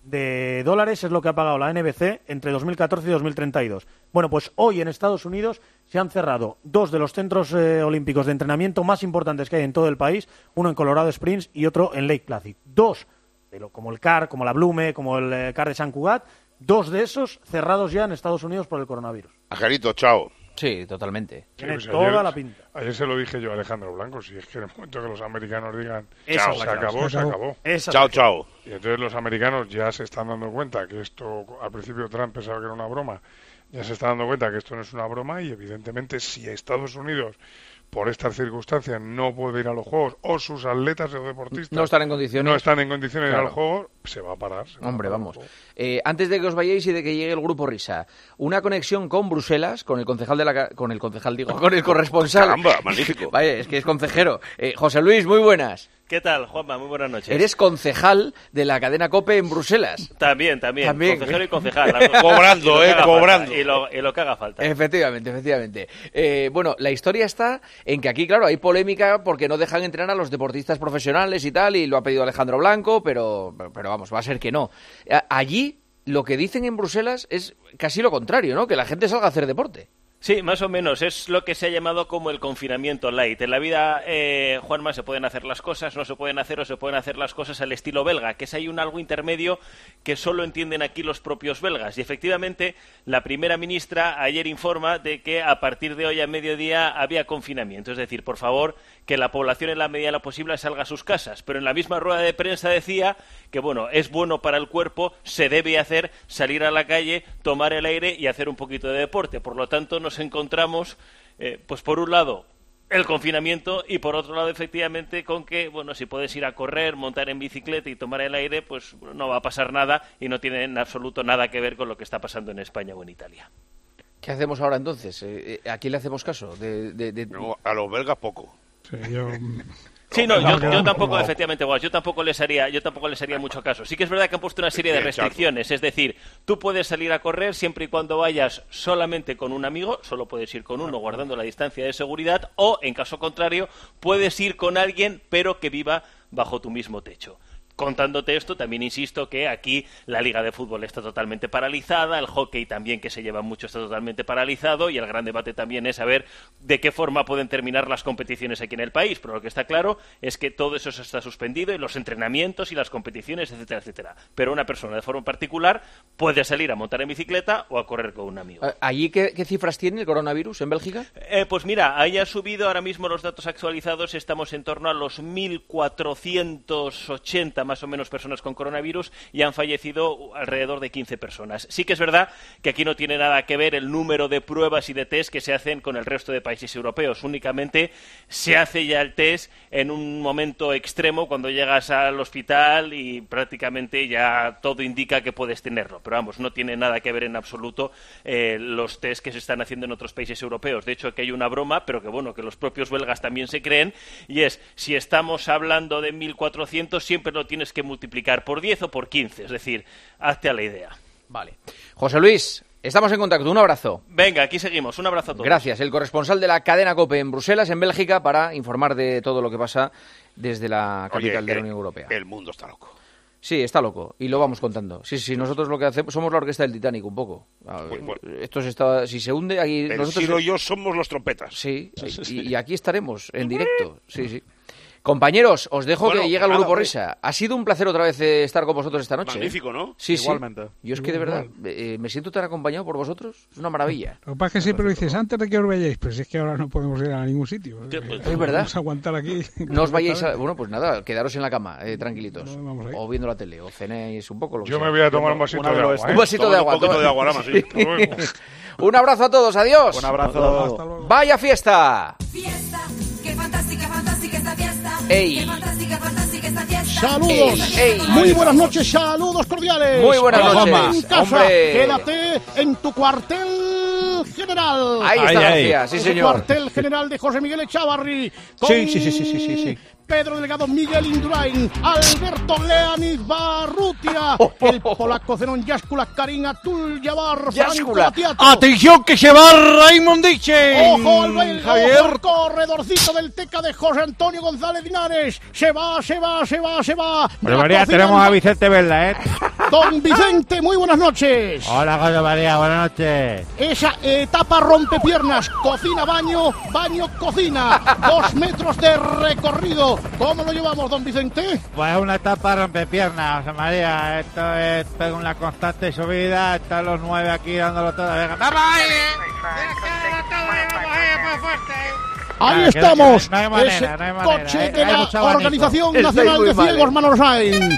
de dólares es lo que ha pagado la N B C entre dos mil catorce y dos mil treinta y dos. Bueno, pues hoy en Estados Unidos se han cerrado dos de los centros eh, olímpicos de entrenamiento más importantes que hay en todo el país, uno en Colorado Springs y otro en Lake Placid. Dos, de lo, como el C A R, como la Blume, como el eh, C A R de San Cugat, dos de esos cerrados ya en Estados Unidos por el coronavirus. Angelito, chao. Sí, totalmente. Tiene pues toda ayer, la pinta. Ayer se lo dije yo a Alejandro Blanco, si es que en el momento que los americanos digan Esa chao, es la se clave. acabó, Se se acabó. acabó. Esa Chao, chao. Y entonces los americanos ya se están dando cuenta que esto, al principio Trump pensaba que era una broma, ya se está dando cuenta que esto no es una broma, y evidentemente si Estados Unidos por estas circunstancias no puede ir a los Juegos, o sus atletas o deportistas No están en condiciones. no están en condiciones de ir a Claro. los Juegos, se va a parar. se va a Hombre, parar vamos. el juego. Eh, antes de que os vayáis y de que llegue el grupo Risa, una conexión con Bruselas, con el concejal de la ca- con el concejal digo, con el corresponsal. Caramba, magnífico. Vaya, es que es consejero. Eh, José Luis, muy buenas. ¿Qué tal, Juanma? Muy buenas noches. Eres concejal de la cadena COPE en Bruselas. También, también. También. Consejero y concejal. las dos. Cobrando, Y lo que eh, haga cobrando. falta, Y lo, y lo que haga falta. Efectivamente, efectivamente. Eh, bueno, la historia está en que aquí, claro, hay polémica porque no dejan entrenar a los deportistas profesionales y tal, y lo ha pedido Alejandro Blanco, pero, pero vamos, va a ser que no. A- Allí lo que dicen en Bruselas es casi lo contrario, ¿no? Que la gente salga a hacer deporte. Sí, más o menos. Es lo que se ha llamado como el confinamiento light. En la vida, eh, Juanma, se pueden hacer las cosas, no se pueden hacer o se pueden hacer las cosas al estilo belga, que es ahí un algo intermedio que solo entienden aquí los propios belgas. Y efectivamente, la primera ministra ayer informa de que a partir de hoy a mediodía había confinamiento. Es decir, por favor, que la población en la medida de lo posible salga a sus casas. Pero en la misma rueda de prensa decía que, bueno, es bueno para el cuerpo, se debe hacer, salir a la calle, tomar el aire y hacer un poquito de deporte. Por lo tanto, nos encontramos, eh, pues por un lado, el confinamiento, y por otro lado, efectivamente, con que, bueno, si puedes ir a correr, montar en bicicleta y tomar el aire, pues no va a pasar nada, y no tiene en absoluto nada que ver con lo que está pasando en España o en Italia. ¿Qué hacemos ahora entonces? Eh, eh, ¿A quién le hacemos caso? De, de- de- No, a los belgas poco. Sí, yo... Sí, no, No, yo, no, yo no, tampoco, no. efectivamente, Guas, yo tampoco les haría, yo tampoco les haría mucho caso. Sí que es verdad que han puesto una serie de Bien, Chaco. restricciones, es decir, tú puedes salir a correr siempre y cuando vayas solamente con un amigo, solo puedes ir con uno guardando la distancia de seguridad, o, en caso contrario, puedes ir con alguien pero que viva bajo tu mismo techo. Contándote esto, también insisto que aquí la Liga de Fútbol está totalmente paralizada, el hockey también, que se lleva mucho, está totalmente paralizado, y el gran debate también es saber de qué forma pueden terminar las competiciones aquí en el país. Pero lo que está claro es que todo eso está suspendido, y los entrenamientos y las competiciones, etcétera, etcétera. Pero una persona de forma particular puede salir a montar en bicicleta o a correr con un amigo. Eh, ¿Allí qué, qué cifras tiene el coronavirus en Bélgica? Eh, pues mira, ahí ha subido ahora mismo los datos actualizados, estamos en torno a los mil cuatrocientos ochenta más o menos personas con coronavirus, y han fallecido alrededor de quince personas. Sí que es verdad que aquí no tiene nada que ver el número de pruebas y de test que se hacen con el resto de países europeos. Únicamente se hace ya el test en un momento extremo, cuando llegas al hospital y prácticamente ya todo indica que puedes tenerlo. Pero vamos, no tiene nada que ver en absoluto eh, los test que se están haciendo en otros países europeos. De hecho, aquí hay una broma, pero que bueno, que los propios belgas también se creen, y es, si estamos hablando de mil cuatrocientos, siempre lo tienes que multiplicar por diez o por quince, es decir, hazte a la idea. Vale. José Luis, estamos en contacto. Un abrazo. Venga, aquí seguimos. Un abrazo a todos. Gracias. El corresponsal de la cadena COPE en Bruselas, en Bélgica, para informar de todo lo que pasa desde la capital Oye, de la eh, Unión Europea. El mundo está loco. Sí, está loco, y lo vamos contando. Sí, sí, nosotros lo que hacemos, somos la orquesta del Titanic un poco. A ver, Bueno, bueno. Esto se está, si se hunde, aquí El nosotros... Ciro y yo somos los trompetas. Sí, y, y aquí estaremos, en directo. Sí, sí. Compañeros, os dejo Bueno, que llega el nada, grupo hombre. Risa. Ha sido un placer otra vez eh, estar con vosotros esta noche. Magnífico, ¿eh? ¿no? Sí, Igualmente. sí. Yo es que de verdad eh, me siento tan acompañado por vosotros. Es una maravilla. Lo que pasa es que siempre lo dices antes de que os vayáis, pero si es que ahora no podemos ir a ningún sitio. Sí, pues, Eh, es verdad. Vamos a aguantar aquí. No os vayáis a... Bueno, pues nada, quedaros en la cama, eh, tranquilitos. No, vamos ahí. O viendo la tele, o cenéis un poco lo que Yo sea. me voy a tomar un vasito Una de vez lo agua. es. ¿eh? Un vasito de agua. Un poquito toma. de agua, Lama, sí. Hasta luego. Un abrazo a todos, adiós. Un abrazo. Hasta luego. ¡Vaya fiesta! Fiesta, qué fantástica, fantástica esta fiesta. Ey. Qué fantástica, fantástica esta fiesta. Saludos. Ey, ey. Muy buenas noches, saludos cordiales. Muy buenas Hola, noches, Juanma. En casa, hombre. quédate en tu cuartel general. Ahí está Ay, ay. García, sí El señor. cuartel general de José Miguel Echavarri. Con Sí, sí, sí, sí, sí, sí, sí. Pedro Delgado, Miguel Indurain, Alberto Leonid Barrutia, el polaco Zenón Yáscula, Karim Abdul-Jabbar, Franco Battiato. ¡Atención que se va Raymond Diche! ¡Ojo al baile! Javier! ¡Ojo al corredorcito del Teca de José Antonio González Linares! ¡Se va, se va, se va, se va! José María, tenemos a Vicente Velda, ¿eh? Don Vicente, muy buenas noches. Hola, José María, buenas noches. Esa etapa rompepiernas, cocina, baño, baño, cocina. Dos metros de recorrido. ¿Cómo lo llevamos, don Vicente? Pues una etapa rompepiernas, José María. Esto es una constante subida. Están los nueve aquí dándolo todo. Venga, ¡vamos ahí! Ahí Claro, estamos. no hay manera, Ese no hay manera. coche Hay- de hay la mucho abanico. Organización Estáis Nacional muy de mal, Ciegos, eh. Manolo Sainz.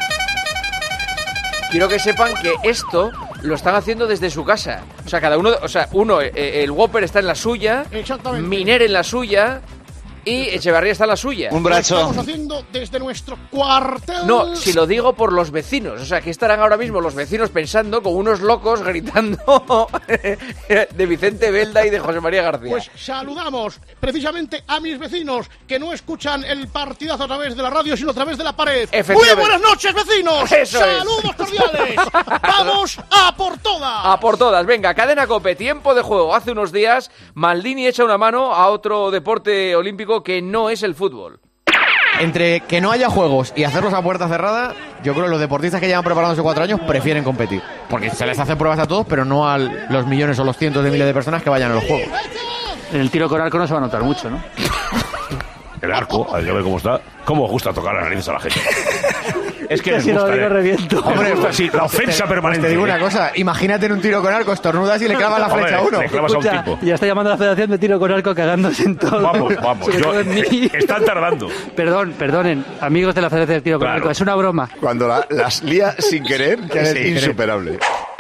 Quiero que sepan que esto lo están haciendo desde su casa. O sea, cada uno, o sea, uno, eh, el Whopper está en la suya, Exactamente. Miner en la suya y Echevarría está en la suya. Lo estamos haciendo desde nuestro cuartel. No, si lo digo por los vecinos. O sea, que estarán ahora mismo los vecinos pensando con unos locos gritando de Vicente Velda y de José María García. Pues saludamos precisamente a mis vecinos que no escuchan el partidazo a través de la radio, sino a través de la pared. Muy Efectivamente. buenas noches, vecinos. Eso es. Saludos cordiales. Vamos a por todas. A por todas, venga, Cadena COPE, tiempo de juego. Hace unos días Maldini echa una mano a otro deporte olímpico que no es el fútbol. Entre que no haya juegos y hacerlos a puerta cerrada, yo creo que los deportistas que llevan preparándose cuatro años prefieren competir. Porque se les hacen pruebas a todos, pero no a los millones o los cientos de miles de personas que vayan a los juegos. En el tiro con arco no se va a notar mucho, ¿no? El arco, hay que ver cómo está. ¿Cómo gusta tocar las narices a la gente? Es que les si gusta, lo digo, ¿eh? reviento. Les Hombre, gusta, sí, la ofensa te, permanente. Te digo ¿eh? una cosa, imagínate en un tiro con arco, estornudas y le clavas la Hombre, flecha a uno. le clavas a un Escucha, tipo. ya está llamando a la Federación de Tiro con Arco cagándose en todo. Vamos, vamos. Sobre Yo- todo en mí. están tardando. Perdón, perdonen, amigos de la Federación de Tiro con Claro. Arco, es una broma. Cuando la- las lía sin querer, Que es sin querer. insuperable.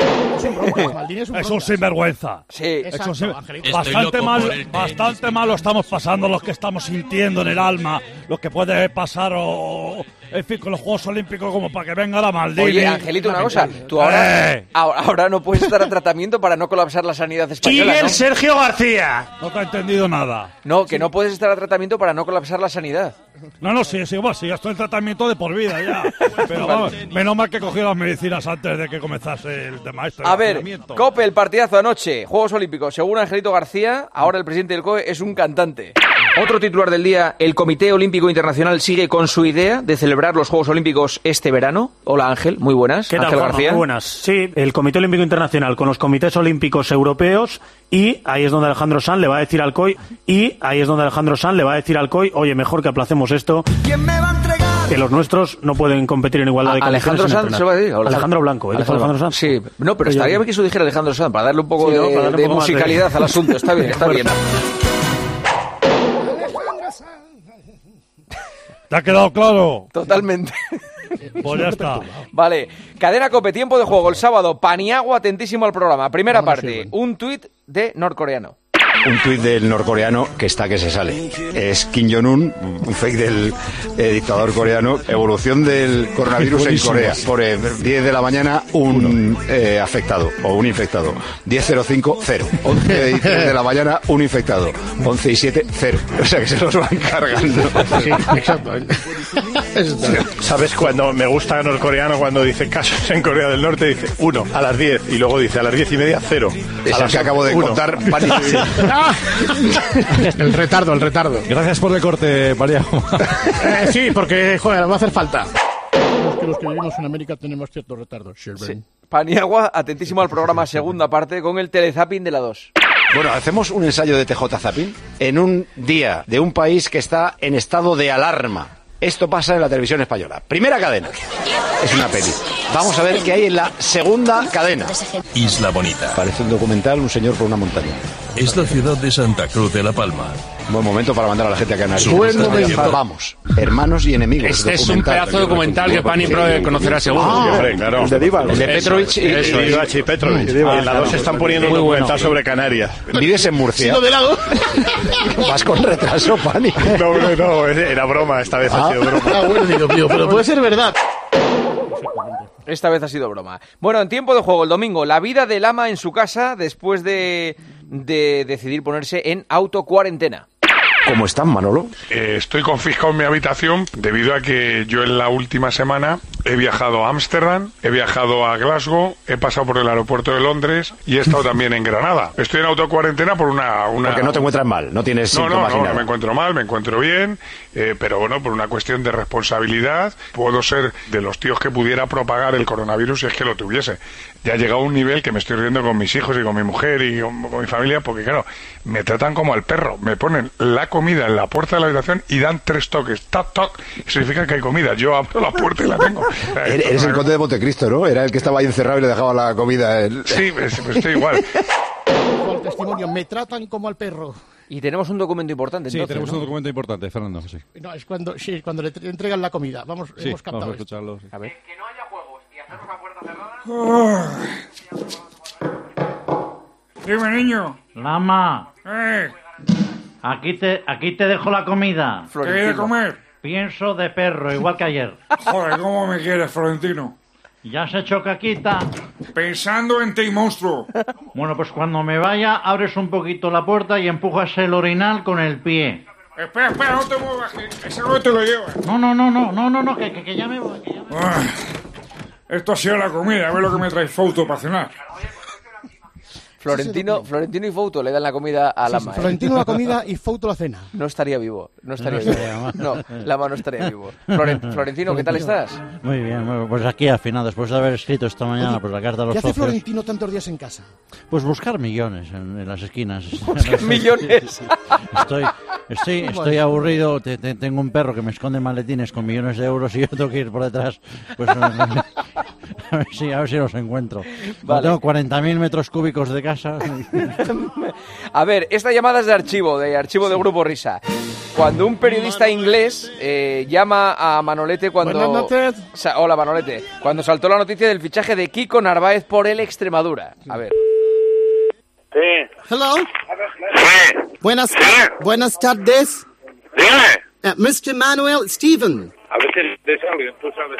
Es un sinvergüenza. Sí. Exacto, Es un sin- Angelito. Bastante Estoy loco mal, por el bastante mal lo estamos pasando los que estamos sintiendo en el alma, lo que puede pasar o, en fin, con los Juegos Olímpicos como para que venga la Maldini. Oye, Angelito, una cosa. Tú ahora, Eh. ahora, ahora no puedes estar a tratamiento para no colapsar la sanidad española, ¿no? Sergio García. No te ha entendido nada. No, que no puedes estar a tratamiento para no colapsar la sanidad. No, no, sí, sí, bueno, sí, ya estoy en tratamiento de por vida ya. Pero vamos, menos mal que cogí las medicinas antes de que comenzase el tema este. A el ver, confinamiento. COPE, el partidazo anoche, Juegos Olímpicos. Según Angelito García, ahora el presidente del C O E es un cantante. Otro titular del día, el Comité Olímpico Internacional sigue con su idea de celebrar los Juegos Olímpicos este verano. Hola Ángel, muy buenas. ¿Qué tal, Ángel Juanma? García. Muy buenas. Sí, el Comité Olímpico Internacional con los comités olímpicos europeos y ahí es donde Alejandro Sanz le va a decir al C O I y ahí es donde Alejandro Sanz le va a decir al C O I, oye, mejor que aplacemos esto, que los nuestros no pueden competir en igualdad de A- Alejandro condiciones en Sanz se va a decir. entrenar. Alejandro Blanco, ¿eh? Dijo Alejandro Sanz. Sí, no, pero estaría bien que eso dijera Alejandro Sanz para darle un poco Sí, ¿no? de, Para darle un de poco más de- musicalidad al asunto. Está bien, está bien. ¿Te ha quedado claro? Totalmente. Pues ya está. Vale, Cadena COPE, tiempo de juego el sábado. Paniagua, atentísimo al programa. Primera parte, un tuit de norcoreano. Un tuit del norcoreano que está que se sale. Es Kim Jong-un, un fake del eh, dictador coreano. Evolución del coronavirus en Buenísimo. Corea. Por eh, diez de la mañana, un eh, afectado o un infectado. diez cero cinco, cero. once y tres de la mañana, un infectado. once y siete, cero. O sea que se los van cargando. Sí, exacto. ¿Sabes cuando me gusta norcoreano cuando dice casos en Corea del Norte? Dice uno a las diez y luego dice a las diez y media cero. Es A el las que acabo de uno. contar. Pani. El retardo, el retardo. Gracias por el corte, María. Eh, sí, porque, joder, va a hacer falta. Los que los que vivimos en América tenemos ciertos retardos. Sí. Paniagua, atentísimo al programa, segunda parte, con el telezapping de la dos. Bueno, hacemos un ensayo de T J Zapping en un día de un país que está en estado de alarma. Esto pasa en la televisión española. Primera cadena. Es una peli. Vamos a ver qué hay en la segunda cadena. Isla Bonita. Parece un documental, un señor por una montaña. Es la ciudad de Santa Cruz de la Palma. Buen momento para mandar a la gente a Canarias. Buen momento. Vamos, hermanos y enemigos. Este es un documental. pedazo de documental que Pani Pro conocerá seguro. Ah, Hombre, claro. el de Divac. El de Eso, Petrovich y- eso, y- Divac y Petrovich. y Divac. En la dos están poniendo un Muy documental bueno. sobre Canarias. ¿Vives en Murcia? Sigo de lado. Vas con retraso, Pani. No, hombre, no, era broma, esta vez ha sido broma. Ah, bueno, digo, tío, pero puede ser verdad. Esta vez ha sido broma. Bueno, en tiempo de juego, el domingo, la vida del ama en su casa después de, de decidir ponerse en autocuarentena. ¿Cómo están, Manolo? Eh, estoy confiscado en mi habitación debido a que yo en la última semana he viajado a Ámsterdam, he viajado a Glasgow, he pasado por el aeropuerto de Londres y he estado también en Granada. Estoy en autocuarentena por una... una... Porque no te encuentras mal, no tienes No, no, síntomas no, ni no nada. me encuentro mal, me encuentro bien, eh, pero bueno, por una cuestión de responsabilidad, puedo ser de los tíos que pudiera propagar el coronavirus si es que lo tuviese. Ya ha llegado a un nivel que me estoy riendo con mis hijos y con mi mujer y con, con mi familia, porque claro, me tratan como al perro, me ponen la comida en la puerta de la habitación y dan tres toques, toc, toc, significa que hay comida, yo abro la puerta y la tengo. Eres eres el conde de Montecristo, ¿no? Era el que estaba ahí encerrado y le dejaba la comida. En... Sí, pues, pues estoy igual. Por testimonio, me tratan como al perro. Y tenemos un documento importante, Sí, entonces, tenemos ¿no? un documento importante, Fernando. Sí, No, es cuando, sí, cuando le entregan la comida. Vamos, sí hemos captado vamos a esto. escucharlo. Sí. A ver. Dime, niño. Lama, Eh, aquí te, aquí te dejo la comida. ¿qué hay de comer? Pienso de perro, igual que ayer. Joder, ¿cómo me quieres, Florentino? ¿Ya has hecho caquita? Pensando en ti, monstruo. Bueno, pues cuando me vaya, abres un poquito la puerta y empujas el orinal con el pie. Espera, espera, no te muevas, que ese no te lo llevas. No, no, no, no, no, no, no, que, que, que ya me voy. Que ya me voy. Ah, esto ha sido la comida, a ver lo que me trae Fauto para cenar. Florentino, Florentino y Fouto le dan la comida a Sí, Lama. sí, ¿eh? Florentino la comida y Fouto la cena. No estaría vivo, no estaría No vivo. estaría mal. No, Lama no estaría vivo. Floren- Florentino, ¿qué tal estás? Muy bien, muy bien, pues aquí al final, después de haber escrito esta mañana pues la carta a los ¿Qué hace socios, Florentino tantos días en casa? pues buscar millones en, en las esquinas. Millones. Estoy, estoy, estoy aburrido, te- te- tengo un perro que me esconde maletines con millones de euros y yo tengo que ir por detrás. Pues, a, ver si, a ver si los encuentro. Como Vale. tengo cuarenta mil metros cúbicos de casa. A ver, esta llamada es de archivo, de archivo de Grupo Risa. Cuando un periodista inglés eh, llama a Manolete cuando... Buenas noches. Sa- Hola, Manolete. Cuando saltó la noticia del fichaje de Kiko Narváez por el Extremadura. A ver. Sí. Hello. Sí. Buenas, buenas tardes. Dime. Uh, mister Manuel Steven. A ver si te alguien, tú sabes.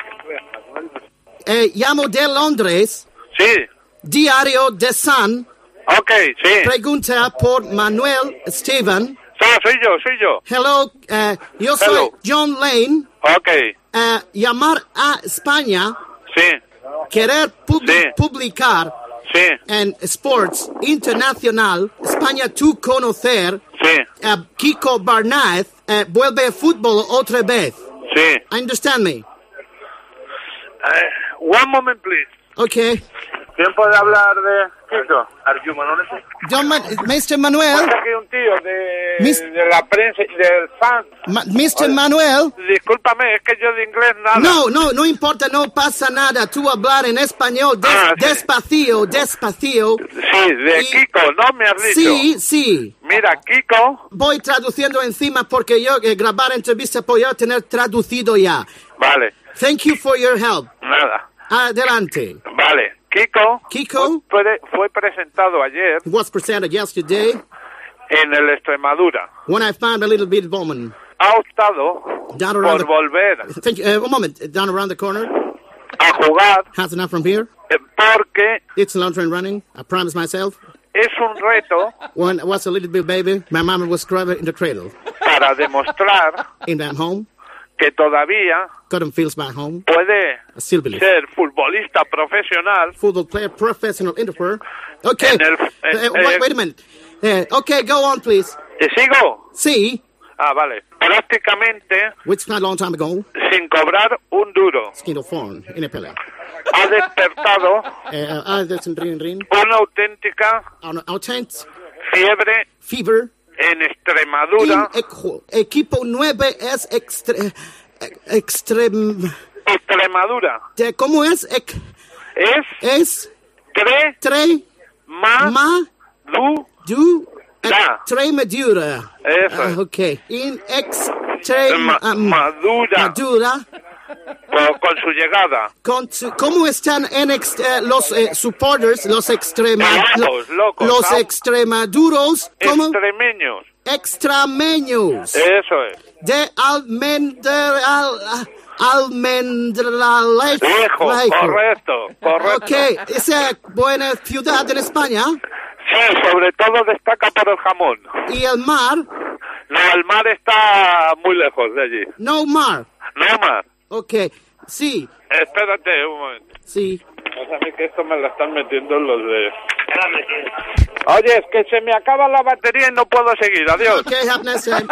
Eh, llamo de Londres. Sí. Diario The Sun. Ok, sí. Pregunta por Manuel Steven. Sí, soy yo, soy yo. Hello, eh, yo soy Hello. John Lane. Ok. Eh, llamar a España. Sí. Querer pub- Sí. publicar Sí. en Sports Internacional, España tú conocer, Sí. eh, Kiko Barnáez eh, vuelve a fútbol otra vez. Sí. Understand me? Eh, one moment, please. Okay. ¿Quién puede hablar de Kiko? Arju Manolete. John Ma- mister Manuel, Pasa aquí un tío de, Mis- de la prensa y del fan. Ma- mister Manuel. Discúlpame, es que yo de inglés nada. No, no, no importa, no pasa nada. Tú hablar en español des- Ah, sí. despacio, despacio. Sí, de Y- Kiko, ¿no me has dicho? Sí, sí. Mira, Kiko. Voy traduciendo encima porque yo eh, grabar entrevista voy a tener traducido ya. Vale, Thank you for your help. nada. Adelante. Vale, Kiko. Kiko Fue, fue presentado ayer was presented yesterday en el Extremadura. when I found a little bit woman. Ha optado Down around por the- volver Thank you. Uh, one moment. Down around the corner. a jugar Half an hour from here. eh, porque It's a long train running. I promised myself. es un reto When I was a little bit baby, my mama was crying in the cradle. para demostrar In that home, que todavía got him feels back home. puede I still believe. ser futbolista profesional. Football player, professional interpreter. Okay. En el- Uh, en- wait, eh, wait a minute. Uh, okay, go on, please. ¿Te sigo? Sí. Ah, vale. Prácticamente Which not a long time ago, sin cobrar un duro. skin of phone in a pillar. Ha despertado Uh, uh, that's in ring, ring. una auténtica On our tent, fiebre fever. en Extremadura. In equ- equipo nueve es extre, eh, extrem. Extremadura. de- ¿Cómo es? Ec- Es es tre tre ma ma du du da. extremadura. Eso Ah, es. okay. In extrem Ma- um, Madura. Madura. Con, con su llegada. Con su- ¿Cómo están en ex- eh, los eh, supporters, los extrema, Locos, locos, los ¿sabes? extremaduros? ¿Cómo? Extremeños. Extrameños. Eso es. De almendra al, almendralejo. Viejo, correcto, correcto. Ok, esa buena ciudad en España. Sí, sobre todo destaca por el jamón. Y el mar. No, el mar está muy lejos de allí. No mar. No mar. Ok, sí. Espérate un momento. Sí. O sea, a mí que esto me lo están metiendo los de... Oye, es que se me acaba la batería y no puedo seguir. Adiós. Ok, Hapnesen.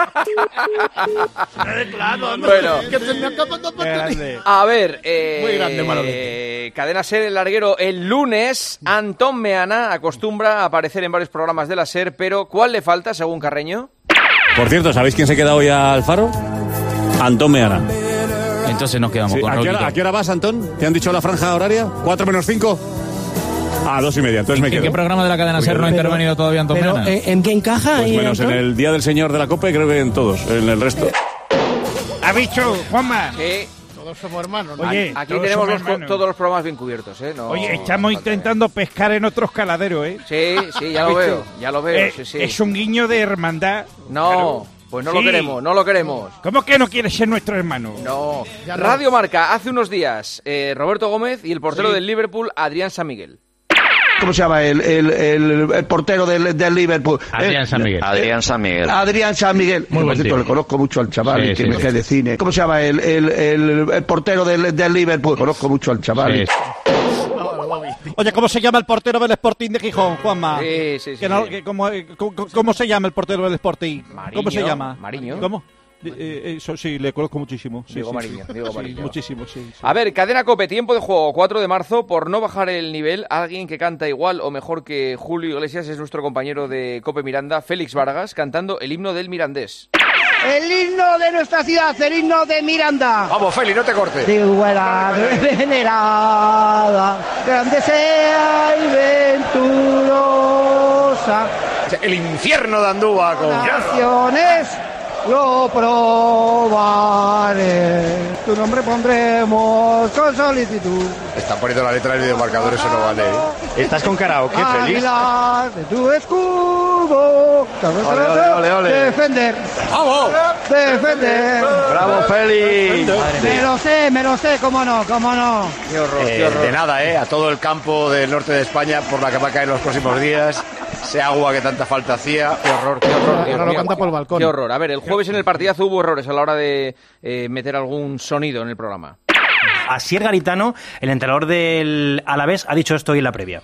Bueno. Que se me acaba la batería. A ver, eh, Muy grande, Manolete. eh, Cadena SER, el larguero, el lunes, Antón Meana acostumbra a aparecer en varios programas de la SER, pero ¿cuál le falta, según Carreño? Por cierto, ¿sabéis quién se queda hoy al Faro? Antón Meana. Entonces nos quedamos Sí, con ¿a, qué hora, Roquito. ¿A qué hora vas, Antón? ¿Te han dicho la franja horaria? ¿Cuatro menos cinco? Ah, dos y media, entonces me ¿En quedo. qué programa de la cadena SER no ha intervenido todavía Antón Pero, Meana? ¿en, ¿en qué encaja? Pues ahí, menos en Antón? el Día del Señor de la Copa y creo que en todos, en el resto. ¿Ha dicho, Juanma? Que Todos somos hermanos, ¿no? Oye, aquí todos tenemos somos los, hermanos. todos los programas bien cubiertos, ¿eh? No, Oye, estamos falta intentando pescar en otros caladeros, ¿eh? Sí, sí, ya lo ¿Has veo, visto? ya lo veo, Eh, sí, sí. Es un guiño de hermandad. No, Claro. pues no Sí. lo queremos, no lo queremos. ¿Cómo que no quieres ser nuestro hermano? No. Ya no. Radio Marca, hace unos días, eh, Roberto Gómez y el portero Sí. del Liverpool, Adrián San Miguel. ¿Cómo se llama el, el, el, el portero del, del Liverpool? Adrián Eh, San Miguel. Adrián San Miguel. Adrián San Miguel. Muy Muy buen bonito, tío. le conozco mucho al chaval Sí, y que sí, me sí. quede de cine. ¿Cómo se llama el, el, el, el portero del, del Liverpool? Conozco mucho al chaval. Sí. y- Oye, ¿cómo se llama el portero del Sporting de Gijón, Juanma? Sí, sí, sí. Que no- que ¿cómo, cómo, cómo se llama el portero del Sporting? ¿Cómo se Mariño, llama? Mariño. ¿Cómo? Eh, eh, eso sí, le conozco muchísimo. Sí, Diego sí, Mariño, sí. Diego Sí, Mariño. muchísimo, sí, sí. A ver, Cadena COPE, tiempo de juego, cuatro de marzo, por no bajar el nivel, alguien que canta igual o mejor que Julio Iglesias es nuestro compañero de COPE Miranda, Félix Vargas, cantando el himno del Mirandés. El himno de nuestra ciudad, el himno de Miranda. Vamos, Feli, no te cortes. Tiguera venerada, grande sea y venturosa. El infierno de Andúa con... Naciones lo probaré. Tu nombre pondremos con solicitud. Están poniendo la letra del videomarcador, eso no vale. ¿eh? ¿Estás con karaoke, Félix? Águilas de tu escudo. Ole, ole, ole, ole. Defender. ¡Vamos! Defender. ¡Bravo, Félix! Me lo sé, me lo sé, cómo no, cómo no. Qué horror, Eh, qué horror. de nada, ¿eh? A todo el campo del norte de España por la que va a caer en los próximos días. Ese agua que tanta falta hacía. Qué horror, qué horror. Dios Ahora lo mío. canta por el balcón. Qué horror. A ver, el jueves en el partidazo hubo errores a la hora de eh, meter algún sonido en el programa. Asier Garitano, el entrenador del Alavés, ha dicho esto hoy en la previa.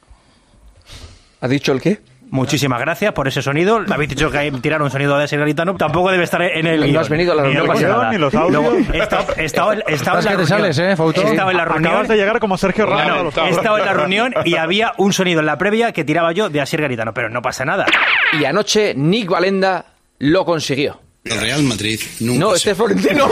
¿Ha dicho el qué? Muchísimas gracias por ese sonido. Habéis dicho que hay que tirar un sonido de Asier Garitano. Tampoco debe estar en el No guión. has venido a la Ni reunión, pasa ni nada. ni los audios. Luego, he estado, he estado en- he estado en Estás la que te reunión. sales, ¿eh, Fausto? He estado en la reunión. Acabas de llegar como Sergio No, Ramos. no, a los he estado en la reunión y había un sonido en la previa que tiraba yo de Asier Garitano, pero no pasa nada. Y anoche Nick Valenda lo consiguió. El Real Madrid nunca No, se- este Florentino.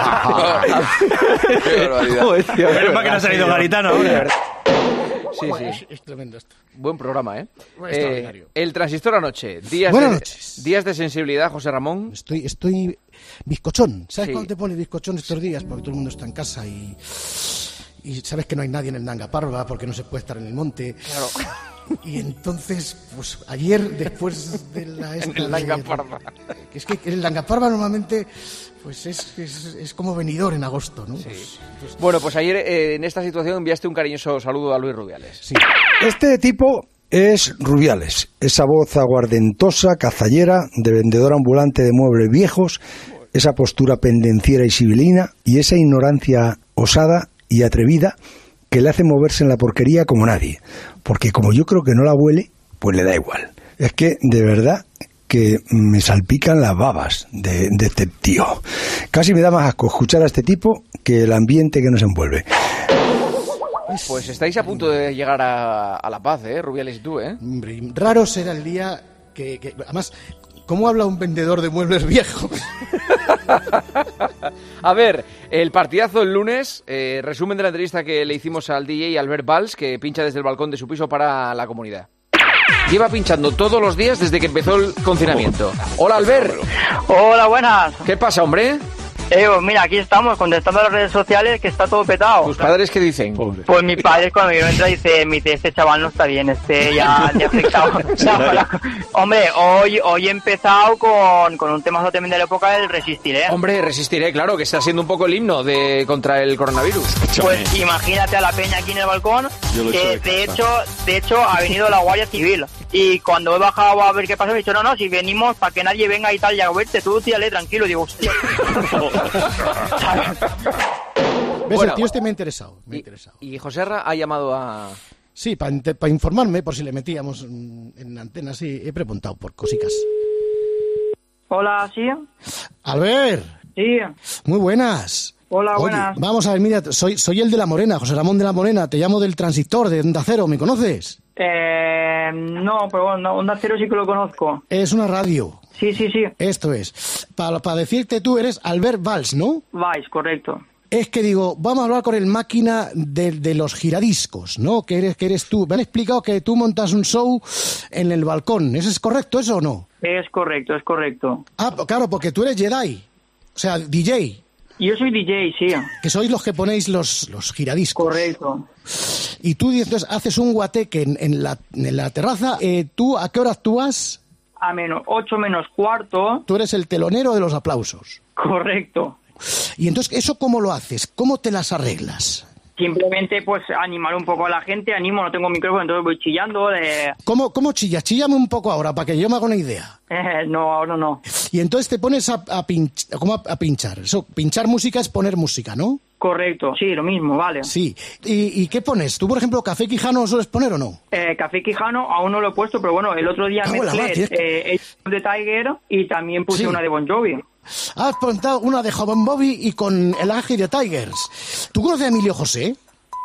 Qué barbaridad. Joder, tío, menos mal que no ha salido Garitano ahora. Sí, Bueno, sí. es, es tremendo esto. Buen programa, ¿eh? Extraordinario. Eh, el transistor anoche. Días Buenas de, noches. días de sensibilidad, José Ramón. Estoy, estoy bizcochón. ¿Sabes Sí. cuándo te pones bizcochón estos días? Porque todo el mundo está en casa y, y sabes que no hay nadie en el Nanga Parva porque no se puede estar en el monte. Claro. Y entonces, pues ayer, después de la... esta En el de- Nanga Parva. que es que el Nanga Parva normalmente pues es, es, es como venidor en agosto, ¿no? Pues, pues- Bueno, pues ayer eh, en esta situación enviaste un cariñoso saludo a Luis Rubiales. sí. Este tipo es Rubiales, esa voz aguardentosa, cazallera, de vendedor ambulante de muebles viejos, esa postura pendenciera y sibilina y esa ignorancia osada y atrevida que le hace moverse en la porquería como nadie, porque como yo creo que no la huele, pues le da igual. Es que, de verdad, que me salpican las babas de, de este tío. Casi me da más asco escuchar a este tipo que el ambiente que nos envuelve. Pues estáis a punto de llegar a, a La Paz, ¿eh? Rubiales y tú, ¿eh? Hombre, raro será el día que, que- además, ¿cómo habla un vendedor de muebles viejos? A ver, el partidazo el lunes, eh, resumen de la entrevista que le hicimos al D J Albert Valls, que pincha desde el balcón de su piso para la comunidad. Lleva pinchando todos los días desde que empezó el confinamiento. Hola, Albert. Hola, buenas. ¿Qué pasa, hombre? Eh, pues mira, aquí estamos contestando a las redes sociales que está todo petado. ¿Tus padres qué dicen? Pues mis padres cuando yo entro dice, mi este chaval no está bien, este ya ya afectado. Ya, hombre, hoy hoy he empezado con, con un temazo también de la época del Resistiré. Hombre, resistiré, claro, que está siendo un poco el himno de contra el coronavirus. Pues imagínate a la peña aquí en el balcón, Yo lo que sé, de hecho, de hecho ha venido la Guardia Civil Y cuando he bajado a ver qué pasa, me he dicho, no, no, si venimos para que nadie venga y tal, ya verte, tú tírale tranquilo. Digo, hostia. ¿Ves? Bueno, el tío este me ha interesado. Me ha y, interesado. y Joserra ha llamado a... Sí, para pa informarme, por si le metíamos en, en antena, sí, he preguntado por cositas. Hola, ¿sí? Albert. Sí. Muy buenas. Hola, Oye, buenas. Vamos a ver, mira, soy, soy el de La Morena, José Ramón de La Morena, te llamo del Transistor, de Onda Cero, ¿me conoces? Eh, no, pero bueno, Onda Cero sí que lo conozco. Es una radio. Sí, sí, sí. Esto es. Para pa decirte, tú eres Albert Valls, ¿no? Valls, correcto. Es que digo, vamos a hablar con el máquina de, de los giradiscos, ¿no? Que eres, que eres tú. Me han explicado que tú montas un show en el balcón. ¿Eso es correcto, eso o no? Es correcto, es correcto. Ah, claro, porque tú eres Jedi. O sea, D J. Yo soy D J, sí. Que sois los que ponéis los, los giradiscos. Correcto. Y tú entonces haces un guateque en, en, la, en la terraza. Eh, ¿Tú a qué hora actúas? A menos ocho menos cuarto. Tú eres el telonero de los aplausos. Correcto. Y entonces, ¿eso cómo lo haces? ¿Cómo te las arreglas? Simplemente, pues, animar un poco a la gente. Animo, no tengo micrófono, entonces voy chillando. De... ¿Cómo, cómo chillas? Chíllame un poco ahora, para que yo me haga una idea. Eh, no, ahora no. Y entonces te pones a, a, pinch, ¿cómo a, a pinchar? Eso, pinchar música es poner música, ¿no? Correcto, sí, lo mismo, vale. Sí. ¿Y, y qué pones? ¿Tú, por ejemplo, Café Quijano sueles poner o no? Eh, Café Quijano aún no lo he puesto, pero bueno, el otro día mezclé eh, de Tiger y también puse sí. una de Bon Jovi. Has puesto una de Bon Jovi y con el Ágil de Tigers. ¿Tú conoces a Emilio José?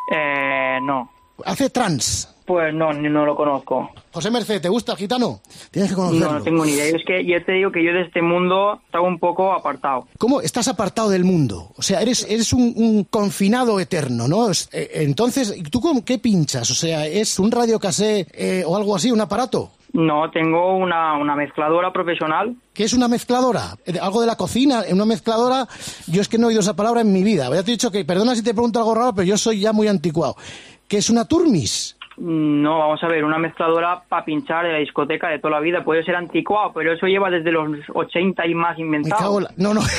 Eh, no. ¿Hace trans? Pues no, no lo conozco. José Merced, ¿te gusta el gitano? Tienes que conocerlo. No, no tengo ni idea. Es que yo te digo que yo de este mundo estaba un poco apartado. ¿Cómo? Estás apartado del mundo. O sea, eres, eres un, un confinado eterno, ¿no? Entonces, ¿tú con qué pinchas? O sea, ¿es un radiocassette eh, o algo así, un aparato? No, tengo una, una mezcladora profesional. ¿Qué es una mezcladora? ¿Algo de la cocina? ¿Una mezcladora? Yo es que no he oído esa palabra en mi vida. Ya te he dicho que, perdona si te pregunto algo raro, pero yo soy ya muy anticuado. ¿Qué es una turmis? No, vamos a ver, una mezcladora para pinchar de la discoteca de toda la vida. Puede ser anticuado, pero eso lleva desde los ochenta y más inventado. Me cago en la... No, no...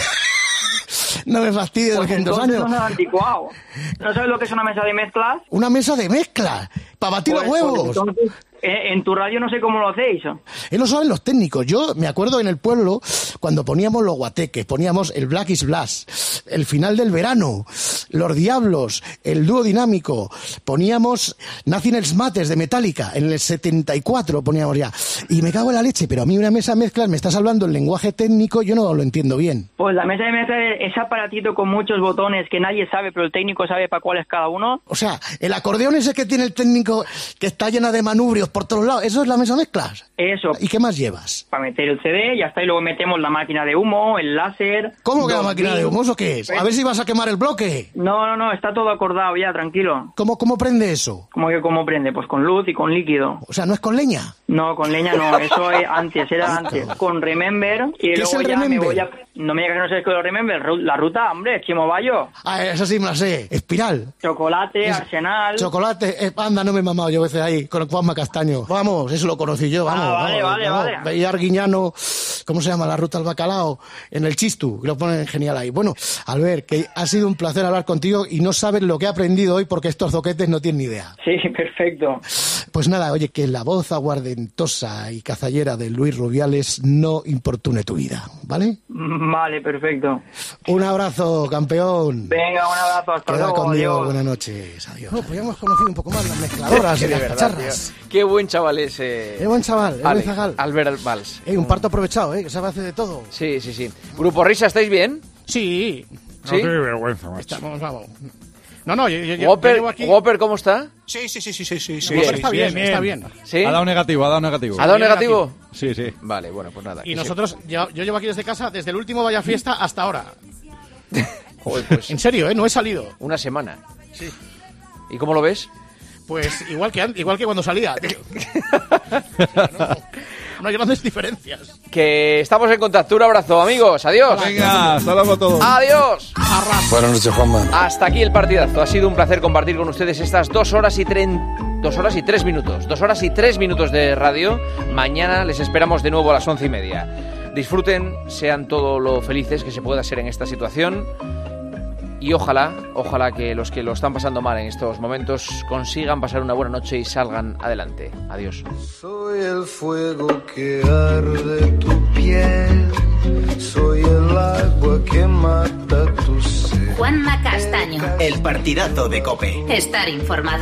No me fastidies pues de los años. No es anticuado. ¿No sabes lo que es una mesa de mezclas? ¿Una mesa de mezclas? ¿Para batir pues, los huevos? Pues entonces, eh, en tu radio no sé cómo lo hacéis. Eso lo saben los técnicos. Yo me acuerdo en el pueblo cuando poníamos los guateques, poníamos el Black is Blast, el final del verano, los Diablos, el dúo dinámico, poníamos Nothing Else Matters de Metallica, en el setenta y cuatro poníamos ya. Y me cago en la leche, pero a mí una mesa de mezclas me estás hablando el lenguaje técnico, yo no lo entiendo bien. Pues la mesa de mezclas es aparatito con muchos botones que nadie sabe, pero el técnico sabe para cuál es cada uno. O sea, el acordeón ese que tiene el técnico que está llena de manubrios por todos lados, ¿eso es la mesa de mezclas? Eso. ¿Y qué más llevas? Para meter el C D, ya está, y luego metemos la máquina de humo, el láser... ¿Cómo que la máquina de humo? ¿Eso qué es? A ver si vas a quemar el bloque. No, no, no, está todo acordado ya, tranquilo. ¿Cómo, cómo prende eso? ¿Cómo que cómo prende? Pues con luz y con líquido. O sea, ¿no es con leña? No, con leña no, eso es antes, era antes. Con Remember, y ¿Qué luego es el ya Remember? me voy a... No me digas que no sabes qué es el Remember, la ruta, hombre, Chimobayo. Ah, eso sí me la sé, espiral. Chocolate, es... Arsenal... Chocolate, eh, anda, no me he mamado yo a veces ahí con el Juanma Castaño. Vamos, eso lo conocí yo, vamos. Ah, vale, vamos, vale, vamos. vale. Veía Arguiñano, ¿cómo se llama? La ruta al bacalao, en el Chistu, que lo ponen genial ahí. Bueno, Albert, que ha sido un placer hablar contigo y no sabes lo que he aprendido hoy porque estos zoquetes no tienen ni idea. Sí, perfecto. Pues nada, oye, que la voz aguardentosa y cazallera de Luis Rubiales no importune tu vida, ¿vale? Vale, perfecto. Un abrazo, campeón. Venga, un abrazo, hasta Queda luego, con Dios, adiós. buenas noches, adiós. No, pues ya hemos conocido un poco más las mezcladoras y las cacharras. Qué buen chaval es. Eh... Qué buen chaval, el Ale, Zagal. Albert Valls. Eh, un parto aprovechado, eh, que sabe hacer de todo. Sí, sí, sí. Grupo Risa, ¿estáis bien? Sí. ¿Sí? No, qué vergüenza, macho. Estamos, vamos. No, no, yo, yo, yo Whopper, llevo aquí... Whopper, ¿cómo está? Sí, sí, sí, sí, sí, sí. sí. Bien, está bien, bien, está bien. bien. ¿Sí? Ha dado negativo, ha dado negativo. ¿Ha dado negativo? Sí, sí. Vale, bueno, pues nada. Y nosotros, yo, yo llevo aquí desde casa, desde el último Vaya Fiesta hasta ahora. Joder, pues En serio, ¿eh? No he salido. una semana. Sí. ¿Y cómo lo ves? Pues igual que, an- igual que cuando salía, tío. no, no hay grandes diferencias. Que estamos en contacto. Un abrazo, amigos. Adiós. Venga, hasta luego todos. Adiós. Buenas noches, Juanma. Hasta aquí el partidazo. Ha sido un placer compartir con ustedes estas dos horas y tren... dos horas y tres minutos. Dos horas y tres minutos de radio. Mañana les esperamos de nuevo a las once y media. Disfruten, sean todo lo felices que se pueda ser en esta situación. y ojalá, ojalá que los que lo están pasando mal en estos momentos consigan pasar una buena noche y salgan adelante. Adiós. Soy el fuego que arde tu piel, soy el agua que mata tu sed. Juanma Castaño. El partidazo de COPE. Estar informado.